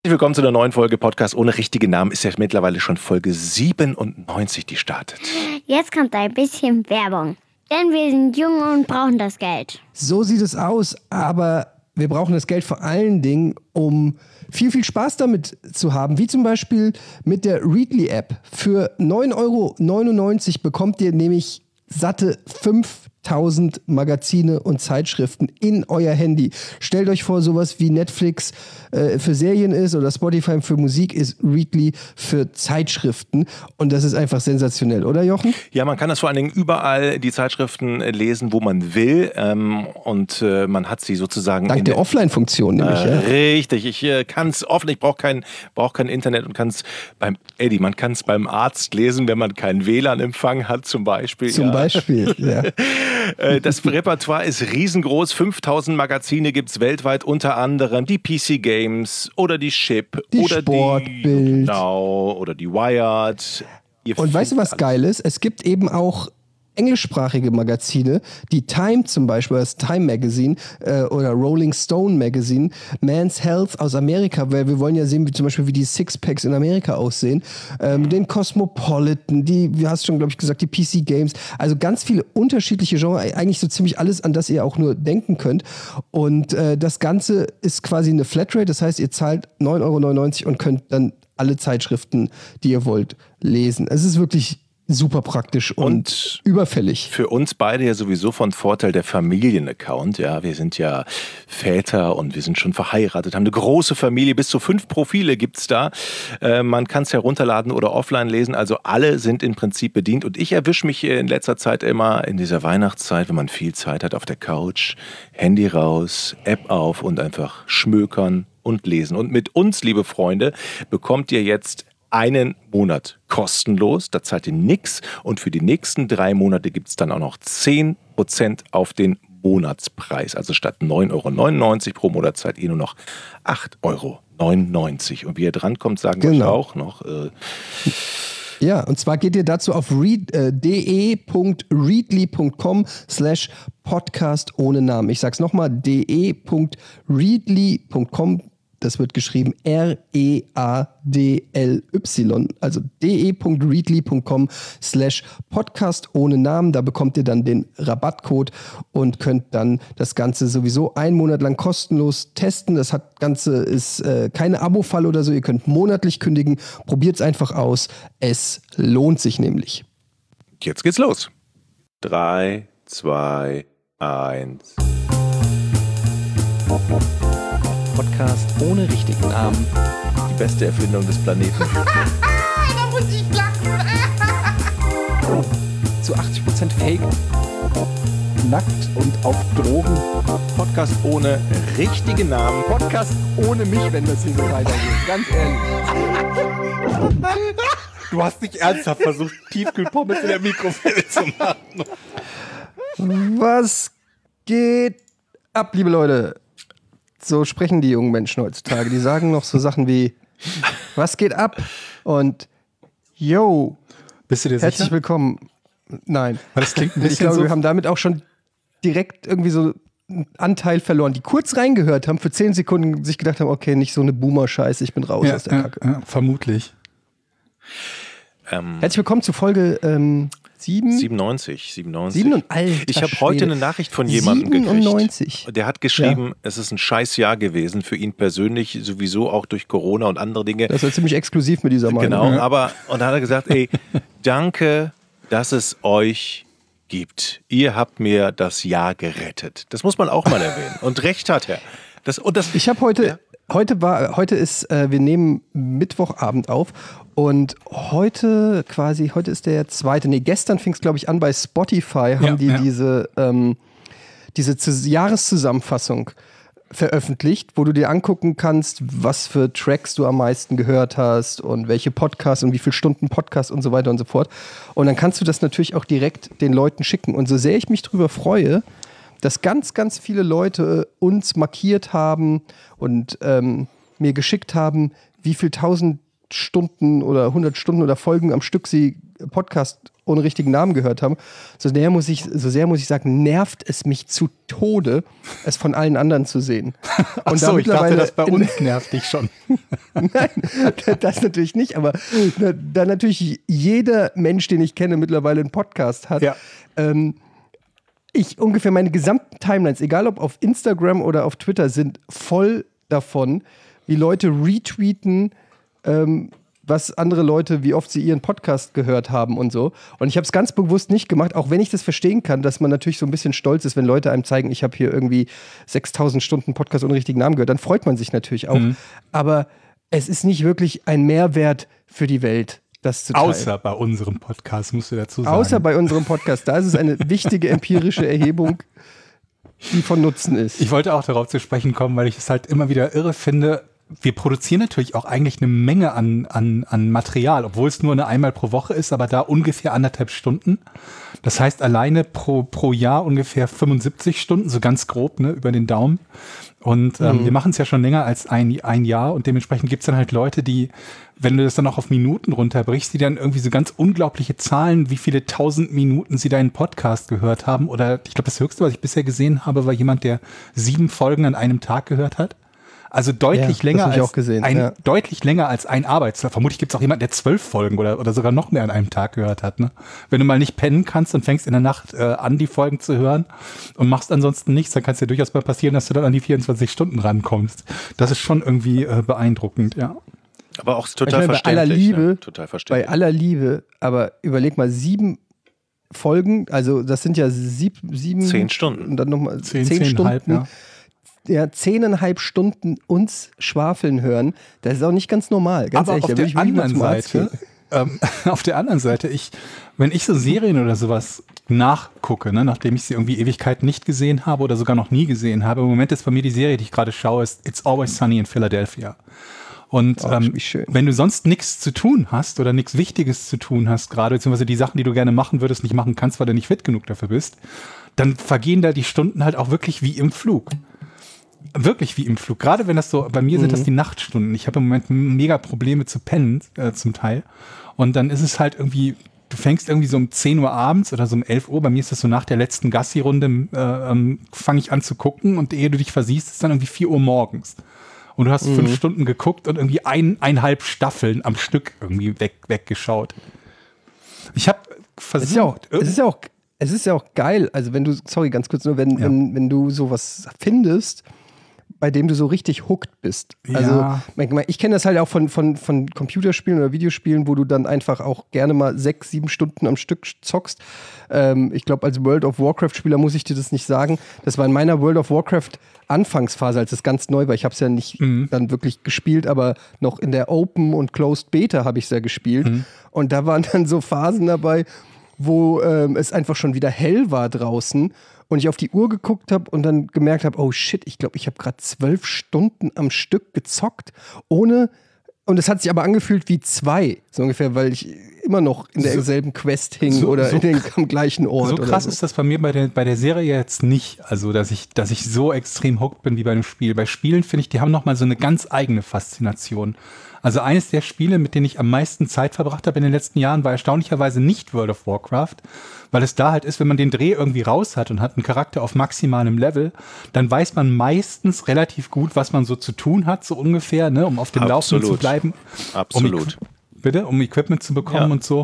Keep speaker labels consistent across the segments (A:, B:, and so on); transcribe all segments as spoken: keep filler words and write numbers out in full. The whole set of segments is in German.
A: Willkommen zu einer neuen Folge Podcast ohne richtige Namen. Ist ja mittlerweile schon Folge siebenundneunzig, die startet.
B: Jetzt kommt ein bisschen Werbung. Denn wir sind jung und brauchen das Geld.
C: So sieht es aus, aber wir brauchen das Geld vor allen Dingen, um viel, viel Spaß damit zu haben. Wie zum Beispiel mit der Readly-App. Für neun Euro neunundneunzig bekommt ihr nämlich satte fünftausend Magazine und Zeitschriften in euer Handy. Stellt euch vor, sowas wie Netflix äh, für Serien ist oder Spotify für Musik ist Readly für Zeitschriften. Und das ist einfach sensationell, oder Jochen?
A: Ja, man kann das vor allen Dingen überall die Zeitschriften lesen, wo man will. Ähm, und äh, man hat sie sozusagen...
C: Dank der, der Offline-Funktion nämlich.
A: Äh,
C: ja.
A: Richtig, ich äh, kann es offen, ich brauche kein, brauch kein Internet und kann es beim, Eddie, man kann es beim Arzt lesen, wenn man keinen W L A N-Empfang hat zum Beispiel.
C: Zum
A: ja.
C: Beispiel, ja.
A: Das Repertoire ist riesengroß. fünftausend Magazine gibt es weltweit, unter anderem die P C Games oder die Chip
C: die
A: oder
C: Sportbild.
A: die Genau, oder die Wired. Ihr
C: Und weißt du, was
A: alles.
C: geil ist? Es gibt eben auch englischsprachige Magazine, die Time zum Beispiel, das Time Magazine äh, oder Rolling Stone Magazine, Man's Health aus Amerika, weil wir wollen ja sehen, wie zum Beispiel wie die Sixpacks in Amerika aussehen, ähm, den Cosmopolitan, die, wie hast du schon, glaube ich, gesagt, die P C Games, also ganz viele unterschiedliche Genres, eigentlich so ziemlich alles, an das ihr auch nur denken könnt. Und äh, das Ganze ist quasi eine Flatrate, das heißt, ihr zahlt neun Euro neunundneunzig und könnt dann alle Zeitschriften, die ihr wollt, lesen. Es ist wirklich super praktisch und, und überfällig.
A: Für uns beide ja sowieso von Vorteil der Familienaccount. Ja, wir sind ja Väter und wir sind schon verheiratet, haben eine große Familie, bis zu fünf Profile gibt's da. Äh, man kann es herunterladen oder offline lesen, also alle sind im Prinzip bedient. Und ich erwische mich in letzter Zeit immer in dieser Weihnachtszeit, wenn man viel Zeit hat, auf der Couch, Handy raus, App auf und einfach schmökern und lesen. Und mit uns, liebe Freunde, bekommt ihr jetzt einen Monat kostenlos, da zahlt ihr nichts und für die nächsten drei Monate gibt es dann auch noch zehn Prozent auf den Monatspreis. Also statt neun Euro neunundneunzig pro Monat zahlt ihr nur noch acht Euro neunundneunzig. Und wie ihr drankommt, sagen wir
C: genau.
A: auch noch. Äh
C: ja, und zwar geht ihr dazu auf read, äh, de.readly.com slash Podcast ohne Namen. Ich sag's nochmal, de.readly punkt com. Das wird geschrieben R E A D L Y, also de.readly.com slash Podcast ohne Namen. Da bekommt ihr dann den Rabattcode und könnt dann das Ganze sowieso einen Monat lang kostenlos testen. Das hat Ganze ist äh, keine Abo-Fall oder so. Ihr könnt monatlich kündigen. Probiert es einfach aus. Es lohnt sich nämlich.
A: Jetzt geht's los. Drei, zwei, eins.
D: Podcast ohne richtigen Namen.
A: Die beste Erfindung des Planeten.
E: Da muss ich lachen.
D: Zu achtzig Prozent Fake.
F: Nackt und auf Drogen.
A: Podcast ohne richtigen Namen.
F: Podcast ohne mich, wenn das hier so weitergeht. Ganz ehrlich.
A: Du hast nicht ernsthaft versucht, Tiefkühlpommes in der Mikrowelle zu machen.
C: Was geht ab, liebe Leute? So sprechen die jungen Menschen heutzutage. Die sagen noch so Sachen wie, was geht ab? Und, yo,
F: bist du dir
C: herzlich
F: sicher?
C: willkommen. Nein.
F: Das klingt ein bisschen
C: ich glaube,
F: so.
C: Wir haben damit auch schon direkt irgendwie so einen Anteil verloren, die kurz reingehört haben, für zehn Sekunden sich gedacht haben, okay, nicht so eine Boomer-Scheiße, ich bin raus
F: ja,
C: aus der
F: ja,
C: Kacke.
F: ja, vermutlich.
A: Ähm,
C: Herzlich willkommen zu Folge ähm, sieben?
A: siebenundneunzig. siebenundneunzig.
C: Sieben und alter
A: ich habe heute eine Nachricht von jemandem
C: siebenundneunzig.
A: gekriegt. Der hat geschrieben,
C: Ja.
A: es ist ein scheiß Jahr gewesen für ihn persönlich, sowieso auch durch Corona und andere Dinge.
C: Das ist ziemlich exklusiv mit dieser Meinung.
A: Genau,
C: Ja.
A: aber und da hat er gesagt, ey, danke, dass es euch gibt. Ihr habt mir das Jahr gerettet. Das muss man auch mal erwähnen. Und recht hat er. Das, und das,
C: Ich habe heute,
A: Ja.
C: heute war, heute ist, äh, wir nehmen Mittwochabend auf und heute quasi, heute ist der zweite, nee, gestern fing es glaube ich an bei Spotify, haben
F: Ja,
C: die
F: ja.
C: diese, ähm, diese Zus- Jahreszusammenfassung veröffentlicht, wo du dir angucken kannst, was für Tracks du am meisten gehört hast und welche Podcasts und wie viele Stunden Podcast und so weiter und so fort. Und dann kannst du das natürlich auch direkt den Leuten schicken. Und so sehr ich mich drüber freue, dass ganz, ganz viele Leute uns markiert haben und ähm, mir geschickt haben, wie viel tausend Stunden oder hundert Stunden oder Folgen am Stück sie Podcast ohne richtigen Namen gehört haben, so sehr muss ich, so sehr muss ich sagen, nervt es mich zu Tode, es von allen anderen zu sehen.
G: Ach so, ich dachte, das bei uns nervt dich schon.
C: Nein, das natürlich nicht, aber da natürlich jeder Mensch, den ich kenne, mittlerweile einen Podcast hat,
G: ja.
C: ähm, ich ungefähr meine gesamten Timelines, egal ob auf Instagram oder auf Twitter, sind voll davon, wie Leute retweeten, ähm, was andere Leute, wie oft sie ihren Podcast gehört haben und so. Und ich habe es ganz bewusst nicht gemacht, auch wenn ich das verstehen kann, dass man natürlich so ein bisschen stolz ist, wenn Leute einem zeigen, ich habe hier irgendwie sechstausend Stunden Podcast ohne richtigen Namen gehört, dann freut man sich natürlich auch. Mhm. Aber es ist nicht wirklich ein Mehrwert für die Welt, das zu teilen.
G: Außer bei unserem Podcast, musst du dazu sagen.
C: Außer bei unserem Podcast. Da ist es eine wichtige empirische Erhebung, die von Nutzen ist.
G: Ich wollte auch darauf zu sprechen kommen, weil ich es halt immer wieder irre finde. Wir produzieren natürlich auch eigentlich eine Menge an, an, an Material, obwohl es nur eine einmal pro Woche ist, aber da ungefähr anderthalb Stunden. Das heißt alleine pro, pro Jahr ungefähr fünfundsiebzig Stunden, so ganz grob, ne, über den Daumen. Und ähm, mhm. wir machen es ja schon länger als ein, ein Jahr und dementsprechend gibt es dann halt Leute, die, wenn du das dann auch auf Minuten runterbrichst, die dann irgendwie so ganz unglaubliche Zahlen, wie viele tausend Minuten sie deinen Podcast gehört haben. Oder ich glaube, das Höchste, was ich bisher gesehen habe, war jemand, der sieben Folgen an einem Tag gehört hat. Also deutlich
C: ja,
G: länger als
C: gesehen,
G: ein,
C: ja.
G: deutlich länger als ein Arbeitstag. Vermutlich gibt es auch jemanden, der zwölf Folgen oder, oder sogar noch mehr an einem Tag gehört hat. Ne? Wenn du mal nicht pennen kannst und fängst in der Nacht äh, an, die Folgen zu hören und machst ansonsten nichts, dann kann es dir durchaus mal passieren, dass du dann an die vierundzwanzig Stunden rankommst. Das ist schon irgendwie äh, beeindruckend, ja.
A: Aber auch total
C: ich meine,
A: verständlich.
C: Bei aller Liebe,
A: ne? total verständlich.
C: Bei aller Liebe, aber überleg mal, sieben Folgen, also das sind ja sieb, sieben...
A: Zehn Stunden.
C: Und dann nochmal
G: zehn,
C: zehn, zehn Stunden.
G: Ja.
C: Ja, zehneinhalb Stunden uns schwafeln hören, das ist auch nicht ganz normal. Ganz
G: Aber
C: ehrlich,
G: auf
C: da
G: der
C: würde ich wirklich mal
G: anderen
C: zum Arzt
G: Seite, ähm, auf der anderen Seite, ich, wenn ich so Serien oder sowas nachgucke, ne, nachdem ich sie irgendwie Ewigkeiten nicht gesehen habe oder sogar noch nie gesehen habe, im Moment ist bei mir die Serie, die ich gerade schaue, ist It's Always Sunny in Philadelphia. Und
C: Oh,
G: ähm,
C: wie schön.
G: wenn du sonst nichts zu tun hast oder nichts Wichtiges zu tun hast, gerade beziehungsweise die Sachen, die du gerne machen würdest, nicht machen kannst, weil du nicht fit genug dafür bist, dann vergehen da die Stunden halt auch wirklich wie im Flug. Wirklich wie im Flug. Gerade wenn das so, bei mir sind
C: Mhm.
G: das die Nachtstunden. Ich habe im Moment mega Probleme zu pennen, äh, zum Teil. Und dann ist es halt irgendwie, du fängst irgendwie so um zehn Uhr abends oder so um elf Uhr. Bei mir ist das so nach der letzten Gassi-Runde, äh, ähm, fange ich an zu gucken und ehe du dich versiehst, ist dann irgendwie vier Uhr morgens. Und du hast
C: Mhm.
G: fünf Stunden geguckt und irgendwie ein, eineinhalb Staffeln am Stück irgendwie weg, weggeschaut. Ich habe versucht.
C: Es ist ja auch, es ist ja auch, es ist ja auch geil, also wenn du, sorry, ganz kurz nur, wenn,
G: Ja.
C: wenn, wenn du sowas findest, bei dem du so richtig hooked bist. Also
G: Ja.
C: ich kenne das halt auch von, von, von Computerspielen oder Videospielen, wo du dann einfach auch gerne mal sechs, sieben Stunden am Stück zockst. Ähm, ich glaube, als World of Warcraft-Spieler muss ich dir das nicht sagen. Das war in meiner World of Warcraft-Anfangsphase, als es ganz neu war. Ich habe es ja nicht
G: Mhm.
C: dann wirklich gespielt, aber noch in der Open und Closed Beta habe ich es ja gespielt.
G: Mhm.
C: Und da waren dann so Phasen dabei, wo ähm, es einfach schon wieder hell war draußen und ich auf die Uhr geguckt habe und dann gemerkt habe, oh shit, ich glaube, ich habe gerade zwölf Stunden am Stück gezockt, ohne, und es hat sich aber angefühlt wie zwei, so ungefähr, weil ich immer noch in derselben Quest hing
G: so-
C: oder
G: so-
C: in den, am gleichen Ort.
G: So krass
C: oder so.
G: ist das bei mir bei der, bei der Serie jetzt nicht, also dass ich, dass ich so extrem hooked bin wie bei einem Spiel. Bei Spielen finde ich, die haben nochmal so eine ganz eigene Faszination. Also eines der Spiele, mit denen ich am meisten Zeit verbracht habe in den letzten Jahren, war erstaunlicherweise nicht World of Warcraft, weil es da halt ist, wenn man den Dreh irgendwie raus hat und hat einen Charakter auf maximalem Level, dann weiß man meistens relativ gut, was man so zu tun hat, so ungefähr, ne, um auf dem Laufenden zu
A: Absolut.
G: bleiben.
A: Absolut.
G: Um, bitte, um Equipment zu bekommen
A: Ja.
G: und so.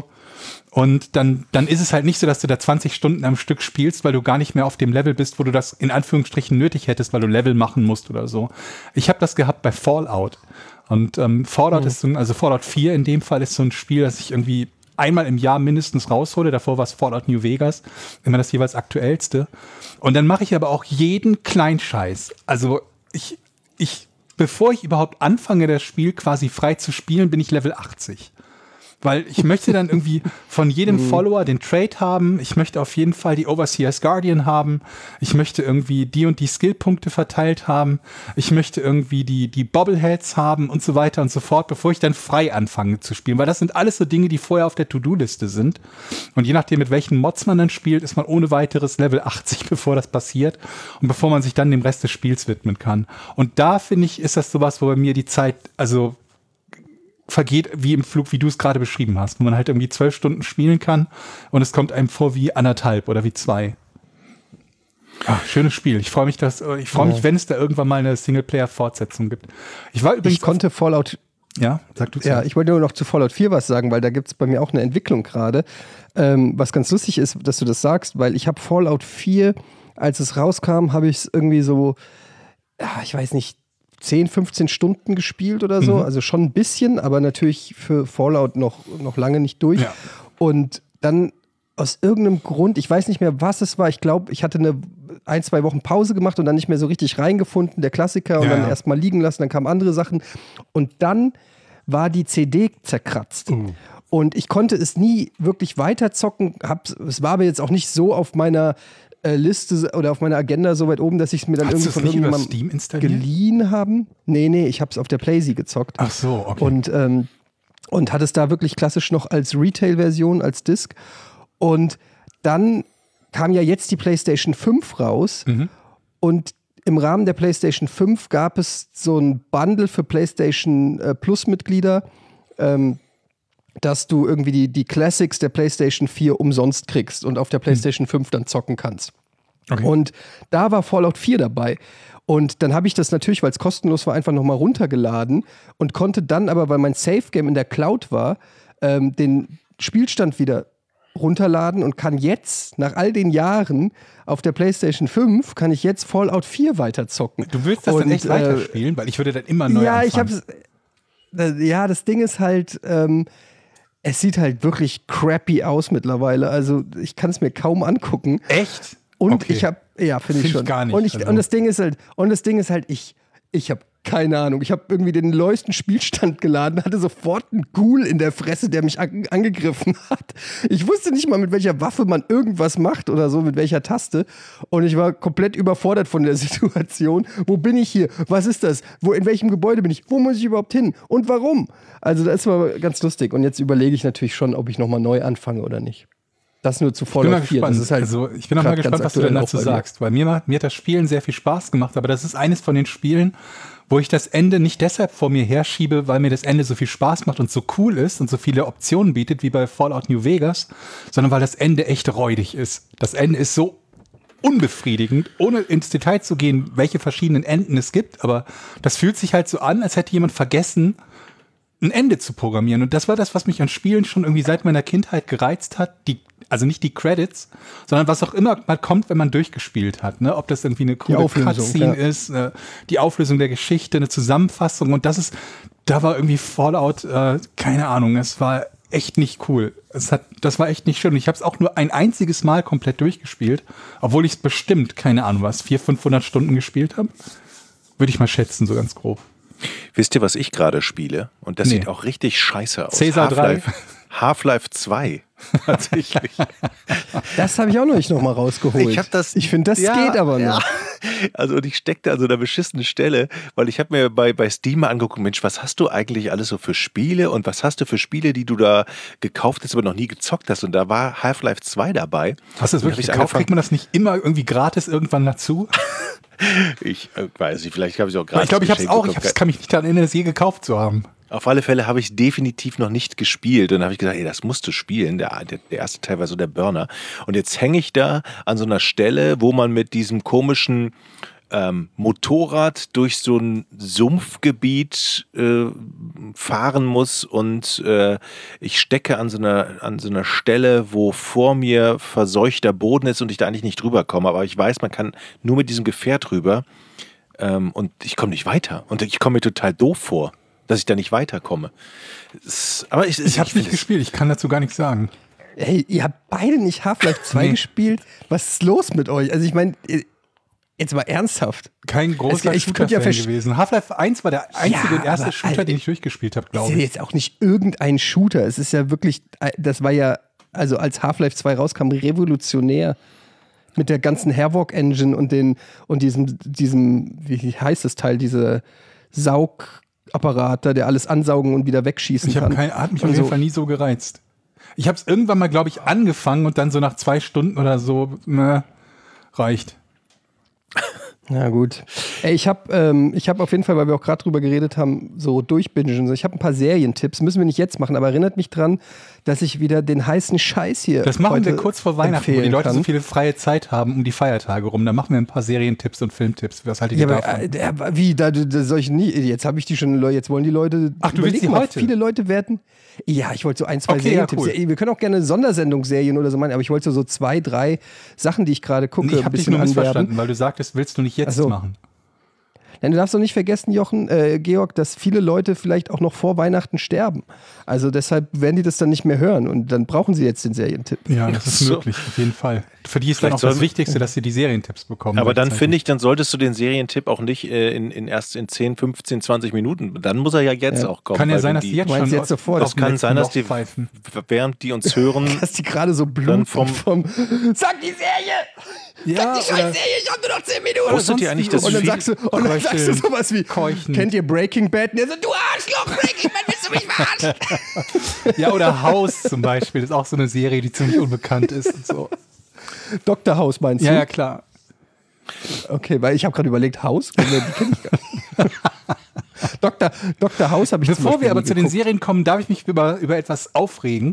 G: Und dann, dann ist es halt nicht so, dass du da zwanzig Stunden am Stück spielst, weil du gar nicht mehr auf dem Level bist, wo du das in Anführungsstrichen nötig hättest, weil du Level machen musst oder so. Ich habe das gehabt bei Fallout. Und ähm, Fallout
C: Mhm.
G: ist so ein, also Fallout vier in dem Fall ist so ein Spiel, das ich irgendwie einmal im Jahr mindestens raushole. Davor war es Fallout New Vegas, immer das jeweils aktuellste. Und dann mache ich aber auch jeden Kleinscheiß. Also ich, ich, bevor ich überhaupt anfange, das Spiel quasi frei zu spielen, bin ich Level achtzig. Weil ich möchte dann irgendwie von jedem Follower den Trade haben. Ich möchte auf jeden Fall die Overseer's Guardian haben. Ich möchte irgendwie die und die Skillpunkte verteilt haben. Ich möchte irgendwie die, die Bobbleheads haben und so weiter und so fort, bevor ich dann frei anfange zu spielen. Weil das sind alles so Dinge, die vorher auf der To-Do-Liste sind. Und je nachdem, mit welchen Mods man dann spielt, ist man ohne weiteres Level achtzig, bevor das passiert. Und bevor man sich dann dem Rest des Spiels widmen kann. Und da, finde ich, ist das sowas, wo bei mir die Zeit, also vergeht wie im Flug, wie du es gerade beschrieben hast, wo man halt irgendwie zwölf Stunden spielen kann und es kommt einem vor wie anderthalb oder wie zwei. Ach, schönes Spiel. Ich freue mich, dass ich freue mich, wenn es da irgendwann mal eine Singleplayer-Fortsetzung gibt. Ich war übrigens
C: Ich konnte Fallout
G: Ja, sag du
C: Ja, ich wollte nur noch zu Fallout vier was sagen, weil da gibt es bei mir auch eine Entwicklung gerade. Ähm, was ganz lustig ist, dass du das sagst, weil ich habe Fallout vier, als es rauskam, habe ich es irgendwie so, ja, ich weiß nicht, zehn, fünfzehn Stunden gespielt oder so.
G: Mhm.
C: Also schon ein bisschen, aber natürlich für Fallout noch, noch lange nicht durch.
G: Ja.
C: Und dann aus irgendeinem Grund, ich weiß nicht mehr, was es war, ich glaube, ich hatte eine ein, zwei Wochen Pause gemacht und dann nicht mehr so richtig reingefunden, der Klassiker, und
G: Ja,
C: dann
G: ja.
C: erst mal liegen lassen, dann kamen andere Sachen. Und dann war die C D zerkratzt.
G: Uh.
C: Und ich konnte es nie wirklich weiterzocken. Hab, es war aber jetzt auch nicht so auf meiner äh, Liste oder auf meiner Agenda so weit oben, dass ich es mir dann
G: Hast du
C: irgendwie
G: es
C: von
G: nicht über
C: irgendjemandem
G: Steam installiert?
C: geliehen haben. Nee, nee, ich habe es auf der Playsee gezockt.
G: Ach so, okay.
C: Und, ähm, und hatte es da wirklich klassisch noch als Retail-Version, als Disc. Und dann kam ja jetzt die PlayStation fünf raus.
G: Mhm.
C: Und im Rahmen der PlayStation fünf gab es so ein Bundle für PlayStation äh, Plus-Mitglieder, ähm, dass du irgendwie die, die Classics der PlayStation vier umsonst kriegst und auf der PlayStation fünf dann zocken kannst.
G: Okay.
C: Und da war Fallout vier dabei. Und dann habe ich das natürlich, weil es kostenlos war, einfach nochmal runtergeladen und konnte dann aber, weil mein Safe-Game in der Cloud war, ähm, den Spielstand wieder runterladen und kann jetzt, nach all den Jahren auf der PlayStation fünf, kann ich jetzt Fallout vier weiterzocken.
G: Du willst das
C: und,
G: dann echt
C: äh,
G: weiterspielen? Weil ich würde dann immer neu
C: Ja, ich
G: anfangen.
C: hab's. äh, Ja, das Ding ist halt, ähm, es sieht halt wirklich crappy aus mittlerweile. Also ich kann es mir kaum angucken.
G: Echt?
C: Und
G: Okay.
C: ich habe, ja, finde ich
G: Find ich
C: schon.
G: gar nicht,
C: Und, ich,
G: also.
C: und das Ding ist halt, und das Ding ist halt, ich, ich habe keine Ahnung. Ich habe irgendwie den neuesten Spielstand geladen, hatte sofort einen Ghoul in der Fresse, der mich an, angegriffen hat. Ich wusste nicht mal, mit welcher Waffe man irgendwas macht oder so, mit welcher Taste. Und ich war komplett überfordert von der Situation. Wo bin ich hier? Was ist das? Wo, in welchem Gebäude bin ich? Wo muss ich überhaupt hin? Und warum? Also das war ganz lustig. Und jetzt überlege ich natürlich schon, ob ich nochmal neu anfange oder nicht. Das nur zu
G: Ich bin mal
C: Fallout vier.
G: gespannt.
C: Das ist halt
G: also ich bin auch mal
C: grad ganz
G: gespannt, was du
C: aktuell
G: denn
C: auch
G: dazu
C: bei mir.
G: sagst. Weil mir, macht- mir hat das Spielen sehr viel Spaß gemacht, aber das ist eines von den Spielen, wo ich das Ende nicht deshalb vor mir herschiebe, weil mir das Ende so viel Spaß macht und so cool ist und so viele Optionen bietet wie bei Fallout New Vegas, sondern weil das Ende echt räudig ist. Das Ende ist so unbefriedigend, ohne ins Detail zu gehen, welche verschiedenen Enden es gibt, aber das fühlt sich halt so an, als hätte jemand vergessen, ein Ende zu programmieren. Und das war das, was mich an Spielen schon irgendwie seit meiner Kindheit gereizt hat. Die, also nicht die Credits, sondern was auch immer mal kommt, wenn man durchgespielt hat. Ne? Ob das irgendwie eine coole
C: Auflösung,
G: Cutscene
C: ja.
G: ist, äh, die Auflösung der Geschichte, eine Zusammenfassung. Und das ist, da war irgendwie Fallout, äh, keine Ahnung, es war echt nicht cool. Es hat, das war echt nicht schön. Und ich habe es auch nur ein einziges Mal komplett durchgespielt, obwohl ich es bestimmt, keine Ahnung was, vierhundert, fünfhundert Stunden gespielt habe. Würde ich mal schätzen, so ganz grob.
A: Wisst ihr, was ich gerade spiele? Und das
G: Nee.
A: sieht auch richtig scheiße aus.
G: Caesar drei?
A: Half-Life, Half-Life zwei. Tatsächlich.
C: Das habe ich auch noch nicht nochmal rausgeholt.
A: Ich hab das-
C: Ich finde, das
A: Ja,
C: geht aber
A: ja.
C: noch.
A: Also und ich steckte an so einer beschissenen Stelle, weil ich habe mir bei, bei Steam mal angeguckt, Mensch, was hast du eigentlich alles so für Spiele und was hast du für Spiele, die du da gekauft hast, aber noch nie gezockt hast? Und da war Half-Life zwei dabei.
G: Hast du das
A: Und
G: wirklich
A: hab ich
G: gekauft? Kriegt
A: angefangen-
G: man das nicht immer irgendwie gratis irgendwann dazu?
A: Ich äh, weiß nicht, vielleicht habe ich es auch
G: Aber
A: gerade.
G: ich glaube, ich habe es auch. Ich hab's, kann mich nicht daran erinnern, es je gekauft zu haben.
A: Auf alle Fälle habe ich definitiv noch nicht gespielt. Und dann habe ich gesagt, ey, das musst du spielen. Der, der, der erste Teil war so der Burner. Und jetzt hänge ich da an so einer Stelle, wo man mit diesem komischen ähm, Motorrad durch so ein Sumpfgebiet äh, fahren muss. Und äh, ich stecke an so, einer, an so einer Stelle, wo vor mir verseuchter Boden ist und ich da eigentlich nicht drüber komme. Aber ich weiß, man kann nur mit diesem Gefährt rüber. Ähm, und ich komme nicht weiter. Und ich komme mir total doof vor, dass ich da nicht weiterkomme. Es, aber ich,
G: Ich habe es nicht
A: finde es-
G: gespielt. Ich kann dazu gar nichts sagen.
C: Hey, ihr habt beide nicht Half-Life zwei
G: Nee.
C: gespielt? Was ist los mit euch? Also ich meine, jetzt mal ernsthaft.
G: Kein großer
C: ich könnte ja
G: Shooter-Fan
C: verst-
G: gewesen. Half-Life eins war der einzige
C: Ja,
G: und erste
C: aber,
G: Shooter,
C: Alter,
G: den ich durchgespielt habe,
C: Das
G: glaube
C: ist ja
G: ich.
C: jetzt auch nicht irgendein Shooter. Es ist ja wirklich, das war ja, also als Half-Life zwei rauskam, revolutionär. Mit der ganzen Havoc-Engine und den und diesem, diesem, wie heißt das Teil, diese Saugapparat da, der alles ansaugen und wieder wegschießen
G: Ich habe
C: kann.
G: kein, hat mich auf
C: Und
G: jeden
C: so.
G: Fall nie so gereizt. Ich habe es irgendwann mal, glaube ich, angefangen und dann so nach zwei Stunden oder so, ne, reicht.
C: Ja, gut. Ey, ich habe ähm, ich hab auf jeden Fall, weil wir auch gerade drüber geredet haben, so durchbingen. So. Ich habe ein paar Serientipps, müssen wir nicht jetzt machen, aber erinnert mich dran, dass ich wieder den heißen Scheiß hier
G: Das machen
C: heute
G: wir kurz vor Weihnachten, wo die Leute
C: kann.
G: so viele freie Zeit haben um die Feiertage rum. Da machen wir ein paar Serientipps und Filmtipps. Was haltet ihr
C: Ja,
G: davon?
C: aber, äh, wie, da, da soll ich nie, jetzt habe ich die schon, jetzt wollen die Leute,
G: Ach, du willst die
C: mal,
G: heute?
C: Viele Leute werden, ja, ich wollte so ein, zwei
G: Okay,
C: Serientipps,
G: ja, cool.
C: wir können auch gerne Sondersendungsserien oder so machen, aber ich wollte so, so zwei, drei Sachen, die ich gerade gucke,
G: Nee, ich
C: ein
G: habe dich
C: bisschen
G: nur
C: anwerben.
G: missverstanden, weil du sagtest, willst du nicht jetzt
C: Ach so.
G: machen.
C: Denn du darfst doch nicht vergessen, Jochen, äh, Georg, dass viele Leute vielleicht auch noch vor Weihnachten sterben. Also deshalb werden die das dann nicht mehr hören und dann brauchen sie jetzt den Serientipp.
G: Ja, das ist
A: So.
G: möglich, auf jeden Fall. Für die ist dann
A: Vielleicht
G: auch das
A: sollen-
G: Wichtigste, dass sie die Serientipps bekommen.
A: Aber dann
G: gleichzeitig.
A: finde ich, dann solltest du den Serientipp auch nicht äh, in, in erst in zehn, fünfzehn, zwanzig Minuten. Dann muss er ja jetzt
C: Ja.
A: auch kommen.
G: Kann ja
A: weil
G: sein,
A: wenn
G: dass
A: die,
G: die jetzt
C: Du meinst
G: schon
C: jetzt sofort,
A: Das kann sein, dass die,
G: pfeifen.
A: während die uns hören,
C: Dass die gerade so
A: Dann
C: Blut
A: vom-
C: vom, sag die Serie!
G: Ja,
C: Sag die
G: oder-
C: scheiß Serie, ich hab nur noch zehn Minuten!
A: wusstet ihr eigentlich, dass
C: Und dann
A: viel-
C: sagst du, und dann sagst du sowas wie,
G: Keuchen.
C: kennt ihr Breaking Bad? Und der so, du Arschloch, Breaking Bad, willst du mich verarschen?
G: Ja, oder Haus zum Beispiel. Das ist auch so eine Serie, die ziemlich unbekannt ist und so.
C: Doktor House meinst du?
G: Ja, ja, klar.
C: Okay, weil ich habe gerade überlegt, House? Die kenn ich gar nicht. Doktor, Doktor House habe ich zum
G: Bevor
C: Beispiel
G: wir aber
C: nie
G: zu den
C: geguckt.
G: Serien kommen, darf ich mich über, über etwas aufregen.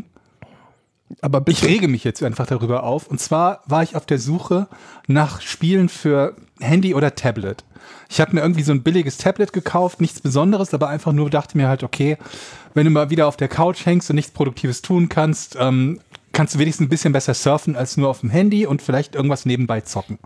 C: Aber
G: Ich
C: bitte.
G: rege mich jetzt einfach darüber auf. Und zwar war ich auf der Suche nach Spielen für Handy oder Tablet. Ich habe mir irgendwie so ein billiges Tablet gekauft, nichts Besonderes, aber einfach nur dachte mir halt, okay, wenn du mal wieder auf der Couch hängst und nichts Produktives tun kannst, ähm, kannst du wenigstens ein bisschen besser surfen als nur auf dem Handy und vielleicht irgendwas nebenbei zocken.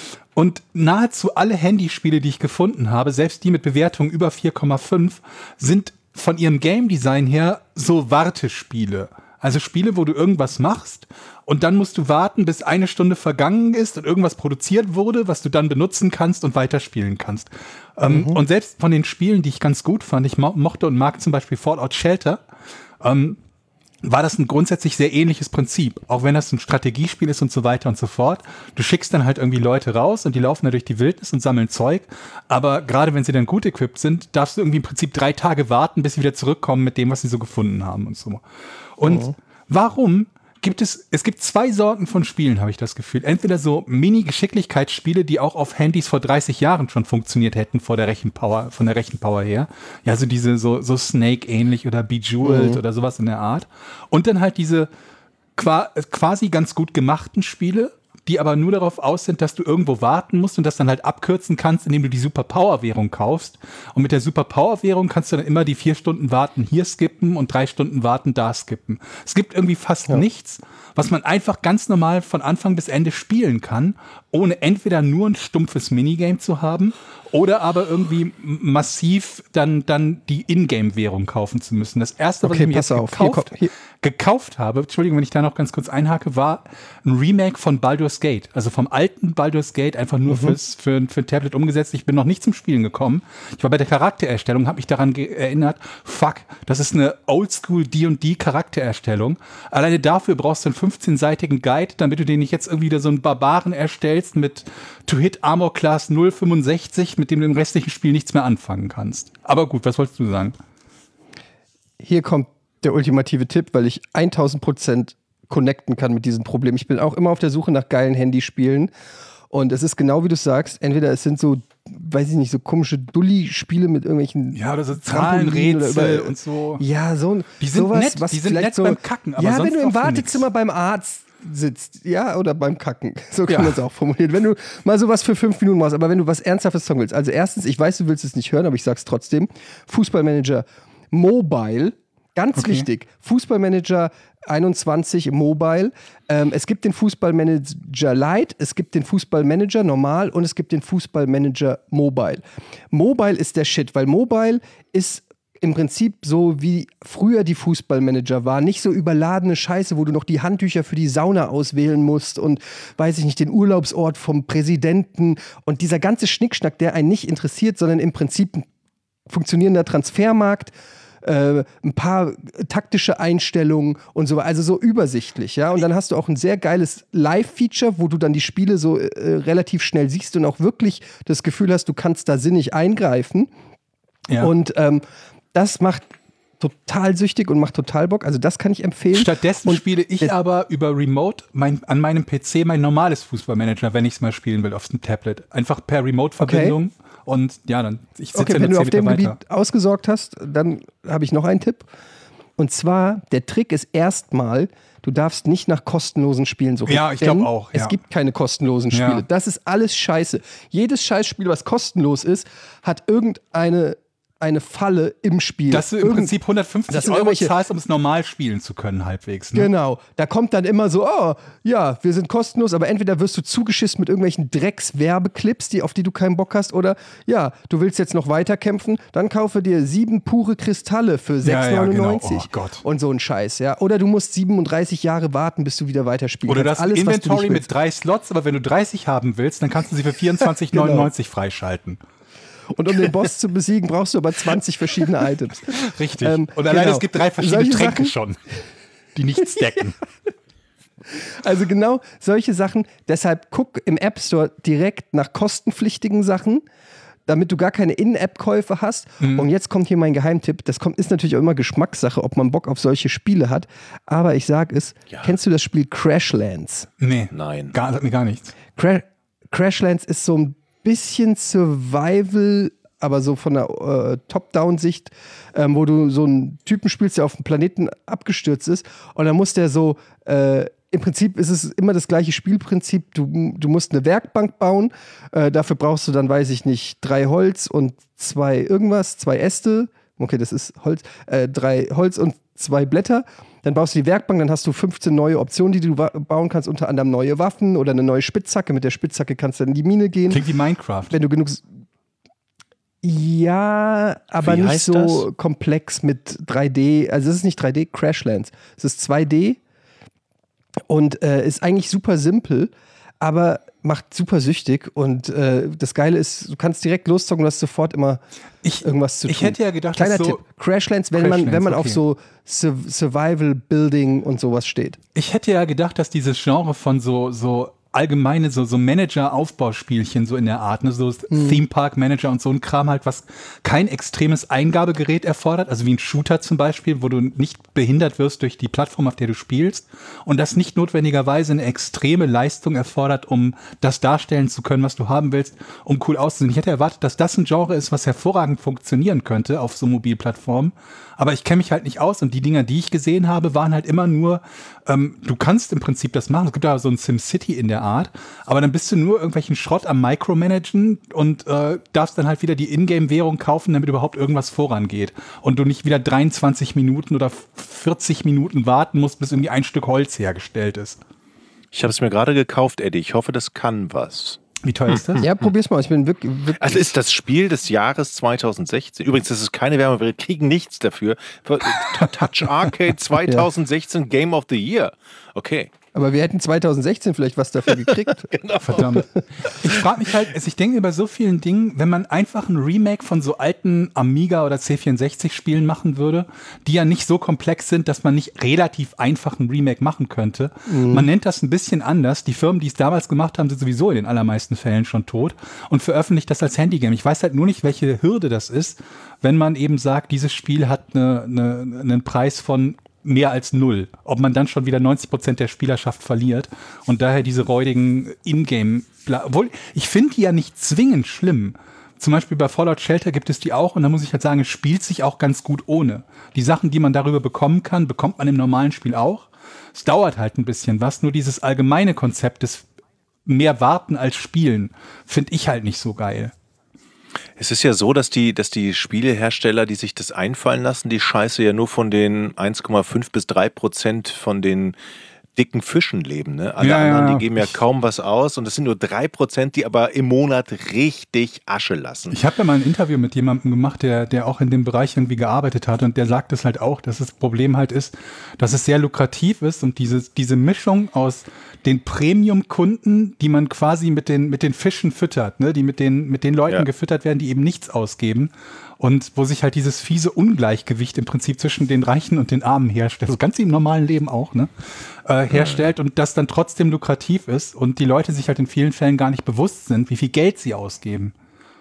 G: Und nahezu alle Handyspiele, die ich gefunden habe, selbst die mit Bewertungen über vier Komma fünf, sind von ihrem Game Design her so Wartespiele. Also Spiele, wo du irgendwas machst und dann musst du warten, bis eine Stunde vergangen ist und irgendwas produziert wurde, was du dann benutzen kannst und weiterspielen kannst. Ähm, und selbst von den Spielen, die ich ganz gut fand, ich mo- mochte und mag zum Beispiel Fallout Shelter, ähm, war das ein grundsätzlich sehr ähnliches Prinzip. Auch wenn das ein Strategiespiel ist und so weiter und so fort. Du schickst dann halt irgendwie Leute raus und die laufen da durch die Wildnis und sammeln Zeug. Aber gerade wenn sie dann gut equipped sind, darfst du irgendwie im Prinzip drei Tage warten, bis sie wieder zurückkommen mit dem, was sie so gefunden haben und so. Und
C: Oh.
G: warum gibt es, es gibt zwei Sorten von Spielen, habe ich das Gefühl. Entweder so Mini-Geschicklichkeitsspiele, die auch auf Handys vor dreißig Jahren schon funktioniert hätten, vor der Rechenpower, von der Rechenpower her. Ja, so diese, so, so Snake-ähnlich oder Bejeweled
C: Mhm.
G: oder sowas in der Art. Und dann halt diese qua quasi ganz gut gemachten Spiele, die aber nur darauf aus sind, dass du irgendwo warten musst und das dann halt abkürzen kannst, indem du die Superpower-Währung kaufst. Und mit der Superpower-Währung kannst du dann immer die vier Stunden warten hier skippen und drei Stunden warten da skippen. Es gibt irgendwie fast nichts, was man einfach ganz normal von Anfang bis Ende spielen kann, ohne entweder nur ein stumpfes Minigame zu haben oder aber irgendwie m- massiv dann, dann die Ingame-Währung kaufen zu müssen. Das erste, was
C: Okay,
G: ich mir
C: pass
G: jetzt
C: auf. Hier
G: gekauft,
C: kommt- hier-
G: gekauft habe, Entschuldigung, wenn ich da noch ganz kurz einhake, war ein Remake von Baldur's Gate. Also vom alten Baldur's Gate, einfach nur fürs, für, für ein Tablet umgesetzt. Ich bin noch nicht zum Spielen gekommen. Ich war bei der Charaktererstellung, habe mich daran ge- erinnert, fuck, das ist eine Oldschool D und D Charaktererstellung. Alleine dafür brauchst du einen fünfzehnseitigen Guide, damit du den nicht jetzt irgendwie wieder so einen Barbaren erstellst mit To-Hit Armor Class null Komma fünfundsechzig, mit dem du im restlichen Spiel nichts mehr anfangen kannst. Aber gut, was wolltest du sagen?
C: Hier kommt der ultimative Tipp, weil ich tausend Prozent connecten kann mit diesem Problem. Ich bin auch immer auf der Suche nach geilen Handyspielen. Und es ist genau wie du sagst, entweder es sind so, weiß ich nicht, so komische Dulli-Spiele mit irgendwelchen
G: Ja, oder so
C: Trampolin oder
G: Zahlenrätsel
C: über-
G: und so.
C: Ja, so ein
G: Die sind
C: sowas,
G: nett,
C: was
G: die sind
C: vielleicht
G: nett
C: so,
G: beim Kacken, aber
C: ja,
G: sonst
C: wenn du im
G: auch für
C: Wartezimmer
G: nix.
C: beim Arzt sitzt, ja, oder beim Kacken, so kann
G: Ja.
C: man es auch formulieren. Wenn du mal sowas für fünf Minuten machst, aber wenn du was Ernsthaftes zocken willst, also erstens, ich weiß, du willst es nicht hören, aber ich sag's trotzdem, Fußballmanager Mobile, ganz
G: Okay.
C: wichtig, Fußballmanager einundzwanzig Mobile. Ähm, es gibt den Fußballmanager Lite, es gibt den Fußballmanager Normal und es gibt den Fußballmanager Mobile. Mobile ist der Shit, weil Mobile ist im Prinzip so wie früher die Fußballmanager waren. Nicht so überladene Scheiße, wo du noch die Handtücher für die Sauna auswählen musst und, weiß ich nicht, den Urlaubsort vom Präsidenten und dieser ganze Schnickschnack, der einen nicht interessiert, sondern im Prinzip ein funktionierender Transfermarkt, äh, ein paar taktische Einstellungen und so, also so übersichtlich, ja. Und dann hast du auch ein sehr geiles Live-Feature, wo du dann die Spiele so äh, relativ schnell siehst und auch wirklich das Gefühl hast, du kannst da sinnig eingreifen.
G: Ja.
C: Und ähm, das macht total süchtig und macht total Bock. Also das kann ich empfehlen.
G: Stattdessen
C: Und
G: spiele ich
C: jetzt-
G: aber über Remote mein, an meinem P C mein normales Fußballmanager, wenn ich es mal spielen will, auf dem Tablet. Einfach per Remote-Verbindung. und ja, dann ich sitze
C: Okay,
G: dann
C: wenn du
G: zehn
C: auf dem
G: Meter
C: Gebiet
G: weiter.
C: ausgesorgt hast, dann habe ich noch einen Tipp. Und zwar, der Trick ist erstmal, du darfst nicht nach kostenlosen Spielen suchen.
G: Ja, ich
C: Denn
G: glaub auch, ja.
C: Es gibt keine kostenlosen Spiele.
G: Ja.
C: Das ist alles scheiße. Jedes Scheißspiel, was kostenlos ist, hat irgendeine eine Falle im Spiel.
G: Dass du im
C: Irgend-
G: Prinzip
C: das
G: hundertfünfzig
C: sind
G: Euro
C: irgendwelche-
G: zahlst, um es normal spielen zu können, halbwegs. Ne?
C: Genau, da kommt dann immer so, oh, ja, wir sind kostenlos, aber entweder wirst du zugeschissen mit irgendwelchen Drecks-Werbeclips, die, auf die du keinen Bock hast, oder ja, du willst jetzt noch weiter kämpfen, dann kaufe dir sieben pure Kristalle für sechs
G: Ja, ja,
C: neunundneunzig
G: genau. Oh Gott.
C: und so ein Scheiß, ja. Oder du musst siebenunddreißig Jahre warten, bis du wieder weiterspielst.
G: Oder das
C: alles, was du
G: Inventory
C: nicht
G: mit
C: willst.
G: drei Slots, aber wenn du dreißig haben willst, dann kannst du sie für vierundzwanzig neunundneunzig freischalten.
C: Und um den Boss zu besiegen, brauchst du aber zwanzig verschiedene Items.
G: Richtig.
C: Ähm,
G: und alleine
C: genau.
G: es gibt drei verschiedene
C: Solche
G: Tränke
C: Sachen-
G: schon, die nichts decken.
C: Also genau solche Sachen. Deshalb guck im App Store direkt nach kostenpflichtigen Sachen, damit du gar keine In-App-Käufe hast.
G: Mhm.
C: Und jetzt kommt hier mein Geheimtipp. Das kommt, ist natürlich auch immer Geschmackssache, ob man Bock auf solche Spiele hat. Aber ich sag es,
A: Ja.
C: kennst du das Spiel Crashlands?
G: Nee.
A: Nein.
G: Gar, sagt mir gar nichts.
C: Cra Crashlands ist so ein bisschen Survival, aber so von der äh, Top-Down-Sicht, ähm, wo du so einen Typen spielst, der auf dem Planeten abgestürzt ist. Und dann muss der so, äh, im Prinzip ist es immer das gleiche Spielprinzip. Du, du musst eine Werkbank bauen. Äh, dafür brauchst du dann, weiß ich nicht, drei Holz und zwei irgendwas, zwei Äste. Okay, das ist Holz. Äh, drei Holz und zwei Blätter. Dann baust du die Werkbank, dann hast du fünfzehn neue Optionen, die du wa- bauen kannst, unter anderem neue Waffen oder eine neue Spitzhacke. Mit der Spitzhacke kannst du dann in die Mine gehen.
G: Klingt wie Minecraft.
C: Wenn du genug. s- Ja, aber
A: Wie
C: nicht
A: heißt
C: so
A: das?
C: komplex mit drei D. Also es ist nicht drei D, Crashlands. Es ist zwei D und äh, ist eigentlich super simpel, aber macht super süchtig. Und äh, das Geile ist, du kannst direkt loszocken, du hast sofort immer
G: Ich,
C: irgendwas zu tun.
G: ich hätte ja gedacht,
C: Kleiner
G: dass so,
C: Tipp, Crashlands, wenn man,
G: Crashlands,
C: wenn man auf
G: okay.
C: so Sur Survival Building und sowas steht.
G: ich hätte ja gedacht, dass dieses Genre von so, so allgemeine, so, so Manager-Aufbauspielchen so in der Art, ne, so Theme Park Manager und so ein Kram halt, was kein extremes Eingabegerät erfordert, also wie ein Shooter zum Beispiel, wo du nicht behindert wirst durch die Plattform, auf der du spielst und das nicht notwendigerweise eine extreme Leistung erfordert, um das darstellen zu können, was du haben willst, um cool auszusehen. Ich hätte erwartet, dass das ein Genre ist, was hervorragend funktionieren könnte auf so Mobilplattformen, aber ich kenne mich halt nicht aus und die Dinger, die ich gesehen habe, waren halt immer nur, ähm, du kannst im Prinzip das machen. Es gibt da so ein SimCity in der Art, aber dann bist du nur irgendwelchen Schrott am Micromanagen und äh, darfst dann halt wieder die Ingame-Währung kaufen, damit überhaupt irgendwas vorangeht und du nicht wieder dreiundzwanzig Minuten oder vierzig Minuten warten musst, bis irgendwie ein Stück Holz hergestellt ist.
A: Ich habe es mir gerade gekauft, Eddie. Ich hoffe, das kann was.
G: Wie teuer ist das?
C: Ja, probier's mal. Ich bin wirklich. wirklich
A: Also ist das Spiel des Jahres zweitausendsechzehn. Übrigens, das ist keine Werbung, wir kriegen nichts dafür. Touch Arcade zweitausendsechzehn Game of the Year. Okay.
C: aber wir hätten zweitausendsechzehn vielleicht was dafür gekriegt.
G: Verdammt. Ich frage mich halt, also ich denke über so vielen Dingen, wenn man einfach ein Remake von so alten Amiga oder C vierundsechzig Spielen machen würde, die ja nicht so komplex sind, dass man nicht relativ einfach ein Remake machen könnte. Man nennt das ein bisschen anders. Die Firmen, die es damals gemacht haben, sind sowieso in den allermeisten Fällen schon tot und veröffentlicht das als Handygame. Ich weiß halt nur nicht, welche Hürde das ist, wenn man eben sagt, dieses Spiel hat eine, eine, einen Preis von mehr als null. Ob man dann schon wieder neunzig Prozent der Spielerschaft verliert und daher diese räudigen Ingame, obwohl ich finde die ja nicht zwingend schlimm. Zum Beispiel bei Fallout Shelter gibt es die auch und da muss ich halt sagen, es spielt sich auch ganz gut ohne. Die Sachen, die man darüber bekommen kann, bekommt man im normalen Spiel auch. Es dauert halt ein bisschen was, nur dieses allgemeine Konzept des mehr Warten als Spielen finde ich halt nicht so geil.
A: Es ist ja so, dass die, dass die Spielehersteller, die sich das einfallen lassen, die Scheiße ja nur von den eins Komma fünf bis drei Prozent von den dicken Fischen leben. Ne? Alle
G: Ja,
A: anderen,
G: ja.
A: die geben ja kaum was aus und es sind nur drei Prozent, die aber im Monat richtig Asche lassen.
G: Ich habe ja mal ein Interview mit jemandem gemacht, der, der auch in dem Bereich irgendwie gearbeitet hat und der sagt es halt auch, dass das Problem halt ist, dass es sehr lukrativ ist und diese, diese Mischung aus den Premium-Kunden, die man quasi mit den, mit den Fischen füttert, ne? Die mit den, mit den Leuten
A: Ja.
G: gefüttert werden, die eben nichts ausgeben und wo sich halt dieses fiese Ungleichgewicht im Prinzip zwischen den Reichen und den Armen herstellt, das Ganze im normalen Leben auch, ne? Äh, herstellt und das dann trotzdem lukrativ ist und die Leute sich halt in vielen Fällen gar nicht bewusst sind, wie viel Geld sie ausgeben.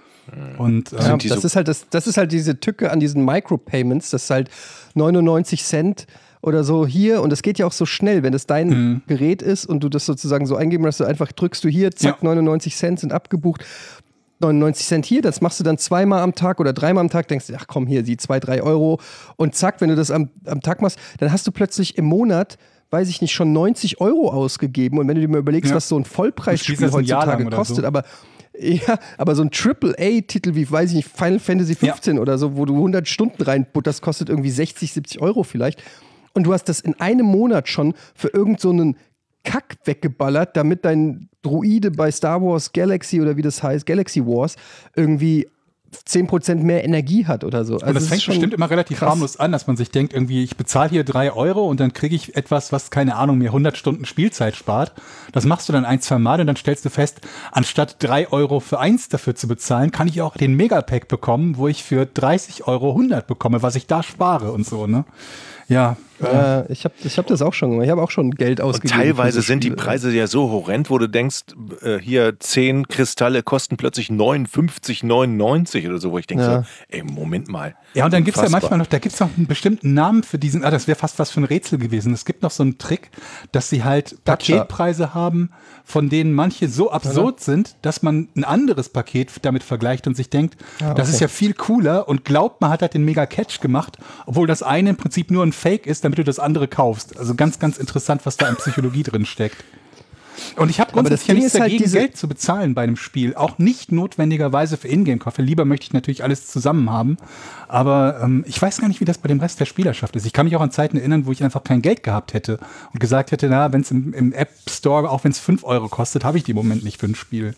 G: Und äh,
C: Ja,
A: die
C: das
A: so-
C: ist halt das, das ist halt diese Tücke an diesen Micropayments, das ist halt neunundneunzig Cent oder so hier und es geht ja auch so schnell, wenn es dein
G: Mhm.
C: Gerät ist und du das sozusagen so eingeben hast, du einfach drückst du hier, zack,
G: Ja.
C: neunundneunzig Cent sind abgebucht. neunundneunzig Cent hier, das machst du dann zweimal am Tag oder dreimal am Tag, denkst du, ach komm, hier, die zwei, drei Euro und zack, wenn du das am, am Tag machst, dann hast du plötzlich im Monat, weiß ich nicht, schon neunzig Euro ausgegeben und wenn du dir mal überlegst,
G: ja.
C: was so ein Vollpreisspiel
G: ein Jahr
C: heutzutage
G: lang
C: kostet,
G: so.
C: aber ja, aber so ein Triple A Titel wie, weiß ich nicht, Final Fantasy fünfzehn ja. oder so, wo du hundert Stunden reinbutterst, kostet irgendwie sechzig, siebzig Euro vielleicht und du hast das in einem Monat schon für irgend so einen Kack weggeballert, damit dein Droide bei Star Wars Galaxy oder wie das heißt, Galaxy Wars, irgendwie zehn Prozent mehr Energie hat oder so. Also
G: und das fängt bestimmt immer relativ krass. harmlos an, dass man sich denkt, irgendwie, ich bezahle hier drei Euro und dann kriege ich etwas, was, keine Ahnung, mir hundert Stunden Spielzeit spart. Das machst du dann ein, zwei Mal und dann stellst du fest, anstatt drei Euro für eins dafür zu bezahlen, kann ich auch den Megapack bekommen, wo ich für dreißig Euro hundert bekomme, was ich da spare und so, ne? Ja.
C: Ja, ich habe ich hab das auch schon gemacht. Ich habe auch schon Geld ausgegeben.
A: Und teilweise sind die Preise ja so horrend, wo du denkst, äh, hier zehn Kristalle kosten plötzlich neunundfünfzig neunundneunzig oder so, wo ich denke
C: ja.
A: so, ey, Moment mal.
G: Ja, und dann gibt es ja manchmal noch, da gibt es noch einen bestimmten Namen für diesen, ah, das wäre fast was für ein Rätsel gewesen. Es gibt noch so einen Trick, dass sie halt Paketpreise haben, von denen manche so absurd ja. sind, dass man ein anderes Paket damit vergleicht und sich denkt, ah, okay. das ist ja viel cooler und glaubt, man hat halt den Mega-Catch gemacht, obwohl das eine im Prinzip nur ein Fake ist, damit du das andere kaufst. Also ganz, ganz interessant, was da in Psychologie drin steckt. Und ich habe grundsätzlich ja nichts dagegen, halt Geld zu bezahlen bei einem Spiel. Auch nicht notwendigerweise für Ingame-Käufe. Lieber möchte ich natürlich alles zusammen haben. Aber ähm, ich weiß gar nicht, wie das bei dem Rest der Spielerschaft ist. Ich kann mich auch an Zeiten erinnern, wo ich einfach kein Geld gehabt hätte und gesagt hätte, na, wenn es im, im App Store, auch wenn es fünf Euro kostet, habe ich die im Moment nicht für ein Spiel.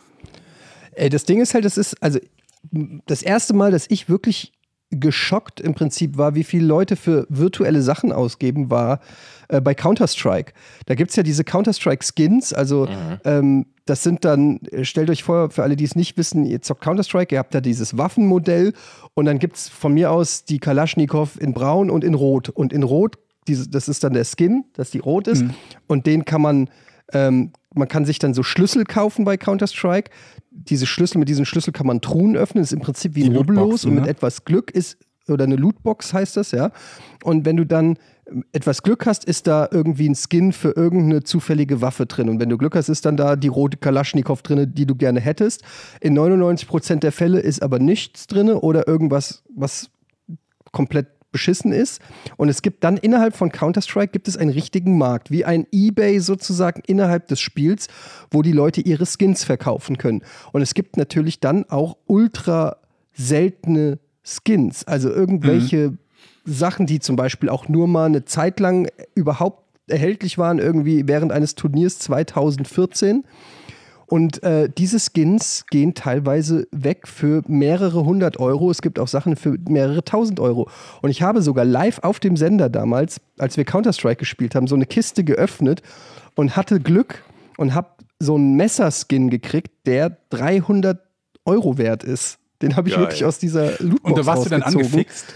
C: Ey, das Ding ist halt, das ist, also das erste Mal, dass ich wirklich geschockt im Prinzip war, wie viele Leute für virtuelle Sachen ausgeben, war äh, bei Counter-Strike. Da gibt es ja diese Counter-Strike-Skins, also mhm. ähm, das sind dann, stellt euch vor, für alle, die es nicht wissen, ihr zockt Counter-Strike, ihr habt da dieses Waffenmodell und dann gibt es von mir aus die Kalaschnikow in braun und in rot. Und in rot, diese, das ist dann der Skin, dass die rot ist mhm. und den kann man ähm, man kann sich dann so Schlüssel kaufen bei Counter-Strike. Diese Schlüssel, mit diesen Schlüssel kann man Truhen öffnen. Das ist im Prinzip wie ein Rubbellos. Und mit ne? etwas Glück ist, oder eine Lootbox heißt das, ja. Und wenn du dann etwas Glück hast, ist da irgendwie ein Skin für irgendeine zufällige Waffe drin. Und wenn du Glück hast, ist dann da die rote Kalaschnikow drin, die du gerne hättest. In neunundneunzig Prozent der Fälle ist aber nichts drin oder irgendwas, was komplett beschissen ist. Und es gibt dann innerhalb von Counter-Strike gibt es einen richtigen Markt, wie ein eBay sozusagen innerhalb des Spiels, wo die Leute ihre Skins verkaufen können. Und es gibt natürlich dann auch ultra seltene Skins, also irgendwelche mhm. Sachen, die zum Beispiel auch nur mal eine Zeit lang überhaupt erhältlich waren, irgendwie während eines Turniers zweitausendvierzehn. Und äh, diese Skins gehen teilweise weg für mehrere hundert Euro. Es gibt auch Sachen für mehrere tausend Euro. Und ich habe sogar live auf dem Sender damals, als wir Counter-Strike gespielt haben, so eine Kiste geöffnet und hatte Glück und habe so einen Messerskin gekriegt, der dreihundert Euro wert ist. Den habe ich Geil. wirklich aus dieser Lootbox
G: Und da warst du dann angefixt?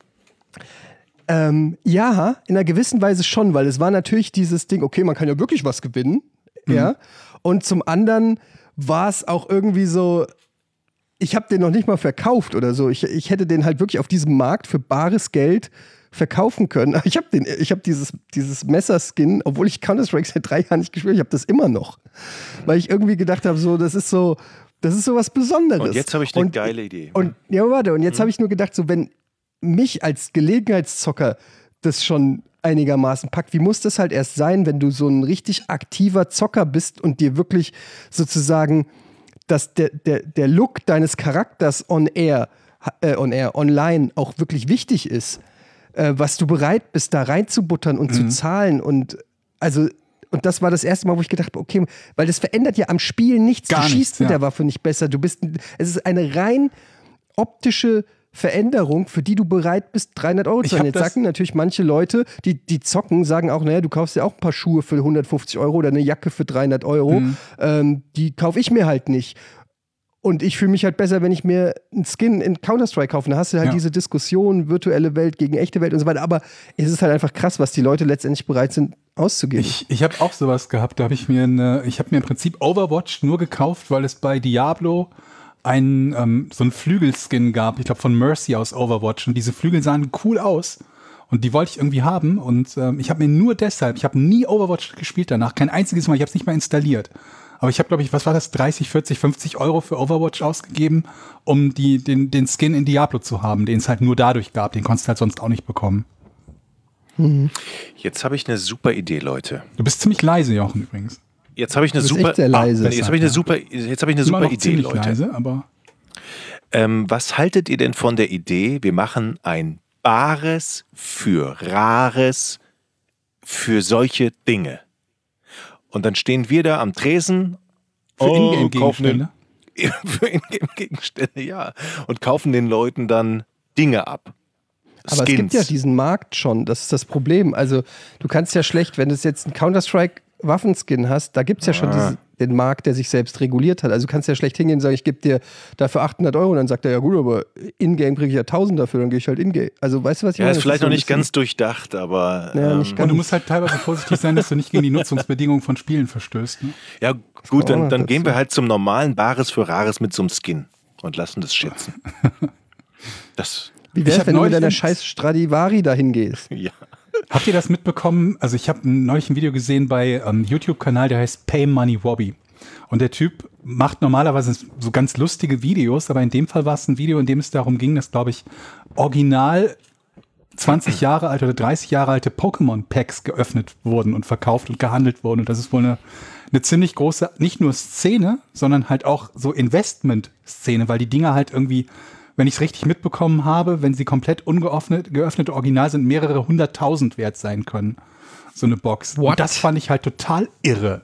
C: Ähm, ja, in einer gewissen Weise schon, weil es war natürlich dieses Ding, okay, man kann ja wirklich was gewinnen. Mhm. Ja. Und zum anderen war es auch irgendwie so, ich habe den noch nicht mal verkauft oder so. Ich, ich hätte den halt wirklich auf diesem Markt für bares Geld verkaufen können. Ich habe den, ich habe dieses, dieses Messerskin, obwohl ich Counter-Strike seit drei Jahren nicht gespielt habe, ich habe das immer noch. Weil ich irgendwie gedacht habe, so, das ist so, das ist so was Besonderes.
A: Und jetzt habe ich eine und, geile Idee.
C: Und ja, warte, und jetzt mhm. habe ich nur gedacht, so, wenn mich als Gelegenheitszocker das schon einigermaßen packt. Wie muss das halt erst sein, wenn du so ein richtig aktiver Zocker bist und dir wirklich sozusagen dass der, der, der Look deines Charakters on air, äh, on air, online auch wirklich wichtig ist, äh, was du bereit bist, da reinzubuttern und mhm. zu zahlen und also und das war das erste Mal, wo ich gedacht habe, okay, weil das verändert ja am Spiel nichts.
G: Gar
C: du schießt
G: nichts,
C: mit
G: ja.
C: der Waffe nicht besser. Du bist, es ist eine rein optische Veränderung, für die du bereit bist, dreihundert Euro zu zahlen. Jetzt sagen natürlich manche Leute, die, die zocken, sagen auch, naja, du kaufst ja auch ein paar Schuhe für hundertfünfzig Euro oder eine Jacke für dreihundert Euro. Mhm. Ähm, die kaufe ich mir halt nicht. Und ich fühle mich halt besser, wenn ich mir einen Skin in Counter-Strike kaufe. Da hast du halt ja. diese Diskussion, virtuelle Welt gegen echte Welt und so weiter. Aber es ist halt einfach krass, was die Leute letztendlich bereit sind, auszugeben.
G: Ich, ich habe auch sowas gehabt. Da habe ich mir eine, ich habe mir im Prinzip Overwatch nur gekauft, weil es bei Diablo Ein, ähm, so ein Flügelskin gab, ich glaube von Mercy aus Overwatch und diese Flügel sahen cool aus und die wollte ich irgendwie haben und ähm, ich habe mir nur deshalb, ich habe nie Overwatch gespielt danach, kein einziges Mal, ich habe es nicht mal installiert, Aber ich habe, glaube ich, was war das, dreißig, vierzig, fünfzig Euro für Overwatch ausgegeben, um die, den, den Skin in Diablo zu haben, den es halt nur dadurch gab. Den konntest du halt sonst auch nicht bekommen.
C: Mhm.
A: Jetzt habe ich eine super Idee, Leute.
G: Du bist ziemlich leise, Jochen, übrigens.
A: Jetzt habe ich eine
C: Du bist
A: super,
C: echt sehr leise.
A: Ah, jetzt habe ich eine super, jetzt habe ich eine
G: Immer
A: super
G: noch
A: Idee,
G: ziemlich
A: Leute.
G: leise, aber
A: Ähm, was haltet ihr denn von der Idee? Wir machen ein Bares für Rares für solche Dinge. Und dann stehen wir da am Tresen
G: für
A: oh,
G: Ingame-Gegenstände.
A: Für Ingame-Gegenstände, ja. Und kaufen den Leuten dann Dinge ab.
C: Aber es gibt ja diesen Markt schon, das ist das Problem. Also du kannst ja schlecht, wenn du jetzt einen Counter-Strike-Waffenskin hast, da gibt es ja schon
A: Ah.
C: diesen, den Markt, der sich selbst reguliert hat. Also du kannst ja schlecht hingehen und sagen, ich gebe dir dafür achthundert Euro und dann sagt er, ja gut, aber in-game kriege ich ja tausend dafür, dann gehe ich halt in-game. Also weißt du, was ich
A: Ja,
C: meine?
A: ist
C: Das
A: vielleicht
C: so
A: noch
C: ein
A: nicht
C: bisschen-
A: ganz durchdacht, aber
C: Ja,
A: ähm,
C: nicht
G: Und du musst halt teilweise vorsichtig sein, dass du nicht gegen die Nutzungsbedingungen von Spielen verstößt. Ne?
A: ja
C: kommt
A: gut,
C: auch
A: dann,
C: noch
A: dann gehen
C: dazu.
A: wir halt zum normalen Bares für Rares mit so einem Skin und lassen das schätzen. Das,
C: Wie
G: Ich
C: wär's,
G: hab
C: wenn du mit
G: neulich
C: deiner
G: in-
C: scheiß Stradivari dahin gehst?
A: ja.
G: Habt ihr das mitbekommen? Also ich habe neulich ein Video gesehen bei einem YouTube-Kanal, der heißt Pay Money Wobby. Und der Typ macht normalerweise so ganz lustige Videos, aber in dem Fall war es ein Video, in dem es darum ging, dass, glaube ich, original zwanzig Jahre alte oder dreißig Jahre alte Pokémon-Packs geöffnet wurden und verkauft und gehandelt wurden. Und das ist wohl eine, eine ziemlich große, nicht nur Szene, sondern halt auch so Investment-Szene, weil die Dinger halt irgendwie, wenn ich es richtig mitbekommen habe, wenn sie komplett ungeöffnet, geöffnete Original sind, mehrere hunderttausend wert sein können. So eine Box.
C: What?
G: Und das fand ich halt total irre.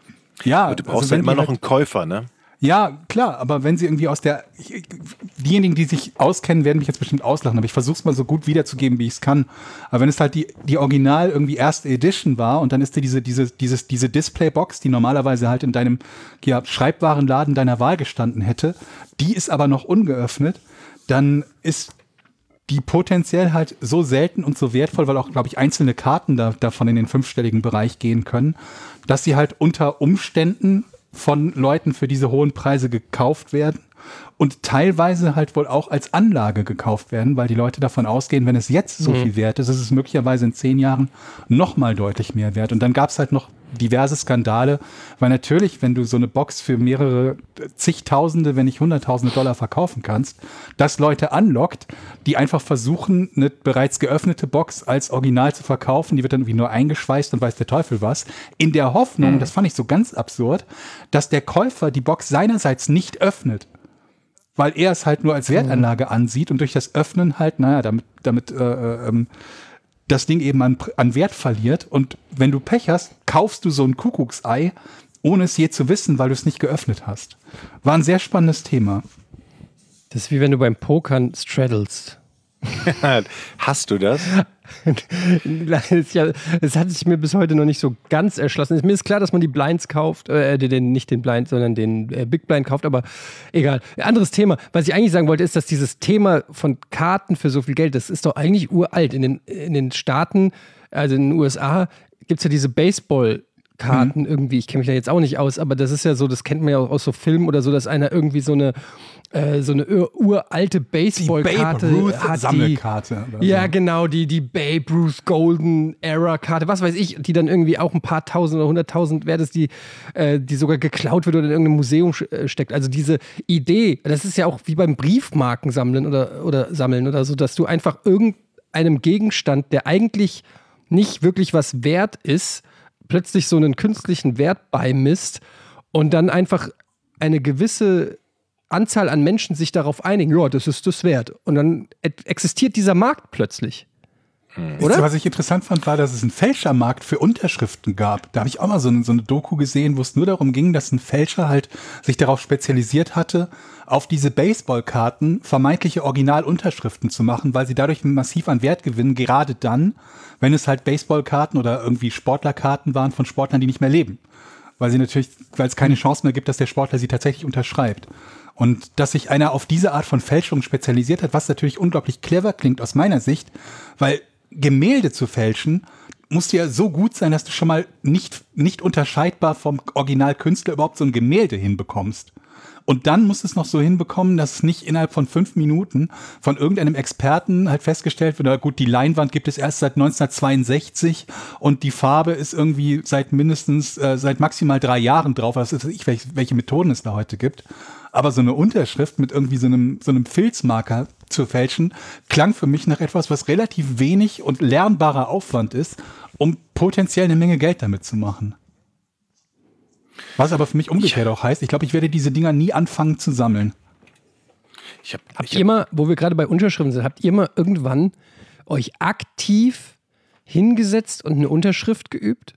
G: Ja,
A: Du brauchst
G: also wenn
A: ja immer
G: die
A: noch
G: halt,
A: einen Käufer, ne?
G: ja, klar, aber wenn sie irgendwie aus der, diejenigen, die sich auskennen, werden mich jetzt bestimmt auslachen, aber ich versuche es mal so gut wiederzugeben, wie ich es kann. Aber wenn es halt die, die Original irgendwie erste Edition war und dann ist dir diese, diese, dieses, diese Displaybox, die normalerweise halt in deinem ja, Schreibwarenladen deiner Wahl gestanden hätte, die ist aber noch ungeöffnet, dann ist die potenziell halt so selten und so wertvoll, weil auch, glaube ich, einzelne Karten da, davon in den fünfstelligen Bereich gehen können, dass sie halt unter Umständen von Leuten für diese hohen Preise gekauft werden und teilweise halt wohl auch als Anlage gekauft werden, weil die Leute davon ausgehen, wenn es jetzt so viel wert ist, ist es möglicherweise in zehn Jahren noch mal deutlich mehr wert. Und dann gab es halt noch diverse Skandale, weil natürlich, wenn du so eine Box für mehrere zigtausende, wenn nicht hunderttausende Dollar verkaufen kannst, das Leute anlockt, die einfach versuchen, eine bereits geöffnete Box als Original zu verkaufen, die wird dann irgendwie nur eingeschweißt und weiß der Teufel was, in der Hoffnung, das fand ich so ganz absurd, dass der Käufer die Box seinerseits nicht öffnet, weil er es halt nur als Wertanlage ansieht und durch das Öffnen halt, naja, damit, damit äh, ähm, das Ding eben an, an Wert verliert. Und wenn du Pech hast, kaufst du so ein Kuckucksei, ohne es je zu wissen, weil du es nicht geöffnet hast. War ein sehr spannendes Thema.
C: Das ist wie wenn du beim Pokern straddlest.
A: Hast du das?
C: Ja, es hat sich mir bis heute noch nicht so ganz erschlossen. Mir ist klar, dass man die Blinds kauft, äh, den, nicht den Blind, sondern den äh, Big Blind kauft, aber egal. Anderes Thema. Was ich eigentlich sagen wollte, ist, dass dieses Thema von Karten für so viel Geld, das ist doch eigentlich uralt. In den, in den Staaten, also in den U S A, gibt es ja diese Baseball- Karten irgendwie, ich kenne mich da jetzt auch nicht aus, aber das ist ja so, das kennt man ja auch aus so Filmen oder so, dass einer irgendwie so eine äh, so eine ur uralte Baseballkarte hat.
G: Sammelkarte.
C: Die, ja, genau, die, die Babe Ruth Golden Era Karte, was weiß ich, die dann irgendwie auch ein paar tausend oder hunderttausend wert ist, die, äh, die sogar geklaut wird oder in irgendeinem Museum steckt. Also diese Idee, das ist ja auch wie beim Briefmarken sammeln oder, oder sammeln oder so, dass du einfach irgendeinem Gegenstand, der eigentlich nicht wirklich was wert ist, plötzlich so einen künstlichen Wert beimisst und dann einfach eine gewisse Anzahl an Menschen sich darauf einigen, ja, das ist das wert. Und dann existiert dieser Markt plötzlich. Oder?
G: Das, was ich interessant fand, war, dass es einen Fälschermarkt für Unterschriften gab. Da habe ich auch mal so eine, so eine Doku gesehen, wo es nur darum ging, dass ein Fälscher halt sich darauf spezialisiert hatte, auf diese Baseballkarten vermeintliche Originalunterschriften zu machen, weil sie dadurch massiv an Wert gewinnen, gerade dann, wenn es halt Baseballkarten oder irgendwie Sportlerkarten waren von Sportlern, die nicht mehr leben. Weil sie natürlich, weil es keine Chance mehr gibt, dass der Sportler sie tatsächlich unterschreibt. Und dass sich einer auf diese Art von Fälschung spezialisiert hat, was natürlich unglaublich clever klingt aus meiner Sicht, weil Gemälde zu fälschen muss ja so gut sein, dass du schon mal nicht, nicht unterscheidbar vom Originalkünstler überhaupt so ein Gemälde hinbekommst. Und dann muss es noch so hinbekommen, dass es nicht innerhalb von fünf Minuten von irgendeinem Experten halt festgestellt wird, na gut, die Leinwand gibt es erst seit neunzehnhundertzweiundsechzig und die Farbe ist irgendwie seit mindestens, äh, seit maximal drei Jahren drauf. Was ist ich, welche, welche Methoden es da heute gibt. Aber so eine Unterschrift mit irgendwie so einem, so einem Filzmarker zu fälschen, klang für mich nach etwas, was relativ wenig und lernbarer Aufwand ist, um potenziell eine Menge Geld damit zu machen. Was aber für mich umgekehrt auch heißt, ich glaube, ich werde diese Dinger nie anfangen zu sammeln.
A: Ich hab,
C: Habt
A: ich
C: ihr mal, wo wir gerade bei Unterschriften sind, habt ihr mal irgendwann euch aktiv hingesetzt und eine Unterschrift geübt?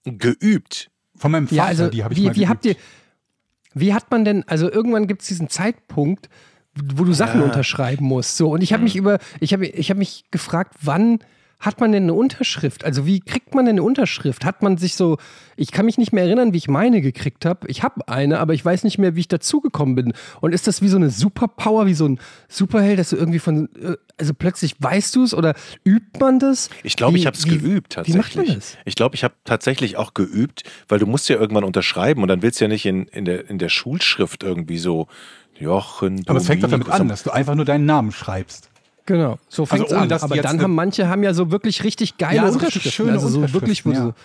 A: geübt.
G: Von meinem Vater,
C: Ja, also
G: die habe ich
C: wie,
G: mal
C: wie habt ihr,
G: geübt.
C: wie hat man denn, also irgendwann gibt es diesen Zeitpunkt, wo du Sachen
A: Ja.
C: unterschreiben musst. So, und ich habe mich über, ich habe ich hab mich gefragt, wann hat man denn eine Unterschrift? Also wie kriegt man denn eine Unterschrift? Hat man sich so, ich kann mich nicht mehr erinnern, wie ich meine gekriegt habe. Ich habe eine, aber ich weiß nicht mehr, wie ich dazugekommen bin. Und ist das wie so eine Superpower, wie so ein Superheld, dass du irgendwie von, äh, also plötzlich weißt du es oder übt man das?
A: Ich glaube,
C: Wie-
A: ich habe es
C: wie-
A: geübt tatsächlich.
C: Wie macht man das?
A: Ich glaube, ich habe tatsächlich auch geübt, weil du musst ja irgendwann unterschreiben und dann willst du ja nicht in, in, der, in der Schulschrift irgendwie so Jochen,
G: Aber es fängt doch damit
A: Dominikus,
G: an, dass du einfach nur deinen Namen schreibst.
C: Genau, so fängt
G: Also ohne,
C: an.
G: dass die
C: Aber
G: jetzt
C: dann
G: eine-
C: haben manche haben ja so wirklich richtig geile
G: Ja, so richtig
C: Unterschriften.
G: schöne
C: also so wirklich, wo
G: Unterschriften,
C: du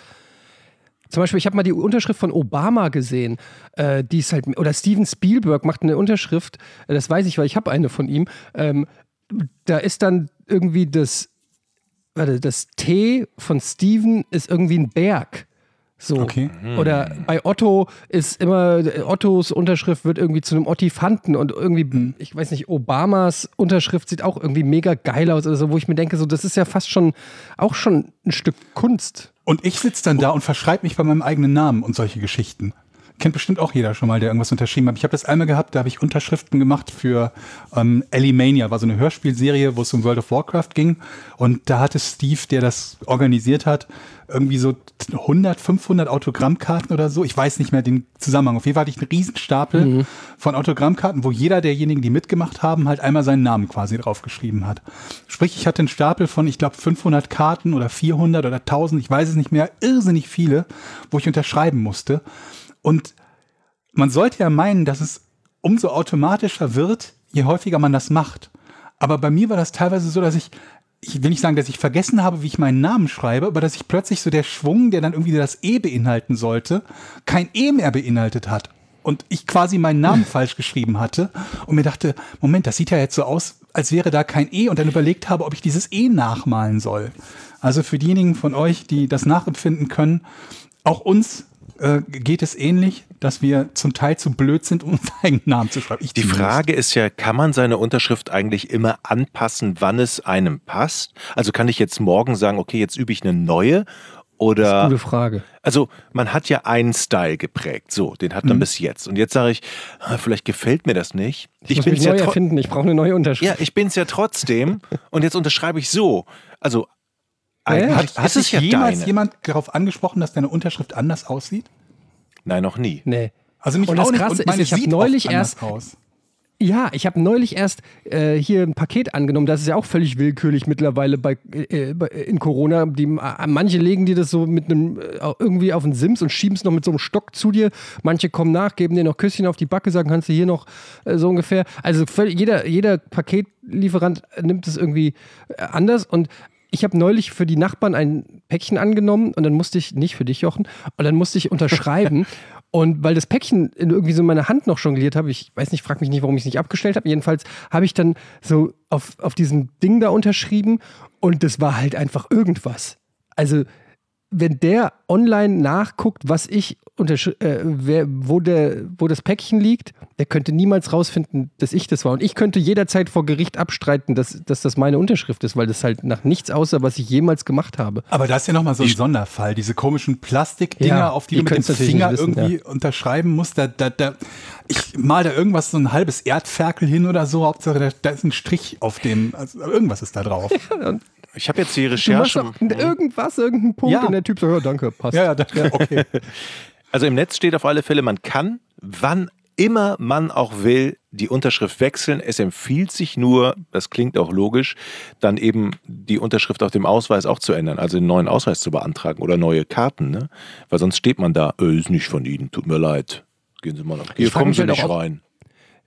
C: so, zum Beispiel, ich habe mal die Unterschrift von Obama gesehen. Äh, die ist halt, oder Steven Spielberg macht eine Unterschrift. Äh, das weiß ich, weil ich habe eine von ihm. Ähm, da ist dann irgendwie das, warte, das T von Steven ist irgendwie ein Berg. So.
G: Okay.
C: Oder bei Otto ist immer, Ottos Unterschrift wird irgendwie zu einem Ottifanten und irgendwie, ich weiß nicht, Obamas Unterschrift sieht auch irgendwie mega geil aus, also wo ich mir denke, so, das ist ja fast schon, auch schon ein Stück Kunst.
G: Und ich sitze dann da und verschreibe mich bei meinem eigenen Namen und solche Geschichten. Kennt bestimmt auch jeder schon mal, der irgendwas unterschrieben hat. Ich habe das einmal gehabt, da habe ich Unterschriften gemacht für ähm, Alimania, war so eine Hörspielserie, wo es um World of Warcraft ging. Und da hatte Steve, der das organisiert hat, irgendwie so hundert, fünfhundert Autogrammkarten oder so. Ich weiß nicht mehr den Zusammenhang. Auf jeden Fall hatte ich einen Riesenstapel mhm. von Autogrammkarten, wo jeder derjenigen, die mitgemacht haben, halt einmal seinen Namen quasi draufgeschrieben hat. Sprich, ich hatte einen Stapel von, ich glaube, fünfhundert Karten oder vierhundert oder tausend, ich weiß es nicht mehr, irrsinnig viele, wo ich unterschreiben musste. Und man sollte ja meinen, dass es umso automatischer wird, je häufiger man das macht. Aber bei mir war das teilweise so, dass ich, ich will nicht sagen, dass ich vergessen habe, wie ich meinen Namen schreibe, aber dass ich plötzlich so der Schwung, der dann irgendwie das E beinhalten sollte, kein E mehr beinhaltet hat. Und ich quasi meinen Namen falsch geschrieben hatte und mir dachte, Moment, das sieht ja jetzt so aus, als wäre da kein E, und dann überlegt habe, ob ich dieses E nachmalen soll. Also für diejenigen von euch, die das nachempfinden können, auch uns äh, geht es ähnlich, dass wir zum Teil zu blöd sind, um unseren eigenen Namen zu schreiben. Ich
A: Die
G: zumindest.
A: Frage ist ja, kann man seine Unterschrift eigentlich immer anpassen, wann es einem passt? Also kann ich jetzt morgen sagen, okay, jetzt übe ich eine neue? Oder,
C: Gute Frage.
A: also man hat ja einen Style geprägt, so, den hat man
G: Mhm.
A: bis jetzt. Und jetzt sage ich, ah, vielleicht gefällt mir das nicht.
C: Ich, muss
A: bin's
C: mich neu
A: ja tro-
C: erfinden, ich brauche eine neue Unterschrift.
A: Ja, ich bin es ja trotzdem und jetzt unterschreibe ich so. Also
C: Ja,
A: eigentlich
G: Hat,
A: ist
G: hat
A: es
G: sich
A: ja
G: jemals
A: deine.
G: jemand darauf angesprochen, dass deine Unterschrift anders aussieht?
A: Nein, noch nie.
C: Nee.
G: Also mich
C: Und
G: auch
C: das
G: nicht.
C: Krasse
G: Und
C: ist,
G: meine
C: ich hab
G: sieht
C: neulich
G: oft anders
C: erst-
G: aus.
C: Ja, ich habe neulich erst äh, hier ein Paket angenommen. Das ist ja auch völlig willkürlich mittlerweile bei, äh, bei, in Corona. Die, äh, manche legen dir das so mit einem äh, irgendwie auf den Sims und schieben es noch mit so einem Stock zu dir. Manche kommen nach, geben dir noch Küsschen auf die Backe, sagen, kannst du hier noch äh, so ungefähr. Also völlig, jeder, jeder Paketlieferant nimmt es irgendwie äh, anders. Und ich habe neulich für die Nachbarn ein Päckchen angenommen und dann musste ich, nicht für dich, Jochen, und dann musste ich unterschreiben. Und weil das Päckchen in irgendwie so in meiner Hand noch jongliert habe, ich weiß nicht, frag mich nicht, warum ich es nicht abgestellt habe. Jedenfalls habe ich dann so auf, auf diesem Ding da unterschrieben und das war halt einfach irgendwas. Also, wenn der online nachguckt, was ich untersch- äh, wer, wo, der, wo das Päckchen liegt, der könnte niemals rausfinden, dass ich das war. Und ich könnte jederzeit vor Gericht abstreiten, dass, dass das meine Unterschrift ist, weil das halt nach nichts aussah, was ich jemals gemacht habe.
G: Aber da ist ja nochmal so ein Sonderfall. Diese komischen Plastikdinger,
C: Ja,
G: auf die
C: ihr
G: du mit dem
C: könnt's natürlich
G: Finger
C: nicht wissen,
G: irgendwie unterschreiben musst. Da, da, da, ich mal da irgendwas, so ein halbes Erdferkel hin oder so. Hauptsache, da, da ist ein Strich auf dem, also irgendwas ist da drauf.
A: Ich habe jetzt die
C: Du machst
A: Recherche.
C: doch irgendwas, irgendeinen Punkt
G: Ja.
C: und der Typ sagt, ja, danke, passt.
G: Ja, ja, da, okay.
A: Also im Netz steht auf alle Fälle, man kann, wann immer man auch will, die Unterschrift wechseln. Es empfiehlt sich nur, das klingt auch logisch, dann eben die Unterschrift auf dem Ausweis auch zu ändern, also einen neuen Ausweis zu beantragen oder neue Karten, ne? Weil sonst steht man da, äh, ist nicht von Ihnen, tut mir leid. Gehen Sie mal nach. Hier
C: frag
A: kommen
C: mich
A: Sie
C: halt
A: nicht
C: auch, ob-
A: rein.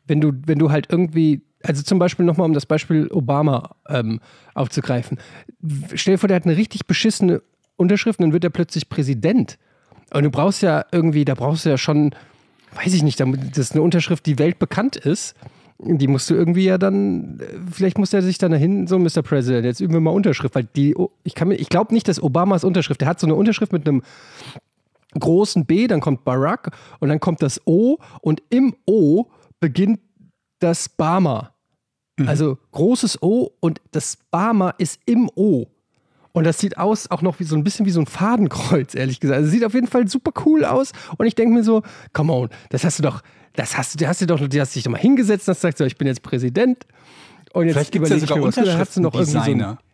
C: wenn du, wenn du halt irgendwie, also zum Beispiel nochmal, um das Beispiel Obama ähm, aufzugreifen. Stell dir vor, der hat eine richtig beschissene Unterschrift und dann wird er plötzlich Präsident. Und du brauchst ja irgendwie, da brauchst du ja schon, weiß ich nicht, das ist eine Unterschrift, die weltbekannt ist. Die musst du irgendwie ja dann, vielleicht muss er sich dann dahin, so Mister President, jetzt üben wir mal Unterschrift, weil die, ich kann mir, ich glaube nicht, dass Obamas Unterschrift, der hat so eine Unterschrift mit einem großen B, dann kommt Barack und dann kommt das O und im O beginnt das Bama. Mhm. Also großes O und das Bama ist im O. Und das sieht aus auch noch wie so ein bisschen wie so ein Fadenkreuz, ehrlich gesagt. Also sieht auf jeden Fall super cool aus und ich denke mir so, come on, das hast du doch, Das hast du, hast du doch, du hast dich doch mal hingesetzt und hast gesagt, so, ich bin jetzt Präsident. Und jetzt
G: vielleicht gibt es ja sogar Unterschriften-Designer.
C: So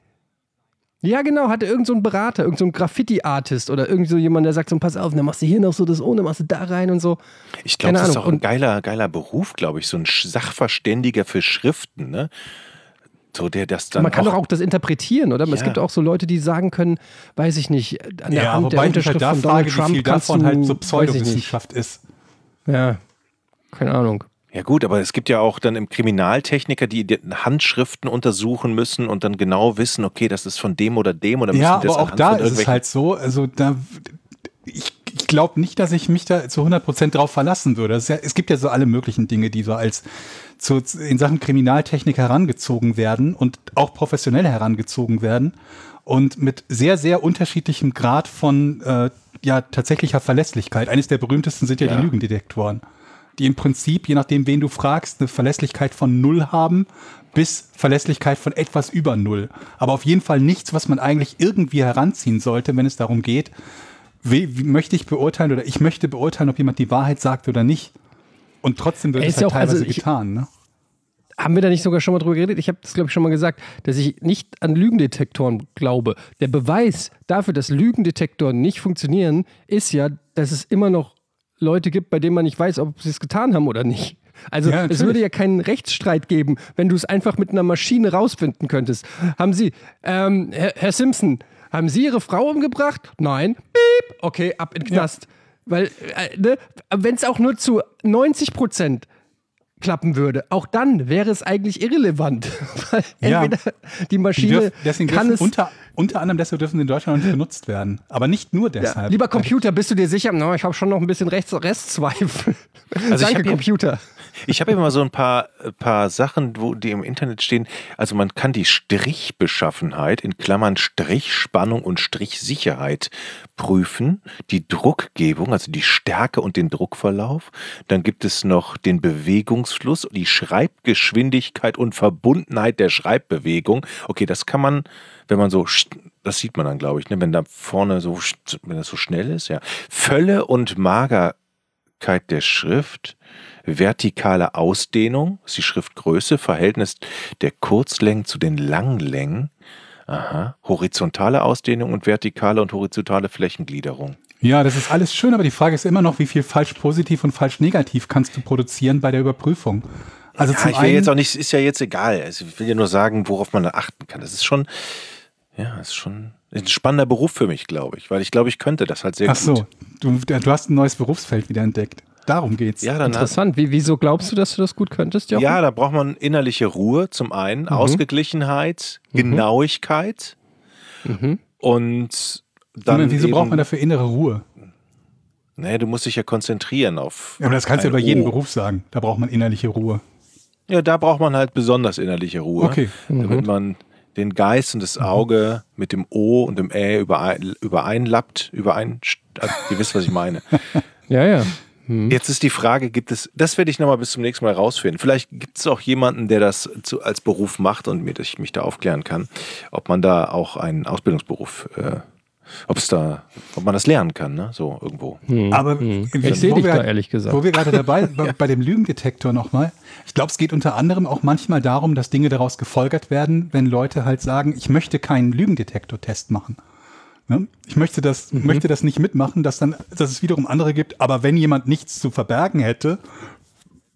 C: ja, genau, hatte irgend so ein Berater, irgend so ein Graffiti-Artist oder irgend so jemand, der sagt so, pass auf, dann machst du hier noch so das O, dann machst du da rein und so.
A: Ich glaube, das ist auch ein geiler, geiler Beruf, glaube ich, so ein Sachverständiger für Schriften, ne? So, der das dann
C: man kann
A: auch,
C: doch auch das interpretieren, oder? Ja. Es gibt auch so Leute, die sagen können, weiß ich nicht, an der
G: ja,
C: Hand der Unterschrift
G: halt
C: von Donald
G: Frage,
C: Trump
G: wie viel
C: kannst
G: davon
C: du,
G: halt so Pseudowissenschaft ist.
C: Ja, keine Ahnung.
A: Ja gut, aber es gibt ja auch dann im Kriminaltechniker, die Handschriften untersuchen müssen und dann genau wissen, okay, das ist von dem oder dem oder müssen
G: ja,
A: das
G: aber auch da ist es halt so, also da, ich, ich glaube nicht, dass ich mich da zu hundert Prozent drauf verlassen würde. Es, ja, es gibt ja so alle möglichen Dinge, die so als zu, in Sachen Kriminaltechnik herangezogen werden und auch professionell herangezogen werden und mit sehr, sehr unterschiedlichem Grad von äh, ja, tatsächlicher Verlässlichkeit. Eines der berühmtesten sind ja, ja die Lügendetektoren, die im Prinzip, je nachdem, wen du fragst, eine Verlässlichkeit von null haben bis Verlässlichkeit von etwas über null. Aber auf jeden Fall nichts, was man eigentlich irgendwie heranziehen sollte, wenn es darum geht, wie, wie möchte ich beurteilen oder ich möchte beurteilen, ob jemand die Wahrheit sagt oder nicht. Und trotzdem wird es halt
C: ja auch,
G: teilweise
C: also ich,
G: getan. Ne?
C: Haben wir da nicht sogar schon mal drüber geredet? Ich habe das, glaube ich, schon mal gesagt, dass ich nicht an Lügendetektoren glaube. Der Beweis dafür, dass Lügendetektoren nicht funktionieren, ist ja, dass es immer noch Leute gibt, bei denen man nicht weiß, ob sie es getan haben oder nicht. Also ja, es würde ja keinen Rechtsstreit geben, wenn du es einfach mit einer Maschine rausfinden könntest. Haben Sie, ähm, Herr, Herr Simpson, haben Sie Ihre Frau umgebracht? Nein. Piep. Okay, ab in den Knast. Ja. Weil, äh, ne, wenn es auch nur zu neunzig Prozent klappen würde, auch dann wäre es eigentlich irrelevant. Weil
G: ja.
C: entweder die Maschine
G: die dürf, deswegen
C: kann es...
G: Unter, unter anderem deshalb dürfen sie in Deutschland nicht benutzt werden. Aber nicht nur deshalb.
C: Ja. Lieber Computer, bist du dir sicher? No, ich habe schon noch ein bisschen Rechts- Restzweifel.
A: Also
C: Danke,
A: ich
C: Computer.
A: Ich habe immer so ein paar, paar Sachen, wo die im Internet stehen. Also man kann die Strichbeschaffenheit, in Klammern Strichspannung und Strichsicherheit prüfen, die Druckgebung, also die Stärke und den Druckverlauf. Dann gibt es noch den Bewegungsfluss, die Schreibgeschwindigkeit und Verbundenheit der Schreibbewegung. Okay, das kann man, wenn man so, das sieht man dann, glaube ich, ne, wenn da vorne so, wenn das so schnell ist, ja. Fülle und Magerkeit der Schrift, vertikale Ausdehnung, ist die Schriftgröße, Verhältnis der Kurzlängen zu den Langlängen, aha, horizontale Ausdehnung und vertikale und horizontale Flächengliederung.
G: Ja, das ist alles schön, aber die Frage ist immer noch, wie viel falsch positiv und falsch negativ kannst du produzieren bei der Überprüfung? Also
A: ja,
G: zum
A: ich will
G: einen,
A: jetzt auch nicht, ist ja jetzt egal. Also ich will ja nur sagen, worauf man da achten kann. Das ist schon, ja, das ist schon ein spannender Beruf für mich, glaube ich, weil ich glaube, ich könnte das halt sehr
G: Ach
A: gut.
G: so, du, du hast ein neues Berufsfeld wieder entdeckt. Darum geht's.
A: Ja, dann
C: Interessant. Wie, wieso glaubst du, dass du das gut könntest, Jochen?
A: Ja, da braucht man innerliche Ruhe zum einen, mhm. Ausgeglichenheit, mhm. Genauigkeit mhm. und dann
G: und wieso
A: eben,
G: braucht man dafür innere Ruhe?
A: Naja, du musst dich ja konzentrieren auf
G: ja, aber das kannst du ja bei jedem Beruf sagen. Da braucht man innerliche Ruhe.
A: Ja, da braucht man halt besonders innerliche Ruhe.
G: Okay.
A: Damit
G: mhm.
A: man den Geist und das Auge mhm. mit dem O und dem Ä überein, übereinlappt, überein, ihr wisst, was ich meine.
C: Ja, ja.
A: Hm. Jetzt ist die Frage, gibt es, das werde ich nochmal bis zum nächsten Mal rausfinden. Vielleicht gibt es auch jemanden, der das zu, als Beruf macht und mir, dass ich mich da aufklären kann, ob man da auch einen Ausbildungsberuf, äh, ob es da, ob man das lernen kann, ne? So irgendwo.
G: Hm. Aber
C: hm. ich sehe dich da ehrlich gesagt.
G: Wo wir gerade dabei, bei, bei dem Lügendetektor nochmal, ich glaube, es geht unter anderem auch manchmal darum, dass Dinge daraus gefolgert werden, wenn Leute halt sagen, ich möchte keinen Lügendetektor-Test machen. Ich möchte das, mhm. möchte das nicht mitmachen, dass, dann, dass es wiederum andere gibt. Aber wenn jemand nichts zu verbergen hätte,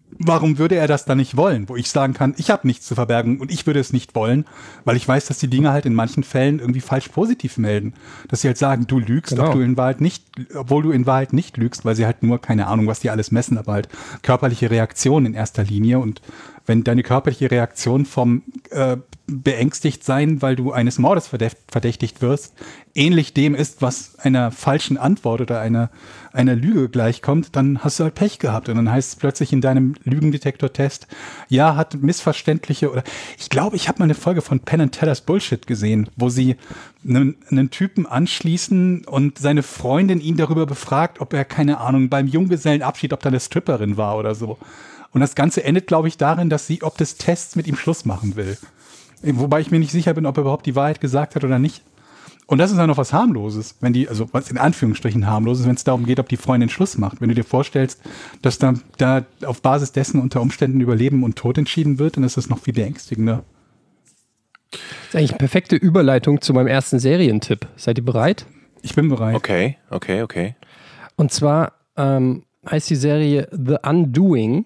G: warum würde er das dann nicht wollen? Wo ich sagen kann, ich habe nichts zu verbergen und ich würde es nicht wollen, weil ich weiß, dass die Dinge halt in manchen Fällen irgendwie falsch positiv melden. Dass sie halt sagen, du lügst,
C: Genau.
G: ob du in Wahrheit nicht, obwohl du in Wahrheit nicht lügst, weil sie halt nur, keine Ahnung, was die alles messen, aber halt körperliche Reaktionen in erster Linie. Und wenn deine körperliche Reaktion vom äh, beängstigt sein, weil du eines Mordes verdächtigt wirst, ähnlich dem ist, was einer falschen Antwort oder einer, einer Lüge gleichkommt, dann hast du halt Pech gehabt. Und dann heißt es plötzlich in deinem Lügendetektor-Test, ja, hat missverständliche oder ich glaube, ich habe mal eine Folge von Penn and Teller's Bullshit gesehen, wo sie einen, einen Typen anschließen und seine Freundin ihn darüber befragt, ob er, keine Ahnung, beim Junggesellenabschied, ob da eine Stripperin war oder so. Und das Ganze endet, glaube ich, darin, dass sie ob des Tests mit ihm Schluss machen will. Wobei ich mir nicht sicher bin, ob er überhaupt die Wahrheit gesagt hat oder nicht. Und das ist ja noch was Harmloses, wenn die, also was in Anführungsstrichen harmloses, wenn es darum geht, ob die Freundin Schluss macht. Wenn du dir vorstellst, dass da, da auf Basis dessen unter Umständen über Leben und Tod entschieden wird, dann ist das noch viel beängstigender.
C: Das ist eigentlich eine perfekte Überleitung zu meinem ersten Serientipp. Seid ihr bereit?
G: Ich bin bereit.
A: Okay, okay, okay.
C: Und zwar ähm, heißt die Serie The Undoing.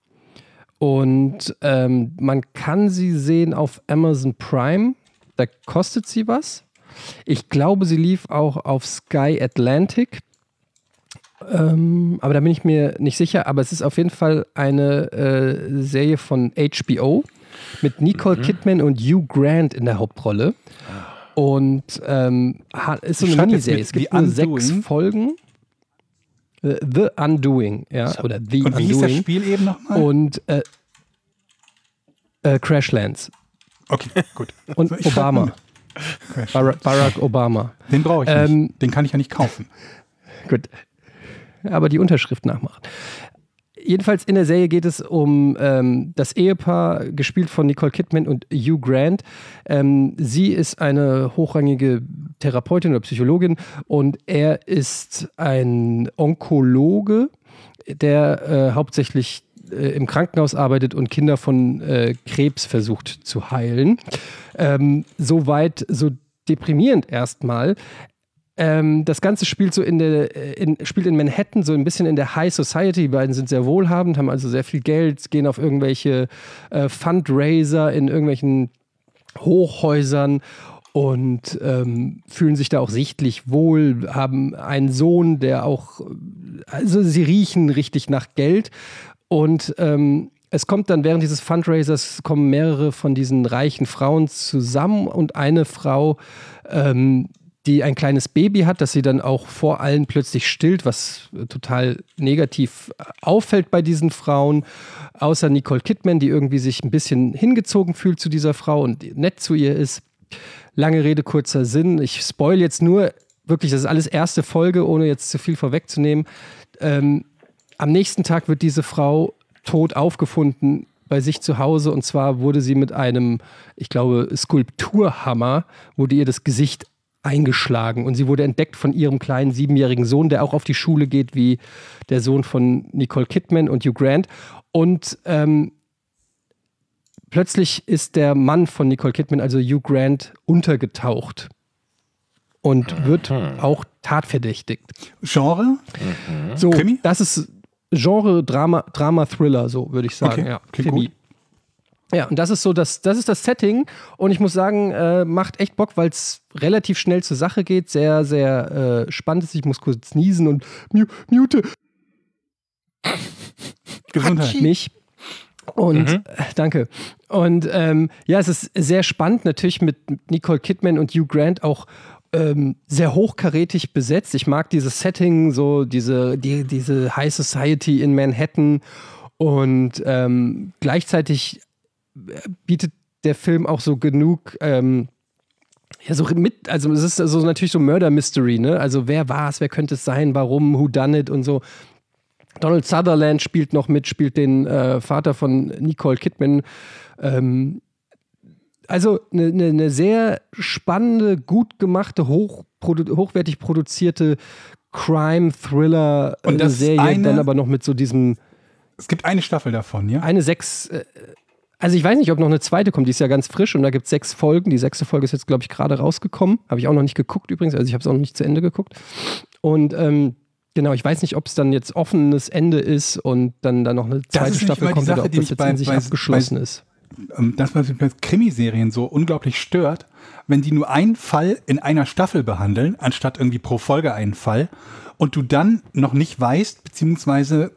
C: Und ähm, man kann sie sehen auf Amazon Prime. Da kostet sie was. Ich glaube, sie lief auch auf Sky Atlantic. Ähm, aber da bin ich mir nicht sicher. Aber es ist auf jeden Fall eine äh, Serie von H B O mit Nicole mhm. Kidman und Hugh Grant in der Hauptrolle. Und ähm, ist so eine Miniserie. Es gibt nur sechs Folgen. The Undoing, ja, oder The
G: Und wie
C: Undoing.
G: hieß das Spiel eben nochmal?
C: Und äh, äh, Crashlands.
G: Okay, gut.
C: Und
G: So, ich
C: Obama.
G: Crash.
C: Barack, Barack Obama.
G: Den brauche ich
C: Ähm,
G: nicht. Den kann ich ja nicht kaufen.
C: Gut. Aber die Unterschrift nachmachen. Jedenfalls in der Serie geht es um ähm, das Ehepaar, gespielt von Nicole Kidman und Hugh Grant. Ähm, sie ist eine hochrangige Therapeutin oder Psychologin und er ist ein Onkologe, der äh, hauptsächlich äh, im Krankenhaus arbeitet und Kinder von äh, Krebs versucht zu heilen. Ähm, Soweit so deprimierend erstmal. Ähm, das Ganze spielt so in der, in, spielt in Manhattan, so ein bisschen in der High Society. Die beiden sind sehr wohlhabend, haben also sehr viel Geld, gehen auf irgendwelche äh, Fundraiser in irgendwelchen Hochhäusern und ähm, fühlen sich da auch sichtlich wohl, haben einen Sohn, der auch, also sie riechen richtig nach Geld. Und ähm, es kommt dann während dieses Fundraisers, kommen mehrere von diesen reichen Frauen zusammen und eine Frau, ähm, die ein kleines Baby hat, das sie dann auch vor allen plötzlich stillt, was total negativ auffällt bei diesen Frauen. Außer Nicole Kidman, die irgendwie sich ein bisschen hingezogen fühlt zu dieser Frau und nett zu ihr ist. Lange Rede, kurzer Sinn. Ich spoil jetzt nur, wirklich, das ist alles erste Folge, ohne jetzt zu viel vorwegzunehmen. Ähm, am nächsten Tag wird diese Frau tot aufgefunden bei sich zu Hause. Und zwar wurde sie mit einem, ich glaube, Skulpturhammer, wurde ihr das Gesicht eingeschlagen und sie wurde entdeckt von ihrem kleinen siebenjährigen Sohn, der auch auf die Schule geht wie der Sohn von Nicole Kidman und Hugh Grant. Und ähm, plötzlich ist der Mann von Nicole Kidman, also Hugh Grant, untergetaucht und wird auch tatverdächtigt.
G: Genre?
C: Mhm. So,
G: Krimi?
C: das ist Genre Drama, Drama Thriller, so würde ich sagen.
G: Okay,
C: ja,
G: klingt
C: Krimi.
G: gut.
C: Ja, und das ist so das, das ist das Setting und ich muss sagen, äh, macht echt Bock, weil es relativ schnell zur Sache geht, sehr, sehr äh, spannend ist. Ich muss kurz niesen und mu- mute
G: Gesundheit.
C: mich. Und
A: Mhm.
C: äh, danke. Und ähm, ja, es ist sehr spannend, natürlich mit Nicole Kidman und Hugh Grant auch ähm, sehr hochkarätig besetzt. Ich mag dieses Setting, so diese, die, diese High Society in Manhattan und ähm, gleichzeitig bietet der Film auch so genug, ähm, ja, so mit, also es ist so natürlich so Murder Mystery, ne? Also wer war es, wer könnte es sein, warum, who done it und so. Donald Sutherland spielt noch mit, spielt den äh, Vater von Nicole Kidman. Ähm, also eine ne, ne sehr spannende, gut gemachte, hochprodu- hochwertig produzierte
G: Und das
C: Crime-Thriller-Serie,
G: eine-
C: dann aber noch mit so diesem
G: Es gibt eine Staffel davon, ja?
C: eine sechs, äh, also ich weiß nicht, ob noch eine zweite kommt, die ist ja ganz frisch und da gibt es sechs Folgen. Die sechste Folge ist jetzt, glaube ich, gerade rausgekommen. Habe ich auch noch nicht geguckt übrigens, also ich habe es auch noch nicht zu Ende geguckt. Und ähm, Genau, ich weiß nicht, ob es dann jetzt offenes Ende ist und dann, dann noch eine zweite Staffel kommt
G: Sache,
C: oder ob
G: die
C: das
G: mich
C: jetzt
G: bei,
C: in sich
G: bei,
C: abgeschlossen
G: bei,
C: ist.
G: Das, was mich bei Krimiserien so unglaublich stört, wenn die nur einen Fall in einer Staffel behandeln, anstatt irgendwie pro Folge einen Fall, und du dann noch nicht weißt, beziehungsweise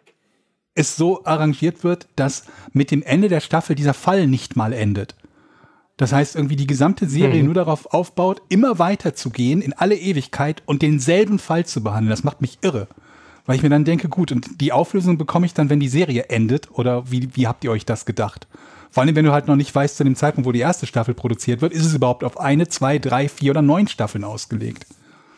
G: es so arrangiert wird, dass mit dem Ende der Staffel dieser Fall nicht mal endet. Das heißt, irgendwie die gesamte Serie mhm. nur darauf aufbaut, immer weiter zu gehen in alle Ewigkeit und denselben Fall zu behandeln. Das macht mich irre. Weil ich mir dann denke, gut, und die Auflösung bekomme ich dann, wenn die Serie endet? Oder wie, wie habt ihr euch das gedacht? Vor allem, wenn du halt noch nicht weißt, zu dem Zeitpunkt, wo die erste Staffel produziert wird, ist es überhaupt auf eine, zwei, drei, vier oder neun Staffeln ausgelegt.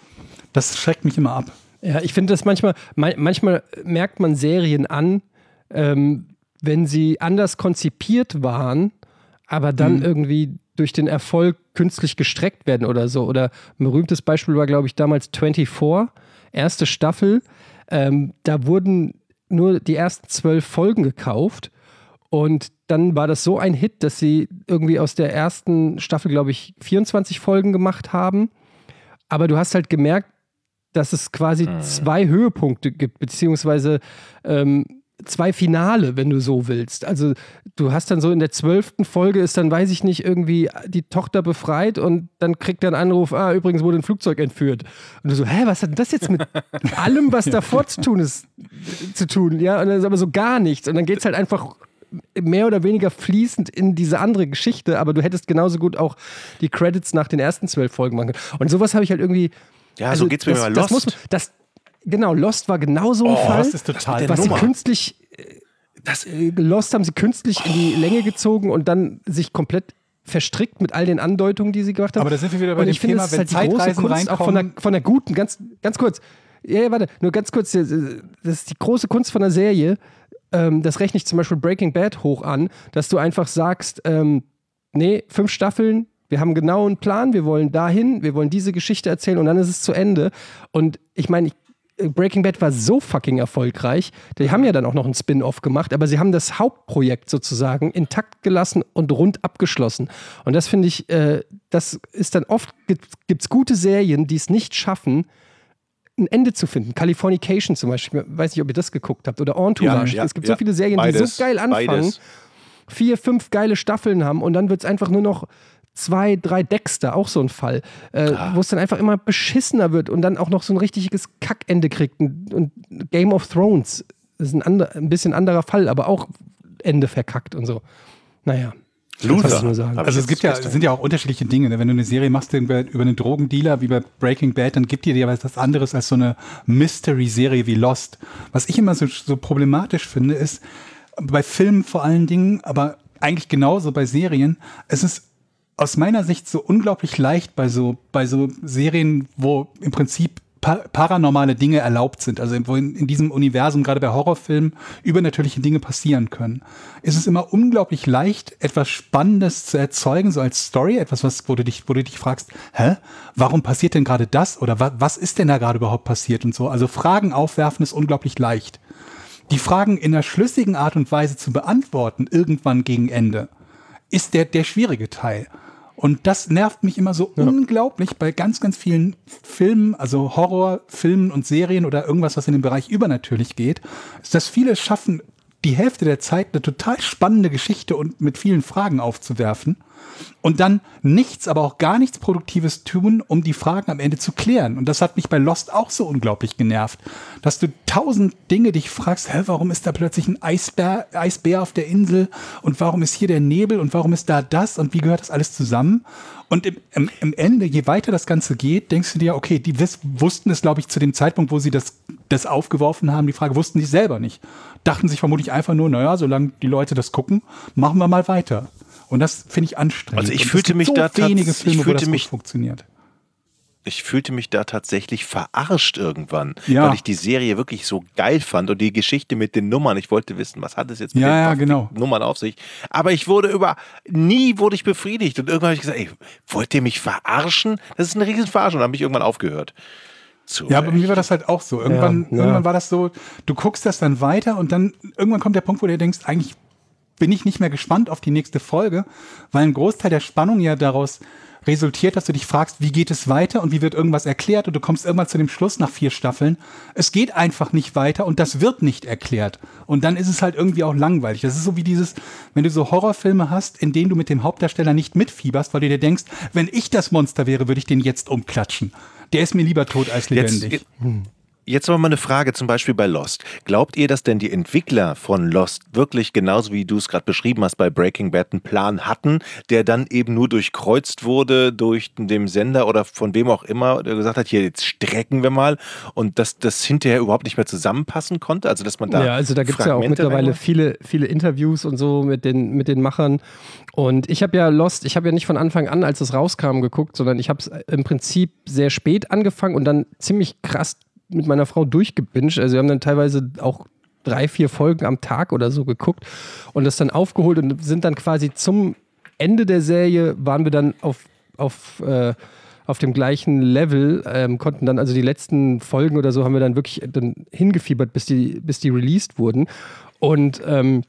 G: Das schreckt mich immer ab.
C: Ja, ich finde das manchmal, manchmal merkt man Serien an, ähm, wenn sie anders konzipiert waren, aber dann mhm. irgendwie durch den Erfolg künstlich gestreckt werden oder so. Oder ein berühmtes Beispiel war, glaube ich, damals vierundzwanzig, erste Staffel. Ähm, da wurden nur die ersten zwölf Folgen gekauft und dann war das so ein Hit, dass sie irgendwie aus der ersten Staffel, glaube ich, vierundzwanzig Folgen gemacht haben. Aber du hast halt gemerkt, dass es quasi mhm. zwei Höhepunkte gibt, beziehungsweise ähm, zwei Finale, wenn du so willst. Also du hast dann so in der zwölften Folge ist dann, weiß ich nicht, irgendwie die Tochter befreit und dann kriegt er einen Anruf, ah, übrigens wurde ein Flugzeug entführt. Und du so, hä, was hat denn das jetzt mit allem, was davor zu tun ist, zu tun? Ja, und dann ist aber so gar nichts. Und dann geht es halt einfach mehr oder weniger fließend in diese andere Geschichte, aber du hättest genauso gut auch die Credits nach den ersten zwölf Folgen machen können. Und sowas habe ich halt irgendwie...
A: Ja,
C: also
A: so geht's mir
C: das,
A: bei
C: das
A: Lost.
C: Muss, das, Genau, Lost war genau so ein
A: oh,
C: Fall.
A: Das ist total
C: was
A: Nummer.
C: sie künstlich, das, Lost haben sie künstlich oh. in die Länge gezogen und dann sich komplett verstrickt mit all den Andeutungen, die sie gemacht haben.
G: Aber da sind wir wieder bei
C: und
G: dem
C: ich finde,
G: Thema,
C: das
G: wenn
C: ist halt die große
G: Zeitreisen
C: Kunst, auch von der, von der guten, ganz, ganz kurz. Ja, ja, warte, nur ganz kurz. Das ist die große Kunst von der Serie. Ähm, das rechne ich zum Beispiel Breaking Bad hoch an, dass du einfach sagst, ähm, nee, fünf Staffeln, wir haben genau einen Plan, wir wollen dahin, wir wollen diese Geschichte erzählen und dann ist es zu Ende. Und ich meine, Breaking Bad war so fucking erfolgreich, die haben ja dann auch noch einen Spin-Off gemacht, aber sie haben das Hauptprojekt sozusagen intakt gelassen und rund abgeschlossen. Und das finde ich, äh, das ist dann oft, gibt es gute Serien, die es nicht schaffen, ein Ende zu finden. Californication zum Beispiel, ich weiß nicht, ob ihr das geguckt habt, oder Entourage. Ja, ja, es gibt ja, so viele Serien, beides, die so geil anfangen, beides. vier, fünf geile Staffeln haben und dann wird es einfach nur noch zwei, drei Dexter, auch so ein Fall, äh, ah. wo es dann einfach immer beschissener wird und dann auch noch so ein richtiges Kackende kriegt. Und, und Game of Thrones ist ein, ander, ein bisschen anderer Fall, aber auch Ende verkackt und so. Naja.
A: Luther.
G: Nur sagen. Also es gibt ja, es sind ja auch unterschiedliche Dinge. Ne? Wenn du eine Serie machst über, über einen Drogendealer wie bei Breaking Bad, dann gibt die dir was anderes als so eine Mystery-Serie wie Lost. Was ich immer so, so problematisch finde, ist, bei Filmen vor allen Dingen, aber eigentlich genauso bei Serien, es ist aus meiner Sicht so unglaublich leicht bei so, bei so Serien, wo im Prinzip pa- paranormale Dinge erlaubt sind, also wo in, in diesem Universum, gerade bei Horrorfilmen, übernatürliche Dinge passieren können. Ist es immer unglaublich leicht, etwas Spannendes zu erzeugen, so als Story, etwas, was, wo du dich, wo du dich fragst, hä, warum passiert denn gerade das? Oder wa- was ist denn da gerade überhaupt passiert und so? Also Fragen aufwerfen ist unglaublich leicht. Die Fragen in einer schlüssigen Art und Weise zu beantworten, irgendwann gegen Ende, ist der, der schwierige Teil. Und das nervt mich immer so ja. unglaublich bei ganz, ganz vielen Filmen, also Horrorfilmen und Serien oder irgendwas, was in den Bereich übernatürlich geht, ist, dass viele es schaffen, die Hälfte der Zeit eine total spannende Geschichte und mit vielen Fragen aufzuwerfen und dann nichts, aber auch gar nichts Produktives tun, um die Fragen am Ende zu klären. Und das hat mich bei Lost auch so unglaublich genervt, dass du tausend Dinge dich fragst, hä, warum ist da plötzlich ein Eisbär, Eisbär auf der Insel und warum ist hier der Nebel und warum ist da das und wie gehört das alles zusammen? Und im, im, im Ende, je weiter das Ganze geht, denkst du dir, okay, die wiss, wussten es, glaube ich, zu dem Zeitpunkt, wo sie das, das aufgeworfen haben, die Frage wussten sie selber nicht. Dachten sich vermutlich einfach nur, naja, solange die Leute das gucken, machen wir mal weiter. Und das finde ich anstrengend.
A: Also ich
G: und
A: fühlte mich
G: so
A: da
G: wenige Filme,
A: ich fühlte
G: wo das
A: mich
G: gut funktioniert.
A: Ich fühlte mich da tatsächlich verarscht irgendwann,
G: ja.
A: weil ich die Serie wirklich so geil fand und die Geschichte mit den Nummern. Ich wollte wissen, was hat es jetzt mit
G: ja,
A: den
G: ja, genau.
A: Nummern auf sich. Aber ich wurde über, nie wurde ich befriedigt. Und irgendwann habe ich gesagt, ey, wollt ihr mich verarschen? Das ist eine riesen Verarschung. Und dann habe ich irgendwann aufgehört. Zurecht.
G: Ja, aber bei mir war das halt auch so. Irgendwann,
C: ja, ja.
G: irgendwann war das so, du guckst das dann weiter und dann irgendwann kommt der Punkt, wo du denkst, eigentlich bin ich nicht mehr gespannt auf die nächste Folge, weil ein Großteil der Spannung ja daraus resultiert, dass du dich fragst, wie geht es weiter und wie wird irgendwas erklärt und du kommst irgendwann zu dem Schluss nach vier Staffeln, es geht einfach nicht weiter und das wird nicht erklärt. Und dann ist es halt irgendwie auch langweilig. Das ist so wie dieses, wenn du so Horrorfilme hast, in denen du mit dem Hauptdarsteller nicht mitfieberst, weil du dir denkst, wenn ich das Monster wäre, würde ich den jetzt umklatschen. Der ist mir lieber tot als lebendig.
A: Jetzt, Jetzt aber mal eine Frage, zum Beispiel bei Lost. Glaubt ihr, dass denn die Entwickler von Lost wirklich, genauso wie du es gerade beschrieben hast, bei Breaking Bad einen Plan hatten, der dann eben nur durchkreuzt wurde durch den Sender oder von wem auch immer, der gesagt hat, hier, jetzt strecken wir mal und dass das hinterher überhaupt nicht mehr zusammenpassen konnte? Also, dass man da
H: Ja, also da gibt es ja auch mittlerweile viele, viele Interviews und so mit den, mit den Machern. Und ich habe ja Lost, ich habe ja nicht von Anfang an, als es rauskam, geguckt, sondern ich habe es im Prinzip sehr spät angefangen und dann ziemlich krass mit meiner Frau durchgebinged. Also wir haben dann teilweise auch drei, vier Folgen am Tag oder so geguckt und das dann aufgeholt und sind dann quasi zum Ende der Serie waren wir dann auf, auf, äh, auf dem gleichen Level, ähm, konnten dann also die letzten Folgen oder so haben wir dann wirklich dann hingefiebert, bis die, bis die released wurden. Und ähm,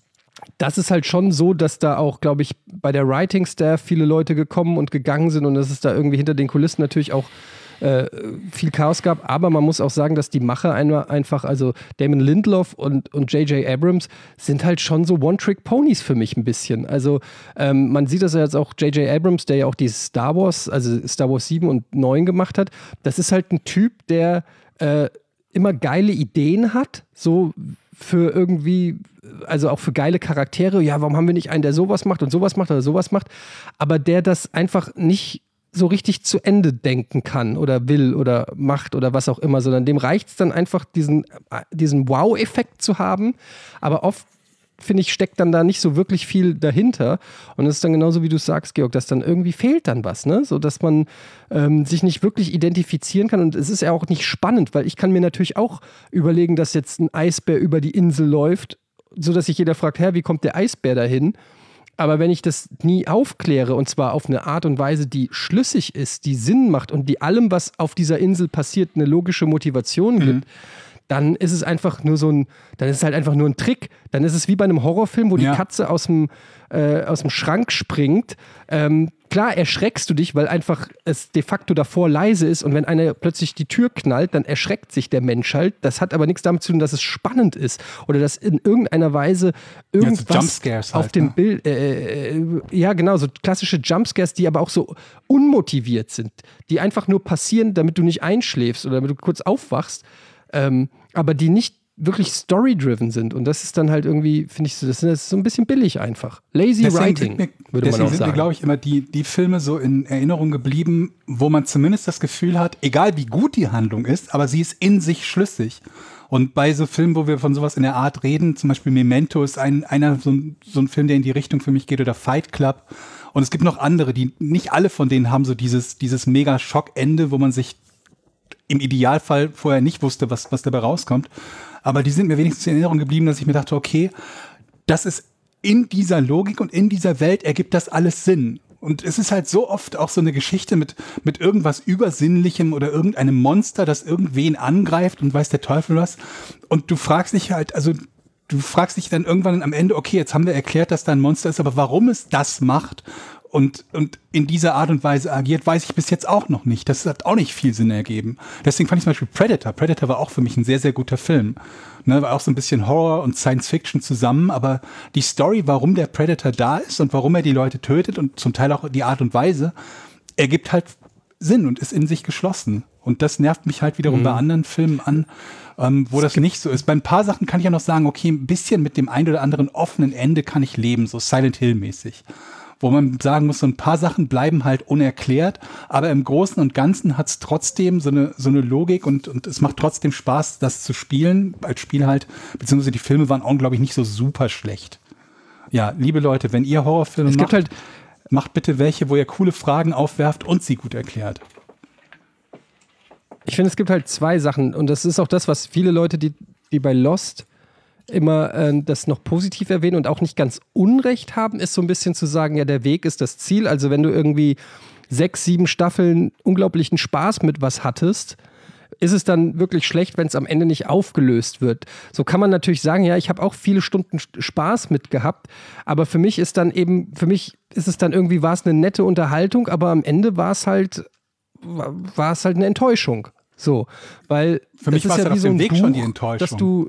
H: das ist halt schon so, dass da auch, glaube ich, bei der Writing-Staff viele Leute gekommen und gegangen sind und dass es da irgendwie hinter den Kulissen natürlich auch äh, viel Chaos gab. Aber man muss auch sagen, dass die Macher einfach, also Damon Lindelof und, und J J Abrams sind halt schon so One-Trick-Ponys für mich ein bisschen. Also ähm, man sieht das ja jetzt auch, J J Abrams, der ja auch die Star Wars, also Star Wars sieben und neun gemacht hat, das ist halt ein Typ, der äh, immer geile Ideen hat, so für irgendwie, also auch für geile Charaktere. Ja, warum haben wir nicht einen, der sowas macht und sowas macht oder sowas macht, aber der das einfach nicht so richtig zu Ende denken kann oder will oder macht oder was auch immer, sondern dem reicht es dann einfach, diesen, diesen Wow-Effekt zu haben, aber oft, finde ich, steckt dann da nicht so wirklich viel dahinter und es ist dann genauso, wie du sagst, Georg, dass dann irgendwie fehlt dann was, ne? So dass man ähm, sich nicht wirklich identifizieren kann und es ist ja auch nicht spannend, weil ich kann mir natürlich auch überlegen, dass jetzt ein Eisbär über die Insel läuft, sodass sich jeder fragt, hä, wie kommt der Eisbär dahin? Aber wenn ich das nie aufkläre und zwar auf eine Art und Weise, die schlüssig ist, die Sinn macht und die allem, was auf dieser Insel passiert, eine logische Motivation gibt, mhm. dann ist es einfach nur so ein, dann ist es halt einfach nur ein Trick. Dann ist es wie bei einem Horrorfilm, wo ja. die Katze aus dem, äh, aus dem Schrank springt. Ähm, klar erschreckst du dich, weil einfach es de facto davor leise ist und wenn einer plötzlich die Tür knallt, dann erschreckt sich der Mensch halt. Das hat aber nichts damit zu tun, dass es spannend ist oder dass in irgendeiner Weise irgendwas
G: ja, so Jumpscares
H: auf
G: halt,
H: dem
G: ne?
H: Bild, äh, äh, ja genau, so klassische Jumpscares, die aber auch so unmotiviert sind, die einfach nur passieren, damit du nicht einschläfst oder damit du kurz aufwachst. Ähm, aber die nicht wirklich story-driven sind. Und das ist dann halt irgendwie, finde ich, so, das ist so ein bisschen billig einfach. Lazy
G: deswegen
H: Writing,
G: mir,
H: würde man auch
G: sind
H: sagen.
G: mir, glaube ich, immer die, die Filme so in Erinnerung geblieben, wo man zumindest das Gefühl hat, egal wie gut die Handlung ist, aber sie ist in sich schlüssig. Und bei so Filmen, wo wir von sowas in der Art reden, zum Beispiel Memento ist ein, einer so ein, so ein Film, der in die Richtung für mich geht, oder Fight Club. Und es gibt noch andere, die nicht alle von denen haben so dieses, dieses mega Schockende, wo man sich im Idealfall vorher nicht wusste, was, was dabei rauskommt. Aber die sind mir wenigstens in Erinnerung geblieben, dass ich mir dachte, okay, das ist in dieser Logik und in dieser Welt ergibt das alles Sinn. Und es ist halt so oft auch so eine Geschichte mit, mit irgendwas Übersinnlichem oder irgendeinem Monster, das irgendwen angreift und weiß der Teufel was. Und du fragst dich halt, also du fragst dich dann irgendwann am Ende, okay, jetzt haben wir erklärt, dass da ein Monster ist, aber warum es das macht und, und in dieser Art und Weise agiert, weiß ich bis jetzt auch noch nicht. Das hat auch nicht viel Sinn ergeben. Deswegen fand ich zum Beispiel Predator. Predator war auch für mich ein sehr, sehr guter Film. Ne, war auch so ein bisschen Horror und Science Fiction zusammen, aber die Story, warum der Predator da ist und warum er die Leute tötet und zum Teil auch die Art und Weise, ergibt halt Sinn und ist in sich geschlossen. Und das nervt mich halt wiederum mhm. bei anderen Filmen an, ähm, wo das nicht so ist. Bei ein paar Sachen kann ich ja noch sagen, okay, ein bisschen mit dem ein oder anderen offenen Ende kann ich leben, so Silent Hill mäßig. Wo man sagen muss, so ein paar Sachen bleiben halt unerklärt, aber im Großen und Ganzen hat es trotzdem so eine, so eine Logik und, und es macht trotzdem Spaß, das zu spielen, als Spiel halt, beziehungsweise die Filme waren auch, glaube ich, nicht so super schlecht. Ja, liebe Leute, wenn ihr Horrorfilme
H: es
G: macht,
H: gibt halt
G: macht bitte welche, wo ihr coole Fragen aufwerft und sie gut erklärt.
H: Ich finde, es gibt halt zwei Sachen und das ist auch das, was viele Leute, die, die bei Lost immer äh, das noch positiv erwähnen und auch nicht ganz Unrecht haben, ist so ein bisschen zu sagen, ja, der Weg ist das Ziel. Also wenn du irgendwie sechs, sieben Staffeln unglaublichen Spaß mit was hattest, ist es dann wirklich schlecht, wenn es am Ende nicht aufgelöst wird. So kann man natürlich sagen, ja, ich habe auch viele Stunden Spaß mit gehabt, aber für mich ist dann eben, für mich ist es dann irgendwie, war es eine nette Unterhaltung, aber am Ende war es halt, war es halt eine Enttäuschung. So, weil
G: für mich war es ja auf dem Weg schon die Enttäuschung.
H: Dass du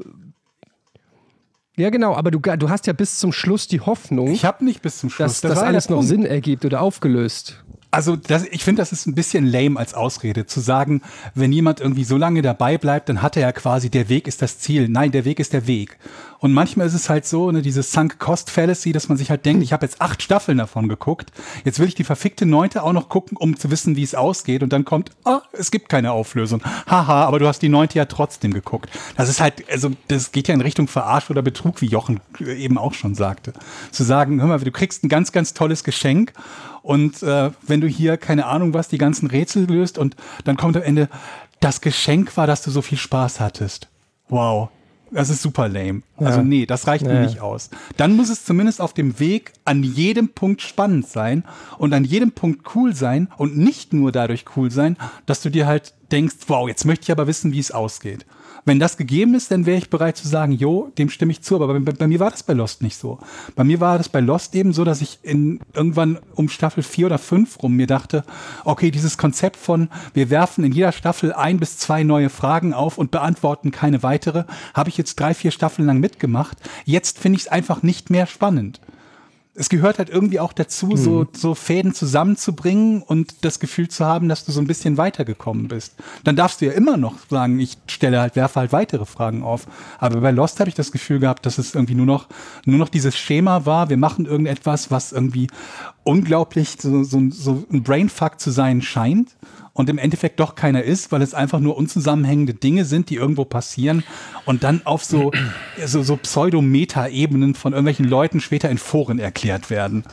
H: Ja, genau, aber du, du hast ja bis zum Schluss die Hoffnung,
G: ich habe nicht bis zum Schluss,
H: dass das, das alles noch
G: Punkt.
H: Sinn ergibt oder aufgelöst.
G: Also das, ich finde, das ist ein bisschen lame als Ausrede, zu sagen, wenn jemand irgendwie so lange dabei bleibt, dann hat er ja quasi, der Weg ist das Ziel. Nein, der Weg ist der Weg. Und manchmal ist es halt so, ne, diese Sunk-Cost-Fallacy, dass man sich halt denkt, ich habe jetzt acht Staffeln davon geguckt, jetzt will ich die verfickte neunte auch noch gucken, um zu wissen, wie es ausgeht. Und dann kommt, ah, es gibt keine Auflösung. Haha, aber du hast die neunte ja trotzdem geguckt. Das ist halt, also das geht ja in Richtung Verarsch oder Betrug, wie Jochen eben auch schon sagte. Zu sagen, hör mal, du kriegst ein ganz, ganz tolles Geschenk und äh, wenn du hier, keine Ahnung was, die ganzen Rätsel löst und dann kommt am Ende, das Geschenk war, dass du so viel Spaß hattest. Wow. Das ist super lame. Ja. Also nee, das reicht ja. mir nicht aus. Dann muss es zumindest auf dem Weg an jedem Punkt spannend sein und an jedem Punkt cool sein und nicht nur dadurch cool sein, dass du dir halt denkst, wow, jetzt möchte ich aber wissen, wie es ausgeht. Wenn das gegeben ist, dann wäre ich bereit zu sagen, jo, dem stimme ich zu. Aber bei, bei mir war das bei Lost nicht so. Bei mir war das bei Lost eben so, dass ich in irgendwann um Staffel vier oder fünf rum mir dachte, okay, dieses Konzept von, wir werfen in jeder Staffel ein bis zwei neue Fragen auf und beantworten keine weitere, habe ich jetzt drei, vier Staffeln lang mitgemacht. Jetzt finde ich es einfach nicht mehr spannend. Es gehört halt irgendwie auch dazu, mhm. so, so Fäden zusammenzubringen und das Gefühl zu haben, dass du so ein bisschen weitergekommen bist. Dann darfst du ja immer noch sagen, ich stelle halt, werfe halt weitere Fragen auf. Aber bei Lost habe ich das Gefühl gehabt, dass es irgendwie nur noch, nur noch dieses Schema war, wir machen irgendetwas, was irgendwie unglaublich so, so, so ein Brainfuck zu sein scheint. Und im Endeffekt doch keiner ist, weil es einfach nur unzusammenhängende Dinge sind, die irgendwo passieren und dann auf so, so, so Pseudo-Meta-Ebenen von irgendwelchen Leuten später in Foren erklärt werden.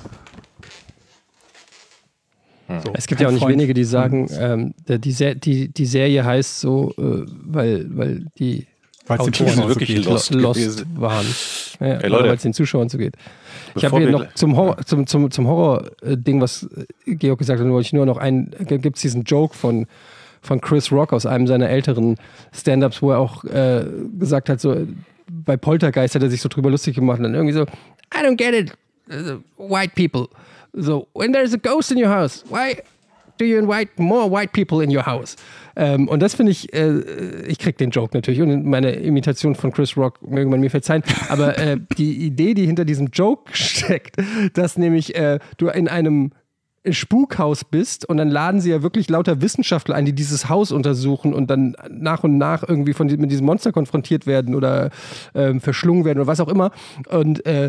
H: So, es gibt ja auch nicht Freund. wenige, die sagen, ähm, die, die, die Serie heißt so, äh, weil, weil die
A: weil Autoren wirklich so lost,
H: lost waren. Ja,
A: hey, Leute,
H: weil es den Zuschauern so geht. Ich habe hier noch zum Horror, zum, zum, zum Horror-Ding, was Georg gesagt hat, wollte ich nur noch einen, gibt es diesen Joke von, von Chris Rock aus einem seiner älteren Stand-Ups, wo er auch äh, gesagt hat, so bei Poltergeist hat er sich so drüber lustig gemacht und dann irgendwie so, I don't get it, white people. So, when there's a ghost in your house, why do you invite more white people in your house? Ähm, und das finde ich, äh, ich krieg den Joke natürlich und meine Imitation von Chris Rock möge man mir verzeihen, aber äh, die Idee, die hinter diesem Joke steckt, dass nämlich äh, du in einem Spukhaus bist und dann laden sie ja wirklich lauter Wissenschaftler ein, die dieses Haus untersuchen und dann nach und nach irgendwie von, mit diesem Monster konfrontiert werden oder äh, verschlungen werden oder was auch immer. Und äh,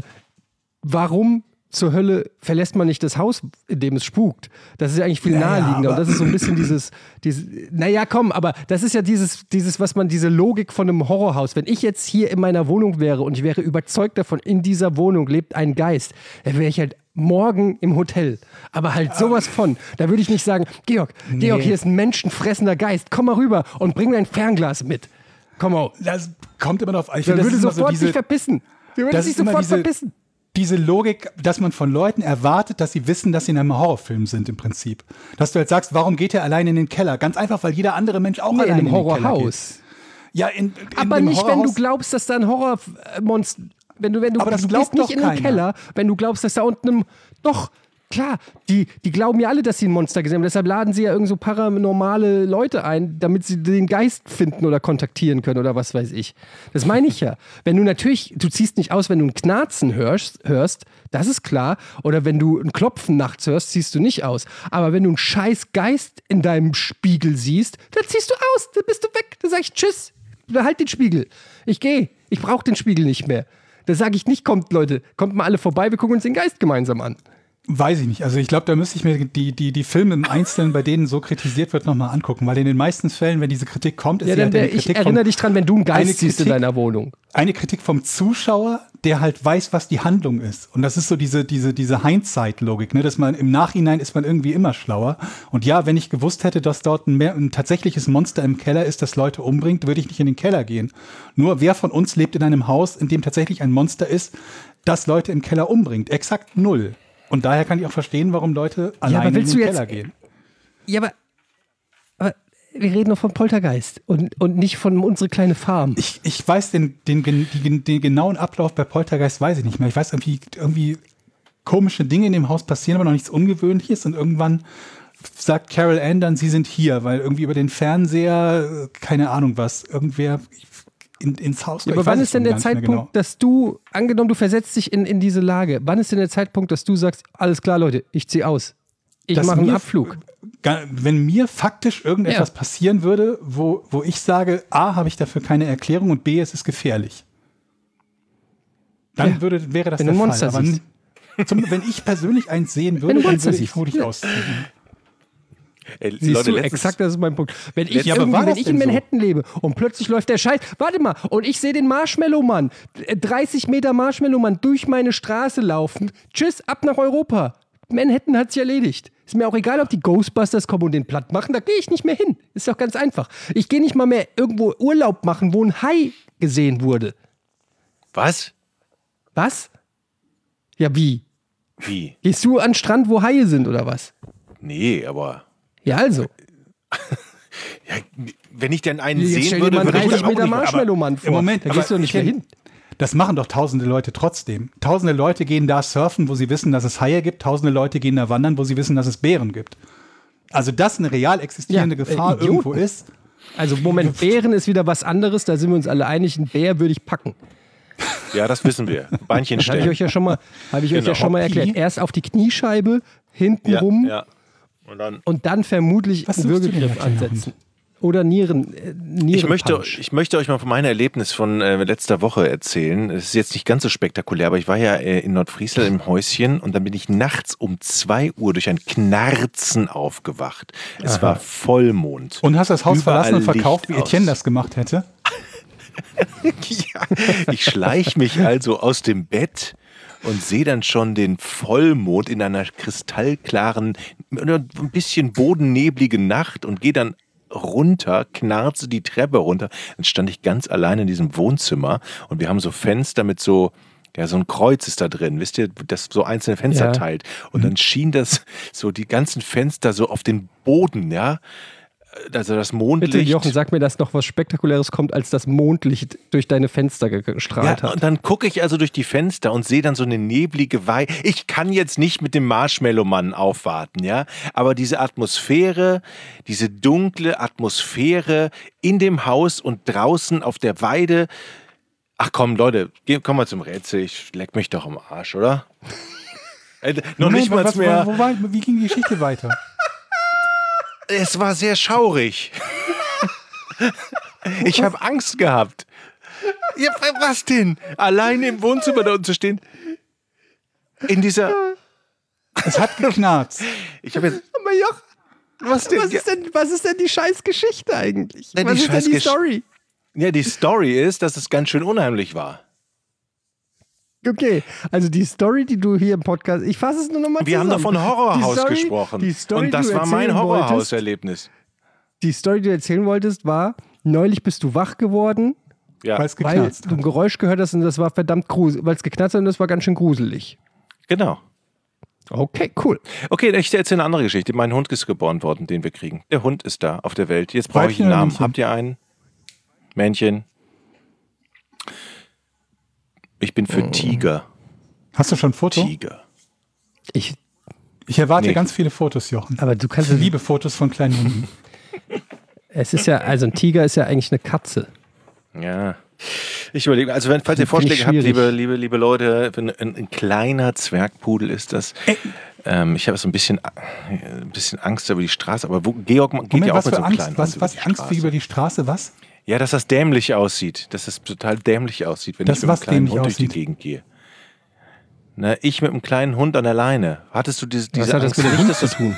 H: warum zur Hölle verlässt man nicht das Haus, in dem es spukt? Das ist ja eigentlich viel naja, naheliegender. Und das ist so ein bisschen dieses, dieses, naja, komm, aber das ist ja dieses, dieses, was man, diese Logik von einem Horrorhaus. Wenn ich jetzt hier in meiner Wohnung wäre und ich wäre überzeugt davon, in dieser Wohnung lebt ein Geist, dann wäre ich halt morgen im Hotel. Aber halt sowas von. Da würde ich nicht sagen, Georg, nee. Georg, hier ist ein menschenfressender Geist. Komm mal rüber und bring dein Fernglas mit. Komm mal.
G: Das kommt immer darauf an.
H: Der würde sofort so diese, sich verpissen. Der würde sich sofort diese, verpissen.
G: Diese Logik, dass man von Leuten erwartet, dass sie wissen, dass sie in einem Horrorfilm sind im Prinzip. Dass du jetzt sagst, warum geht er allein in den Keller? Ganz einfach, weil jeder andere Mensch auch nee, allein in, in den Keller geht. Ja, in, in
H: aber nicht, Horrorhaus. Wenn du glaubst, dass da ein Horrormonster... Wenn du, wenn du,
G: aber das
H: du
G: glaubt
H: gehst nicht in den
G: keiner.
H: Keller, wenn du glaubst, dass da unten ein... Doch, klar, die, die glauben ja alle, dass sie ein Monster gesehen haben. Deshalb laden sie ja irgend so paranormale Leute ein, damit sie den Geist finden oder kontaktieren können oder was weiß ich. Das meine ich ja. Wenn du natürlich, du ziehst nicht aus, wenn du ein Knarzen hörst, hörst, das ist klar. Oder wenn du ein Klopfen nachts hörst, ziehst du nicht aus. Aber wenn du einen scheiß Geist in deinem Spiegel siehst, dann ziehst du aus, dann bist du weg. Dann sag ich Tschüss, behalt den Spiegel. Ich gehe, ich brauche den Spiegel nicht mehr. Da sage ich nicht, kommt Leute, kommt mal alle vorbei, wir gucken uns den Geist gemeinsam an.
G: Weiß ich nicht. Also ich glaube, da müsste ich mir die, die, die Filme im Einzelnen, bei denen so kritisiert wird, nochmal angucken. Weil in den meisten Fällen, wenn diese Kritik kommt, ist
H: ja,
G: sie
H: dann
G: halt eine Kritik
H: Ich erinnere vom, dich dran, wenn du einen Geist siehst
G: Kritik,
H: in deiner Wohnung.
G: Eine Kritik vom Zuschauer, der halt weiß, was die Handlung ist. Und das ist so diese, diese, diese Hindsight-Logik, ne? Dass man im Nachhinein ist man irgendwie immer schlauer. Und ja, wenn ich gewusst hätte, dass dort ein, mehr, ein tatsächliches Monster im Keller ist, das Leute umbringt, würde ich nicht in den Keller gehen. Nur wer von uns lebt in einem Haus, in dem tatsächlich ein Monster ist, das Leute im Keller umbringt? Exakt null. Und daher kann ich auch verstehen, warum Leute alleine ja, in den Keller
H: jetzt,
G: gehen.
H: Ja, aber, aber wir reden doch von Poltergeist und, und nicht von unsere kleine Farm.
G: Ich, ich weiß den, den, den, den, den genauen Ablauf bei Poltergeist weiß ich nicht mehr. Ich weiß irgendwie, irgendwie komische Dinge in dem Haus passieren, aber noch nichts Ungewöhnliches und irgendwann sagt Carol Ann dann, sie sind hier, weil irgendwie über den Fernseher, keine Ahnung was, irgendwer in, ins Haus.
H: Ja, aber wann ist denn der Zeitpunkt, genau. dass du, angenommen, du versetzt dich in, in diese Lage, wann ist denn der Zeitpunkt, dass du sagst, alles klar, Leute, ich ziehe aus. Ich mache einen Abflug.
G: Wenn mir faktisch irgendetwas
H: ja.
G: passieren würde, wo, wo ich sage, A, habe ich dafür keine Erklärung und B, es ist gefährlich. Dann
H: ja.
G: würde, wäre das
H: wenn
G: der
H: du Monster
G: Fall.
H: Siehst.
G: Aber zum, wenn ich persönlich eins sehen würde, dann würde ich vermutlich
H: ja.
G: ausziehen.
A: Ey,
H: Siehst
A: Leute,
H: du,
A: letztens,
H: exakt, das ist mein Punkt. Wenn ich,
G: ja,
H: irgendwie, wenn ich in
G: so?
H: Manhattan lebe und plötzlich läuft der Scheiß, warte mal, und ich sehe den Marshmallow-Mann, dreißig Meter Marshmallow-Mann durch meine Straße laufen, tschüss, ab nach Europa. Manhattan hat sich erledigt. Ist mir auch egal, ob die Ghostbusters kommen und den platt machen, da gehe ich nicht mehr hin. Ist doch ganz einfach. Ich gehe nicht mal mehr irgendwo Urlaub machen, wo ein Hai gesehen wurde.
A: Was?
H: Was? Ja, wie?
A: Wie?
H: Gehst du an den Strand, wo Haie sind, oder was?
A: Nee, aber...
H: Ja, also.
A: Ja, wenn ich denn einen
H: Jetzt
A: sehen
H: stell dir
A: würde,
H: mal einen
A: würde ich
H: dreißig
A: auch
H: Meter
A: nicht.
H: Marshmallow-Mann vor.
G: Im Moment,
H: da
G: aber
H: gehst du doch nicht
G: ich
H: mehr
G: kenn-
H: hin.
G: Das machen doch tausende Leute trotzdem. Tausende Leute gehen da surfen, wo sie wissen, dass es Haie gibt. Tausende Leute gehen da wandern, wo sie wissen, dass es Bären gibt. Also, dass eine real existierende
H: Ja, äh,
G: Gefahr
H: Idioten.
G: irgendwo ist.
H: Also, Moment, Bären ist wieder was anderes, da sind wir uns alle einig. Einen Bär würde ich packen.
A: Ja, das wissen wir. Beinchen
H: Das habe ich
A: stellen.
H: euch ja schon mal, habe ich euch
A: Genau.
H: ja schon mal
G: Hockey.
H: erklärt. Erst auf die Kniescheibe, hinten
A: Ja,
H: rum
A: ja. Und dann...
H: und dann vermutlich
G: Was
H: einen
G: suchst du denn
H: Würgegriff
G: da, kleiner
H: ansetzen. Oder Nieren, äh, Nieren
A: Ich möchte,
H: Punch.
A: ich möchte euch mal von meinem Erlebnis von äh, letzter Woche erzählen. Es ist jetzt nicht ganz so spektakulär, aber ich war ja äh, in Nordfriesland im Häuschen und dann bin ich nachts um zwei Uhr durch ein Knarzen aufgewacht. Es war Vollmond.
G: Und hast das Haus
A: Überall
G: verlassen und verkauft,
A: Licht
G: wie Etienne
A: aus.
G: das gemacht hätte?
A: Ja, ich schleich mich also aus dem Bett und sehe dann schon den Vollmond in einer kristallklaren, ein bisschen bodennebligen Nacht und gehe dann runter, knarze die Treppe runter. Dann stand ich ganz allein in diesem Wohnzimmer und wir haben so Fenster mit so, ja, so ein Kreuz ist da drin, wisst ihr, das so einzelne Fenster
H: Ja.
A: teilt. Und dann schien das so die ganzen Fenster so auf den Boden, ja. Also das Mondlicht.
H: Bitte, Jochen, sag mir, dass noch was Spektakuläres kommt, als das Mondlicht durch deine Fenster ge- gestrahlt
A: Ja,
H: hat.
A: und dann gucke ich also durch die Fenster und sehe dann so eine neblige Weih. Ich kann jetzt nicht mit dem Marshmallow-Mann aufwarten, ja. Aber diese Atmosphäre, diese dunkle Atmosphäre in dem Haus und draußen auf der Weide. Ach komm, Leute, geh, komm mal zum Rätsel. Ich leck mich doch am Arsch, oder? äh, noch
G: Moment,
A: nicht mal
G: was,
A: mehr.
G: Wo war, wie ging die Geschichte weiter?
A: Es war sehr schaurig. Ich habe Angst gehabt. Ja, was denn? Alleine im Wohnzimmer da unten zu stehen. In dieser.
G: Es hat geknarzt.
A: Ich habe jetzt.
H: Aber Jochen,
A: Was denn?
H: was ist denn, was ist denn die Scheißgeschichte eigentlich?
A: Na, die
H: was ist denn die
A: Scheißgesch-
H: Story?
A: Ja, die Story ist, dass es ganz schön unheimlich war.
H: Okay, also die Story, die du hier im Podcast, ich fasse es nur nochmal zusammen.
A: Wir haben doch von Horrorhaus
H: Die Story-
A: gesprochen.
H: Die Story,
A: Und das
H: die du
A: war mein
H: erzählen wolltest,
A: Horrorhauserlebnis.
H: Die Story, die du erzählen wolltest, war, neulich bist du wach geworden,
A: Ja,
G: Weil es
H: weil
G: geknarzt
H: du
G: hat.
H: ein Geräusch gehört hast und das war verdammt gruselig, weil es geknarzt hat und das war ganz schön gruselig.
A: genau.
H: Okay, cool.
A: Okay, ich erzähle eine andere Geschichte. Mein Hund ist geboren worden, den wir kriegen. Der Hund ist da auf der Welt. Jetzt brauche ich
G: Weibchen
A: einen
G: oder
A: Namen.
G: Männchen?
A: Habt ihr einen? Männchen. Ich bin für Tiger.
G: Hast du schon ein Foto?
A: Tiger.
H: Ich,
G: Ich erwarte
A: Nee.
G: ganz viele Fotos, Jochen.
H: aber du kannst
G: Ich
H: es,
G: liebe Fotos von kleinen Hunden.
H: es ist ja, also ein Tiger ist ja eigentlich eine Katze.
A: Ja. Ich überlege, also wenn, falls ihr
H: Finde ich
A: Vorschläge habt,
H: schwierig.
A: liebe, liebe, liebe Leute, wenn ein, ein kleiner Zwergpudel ist das. Ähm, ich habe so ein bisschen, äh, ein bisschen Angst über die Straße, aber wo, Georg geht
G: Moment,
A: ja auch
G: was
A: mit
G: für
A: so einem
G: Angst?
A: kleinen
G: Was,
A: Hund
G: was
A: über die
G: Angst
A: Straße.
G: wie über die Straße? Was?
A: Ja, dass das dämlich aussieht, dass das total dämlich aussieht, wenn
G: Dass
A: ich mit einem
G: was
A: kleinen
G: dämlich
A: Hund durch die
G: aussieht?
A: Gegend gehe. Na, ich mit einem kleinen Hund an der Leine. Hattest du diese, diese
H: Was hat das
A: Angst
H: mit dem
A: nicht,
H: Hund
A: dass
H: zu
A: das-
H: tun?